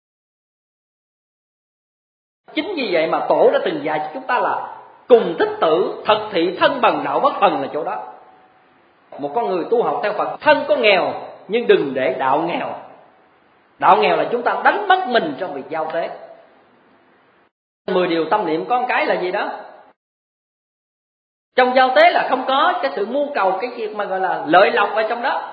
Chính vì vậy mà Tổ đã từng dạy cho chúng ta là cùng thích tử, thật thị thân bằng đạo bất phần là chỗ đó. Một con người tu học theo Phật, thân có nghèo nhưng đừng để đạo nghèo. Đạo nghèo là chúng ta đánh mất mình trong việc giao tế. Mười điều tâm niệm có một cái là gì đó. Trong giao tế là không có cái sự mưu cầu, cái việc mà gọi là lợi lộc ở trong đó.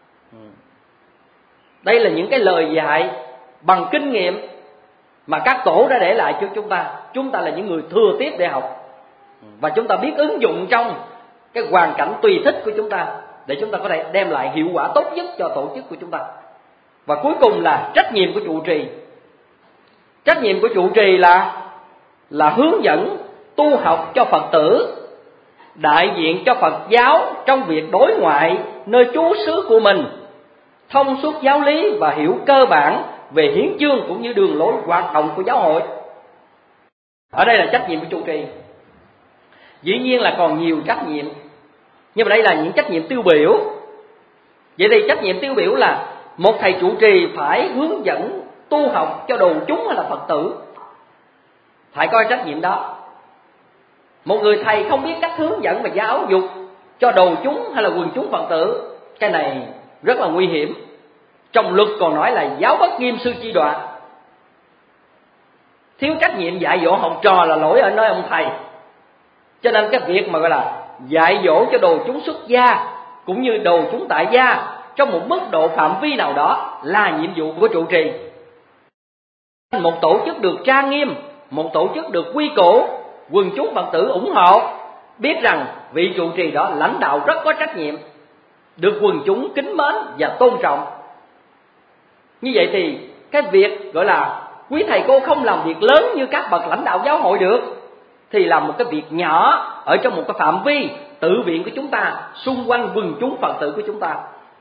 Đây là những cái lời dạy bằng kinh nghiệm mà các tổ đã để lại cho chúng ta. Chúng ta là những người thừa tiếp để học, và chúng ta biết ứng dụng trong cái hoàn cảnh tùy thích của chúng ta để chúng ta có thể đem lại hiệu quả tốt nhất cho tổ chức của chúng ta. Và cuối cùng là trách nhiệm của trụ trì. Trách nhiệm của trụ trì là là hướng dẫn tu học cho Phật tử, đại diện cho Phật giáo trong việc đối ngoại nơi trú xứ của mình, thông suốt giáo lý và hiểu cơ bản về hiến chương cũng như đường lối hoạt động của giáo hội. Ở đây là trách nhiệm của trụ trì. Dĩ nhiên là còn nhiều trách nhiệm, nhưng mà đây là những trách nhiệm tiêu biểu. Vậy thì trách nhiệm tiêu biểu là một thầy trụ trì phải hướng dẫn tu học cho đồ chúng hay là Phật tử, phải có trách nhiệm đó. Một người thầy không biết cách hướng dẫn và giáo dục cho đồ chúng hay là quần chúng Phật tử, cái này rất là nguy hiểm. Trong luật còn nói là giáo bất nghiêm sư chi đoạt. thiếu trách nhiệm dạy dỗ học trò là lỗi ở nơi ông thầy. Cho nên cái việc mà gọi là dạy dỗ cho đồ chúng xuất gia cũng như đồ chúng tại gia trong một mức độ phạm vi nào đó là nhiệm vụ của trụ trì. Một tổ chức được trang nghiêm, một tổ chức được quy cổ, quần chúng Phật tử ủng hộ, biết rằng vị trụ trì đó lãnh đạo rất có trách nhiệm, được quần chúng kính mến và tôn trọng. Như vậy thì cái việc gọi là quý thầy cô không làm việc lớn như các bậc lãnh đạo giáo hội được, thì làm một cái việc nhỏ ở trong một cái phạm vi tự viện của chúng ta, xung quanh quần chúng Phật tử của chúng ta.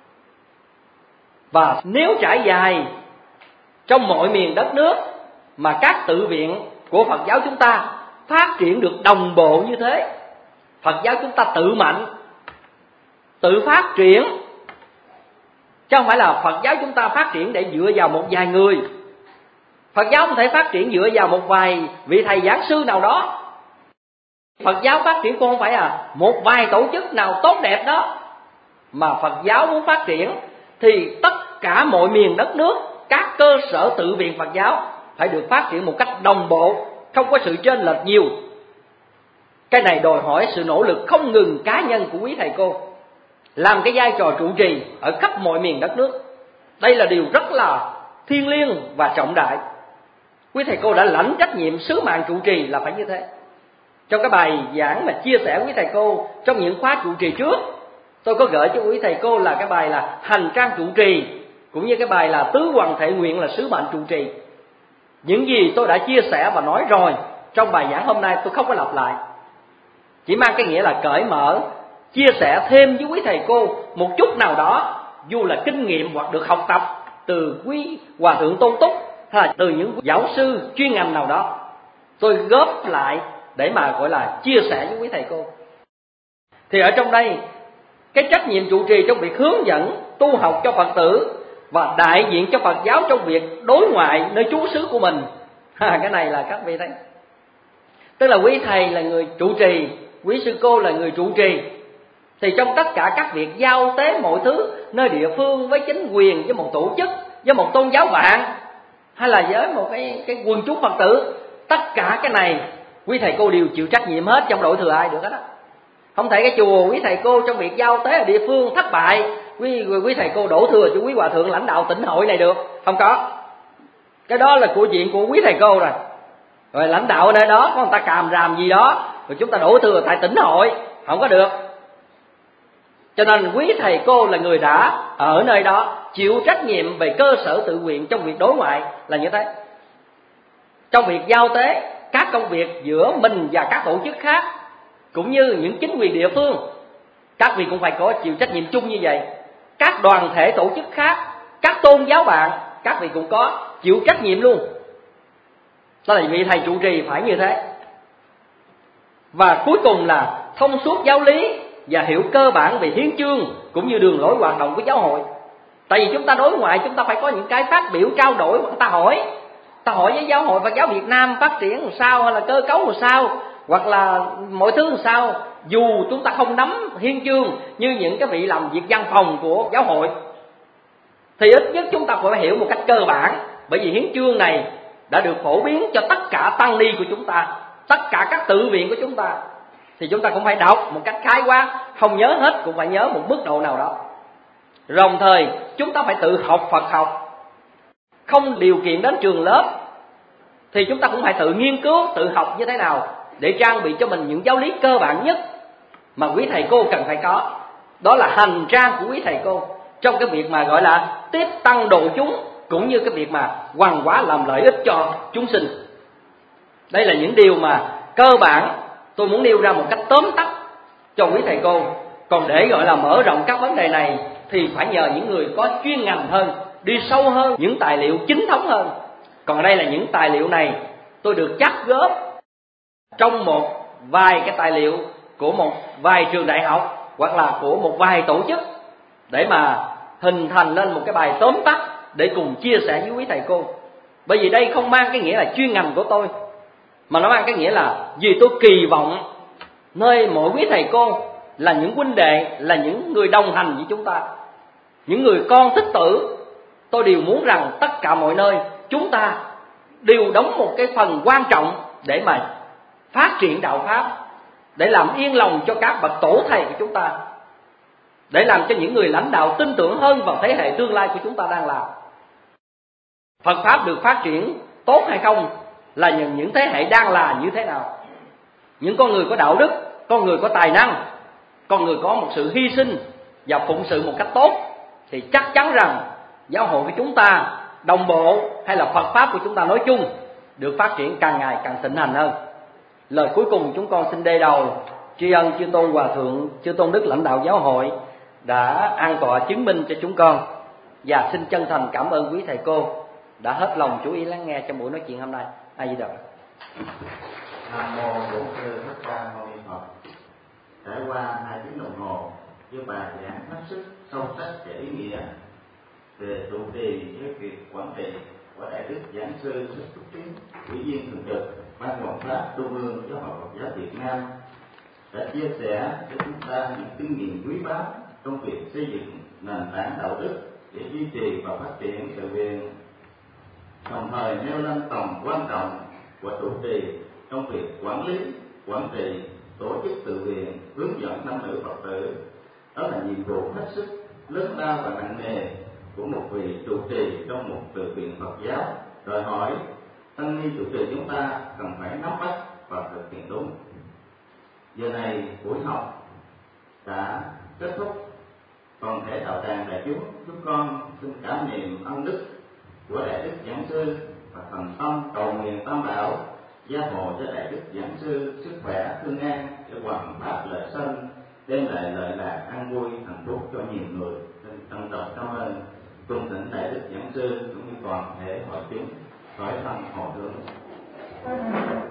Và nếu trải dài trong mọi miền đất nước mà các tự viện của Phật giáo chúng ta phát triển được đồng bộ như thế, Phật giáo chúng ta tự mạnh, tự phát triển, chứ không phải là Phật giáo chúng ta phát triển để dựa vào một vài người. Phật giáo không thể phát triển dựa vào một vài vị thầy giảng sư nào đó. Phật giáo phát triển cũng không phải là một vài tổ chức nào tốt đẹp đó. Mà Phật giáo muốn phát triển thì tất cả mọi miền đất nước, các cơ sở tự viện Phật giáo phải được phát triển một cách đồng bộ, không có sự chênh lệch nhiều. Cái này đòi hỏi sự nỗ lực không ngừng cá nhân của quý thầy cô, làm cái vai trò trụ trì ở khắp mọi miền đất nước. Đây là điều rất là thiêng liêng và trọng đại. Quý thầy cô đã lãnh trách nhiệm sứ mạng trụ trì là phải như thế. Trong cái bài giảng mà chia sẻ quý thầy cô trong những khóa trụ trì trước, tôi có gửi cho quý thầy cô là cái bài là hành trang trụ trì, cũng như cái bài là tứ hoằng thệ nguyện là sứ mệnh trụ trì. Những gì tôi đã chia sẻ và nói rồi trong bài giảng hôm nay tôi không có lặp lại, chỉ mang cái nghĩa là cởi mở, chia sẻ thêm với quý thầy cô một chút nào đó, dù là kinh nghiệm hoặc được học tập từ quý Hòa Thượng Tôn Túc hay là từ những giáo sư chuyên ngành nào đó, tôi góp lại để mà gọi là chia sẻ với quý thầy cô. Thì ở trong đây, cái trách nhiệm trụ trì trong việc hướng dẫn tu học cho Phật tử và đại diện cho Phật giáo trong việc đối ngoại nơi trú xứ của mình, ha, cái này là các vị thấy. Tức là quý thầy là người trụ trì, quý sư cô là người trụ trì, thì trong tất cả các việc giao tế mọi thứ nơi địa phương, với chính quyền, với một tổ chức, với một tôn giáo bạn, hay là với một cái, cái quần chúng Phật tử, tất cả cái này quý thầy cô đều chịu trách nhiệm hết, trong đội thừa ai được hết á. Không thể cái chùa quý thầy cô trong việc giao tế ở địa phương thất bại, quý quý thầy cô đổ thừa cho quý hòa thượng lãnh đạo tỉnh hội này được, không có. Cái đó là của chuyện của quý thầy cô rồi. Rồi lãnh đạo ở nơi đó có người ta càm ràm gì đó, rồi chúng ta đổ thừa tại tỉnh hội, không có được. Cho nên quý thầy cô là người đã ở nơi đó chịu trách nhiệm về cơ sở tự nguyện trong việc đối ngoại là như thế. Trong việc giao tế các công việc giữa mình và các tổ chức khác, cũng như những chính quyền địa phương, các vị cũng phải có chịu trách nhiệm chung như vậy. Các đoàn thể tổ chức khác, các tôn giáo bạn, các vị cũng có chịu trách nhiệm luôn. Đó là vị thầy trụ trì phải như thế. Và cuối cùng là thông suốt giáo lý và hiểu cơ bản về hiến chương cũng như đường lối hoạt động của giáo hội. Tại vì chúng ta đối ngoại, chúng ta phải có những cái phát biểu trao đổi, người ta hỏi ta hỏi với giáo hội Phật giáo Việt Nam phát triển làm sao, hay là cơ cấu làm sao, hoặc là mọi thứ làm sao. Dù chúng ta không nắm hiến chương như những cái vị làm việc văn phòng của giáo hội, thì ít nhất chúng ta phải hiểu một cách cơ bản. Bởi vì hiến chương này đã được phổ biến cho tất cả tăng ni của chúng ta, tất cả các tự viện của chúng ta, thì chúng ta cũng phải đọc một cách khái quát, không nhớ hết cũng phải nhớ một mức độ nào đó. Đồng thời chúng ta phải tự học Phật học, không điều kiện đến trường lớp thì chúng ta cũng phải tự nghiên cứu, tự học như thế nào để trang bị cho mình những giáo lý cơ bản nhất mà quý thầy cô cần phải có. Đó là hành trang của quý thầy cô trong cái việc mà gọi là tiếp tăng độ chúng, cũng như cái việc mà hoằng hóa làm lợi ích cho chúng sinh. Đây là những điều mà cơ bản tôi muốn nêu ra một cách tóm tắt cho quý thầy cô. Còn để gọi là mở rộng các vấn đề này thì phải nhờ những người có chuyên ngành hơn, đi sâu hơn, những tài liệu chính thống hơn. Còn ở đây là những tài liệu này tôi được cắt góp trong một vài cái tài liệu của một vài trường đại học hoặc là của một vài tổ chức, để mà hình thành lên một cái bài tóm tắt để cùng chia sẻ với quý thầy cô. Bởi vì đây không mang cái nghĩa là chuyên ngành của tôi, mà nó mang cái nghĩa là vì tôi kỳ vọng nơi mỗi quý thầy cô là những huynh đệ, là những người đồng hành với chúng ta, những người con thích tử. Tôi đều muốn rằng tất cả mọi nơi chúng ta đều đóng một cái phần quan trọng để mà phát triển đạo Pháp, để làm yên lòng cho các bậc tổ thầy của chúng ta, để làm cho những người lãnh đạo tin tưởng hơn vào thế hệ tương lai của chúng ta đang làm. Phật Pháp được phát triển tốt hay không là những, những thế hệ đang là như thế nào. Những con người có đạo đức, con người có tài năng, con người có một sự hy sinh và phụng sự một cách tốt, thì chắc chắn rằng giáo hội của chúng ta, đồng bộ hay là Phật Pháp của chúng ta nói chung được phát triển càng ngày càng thịnh hành hơn. Lời cuối cùng chúng con xin đê đầu tri ân chư tôn hòa thượng, chư tôn đức lãnh đạo giáo hội đã an tọa chứng minh cho chúng con, và xin chân thành cảm ơn quý thầy cô đã hết lòng chú ý lắng nghe trong buổi nói chuyện hôm nay. A Di Đà. Nam mô Bổn Sư Thích Ca Mâu Ni Phật. Trải qua hai tiếng đồng hồ với bài giảng hết sức sâu sắc và ý nghĩa về trụ trì với việc quản trị của Đại đức Giảng sư Thích Trúc Tiến, Ủy viên thường trực Ban Hoàng pháp Trung ương Giáo hội Phật giáo Việt Nam, đã chia sẻ cho chúng ta những kinh nghiệm quý báu trong việc xây dựng nền tảng đạo đức để duy trì và phát triển sự viện, đồng thời nêu lên tầm quan trọng của trụ trì trong việc quản lý, quản trị, tổ chức tự viện, hướng dẫn nam nữ Phật tử. Đó là nhiệm vụ hết sức lớn lao và nặng nề của một vị trụ trì trong một tự viện Phật giáo, đòi hỏi tăng ni trụ trì chúng ta cần phải nắm bắt và thực hiện đúng. Giờ này buổi học đã kết thúc. Toàn thể đạo tràng đại chúng, chúng con xin cảm niệm ân đức của Đại đức Giảng sư và thành tâm cầu nguyện Tam Bảo gia hộ cho Đại đức Giảng sư sức khỏe thương an để hoàn pháp lợi sanh, đem lại lợi lạc an vui hạnh phúc cho nhiều người. Xin trân trọng cảm ơn. Cung thỉnh Đại đức Giảng sư cũng như toàn thể hội chúng khỏi thân hộ hướng.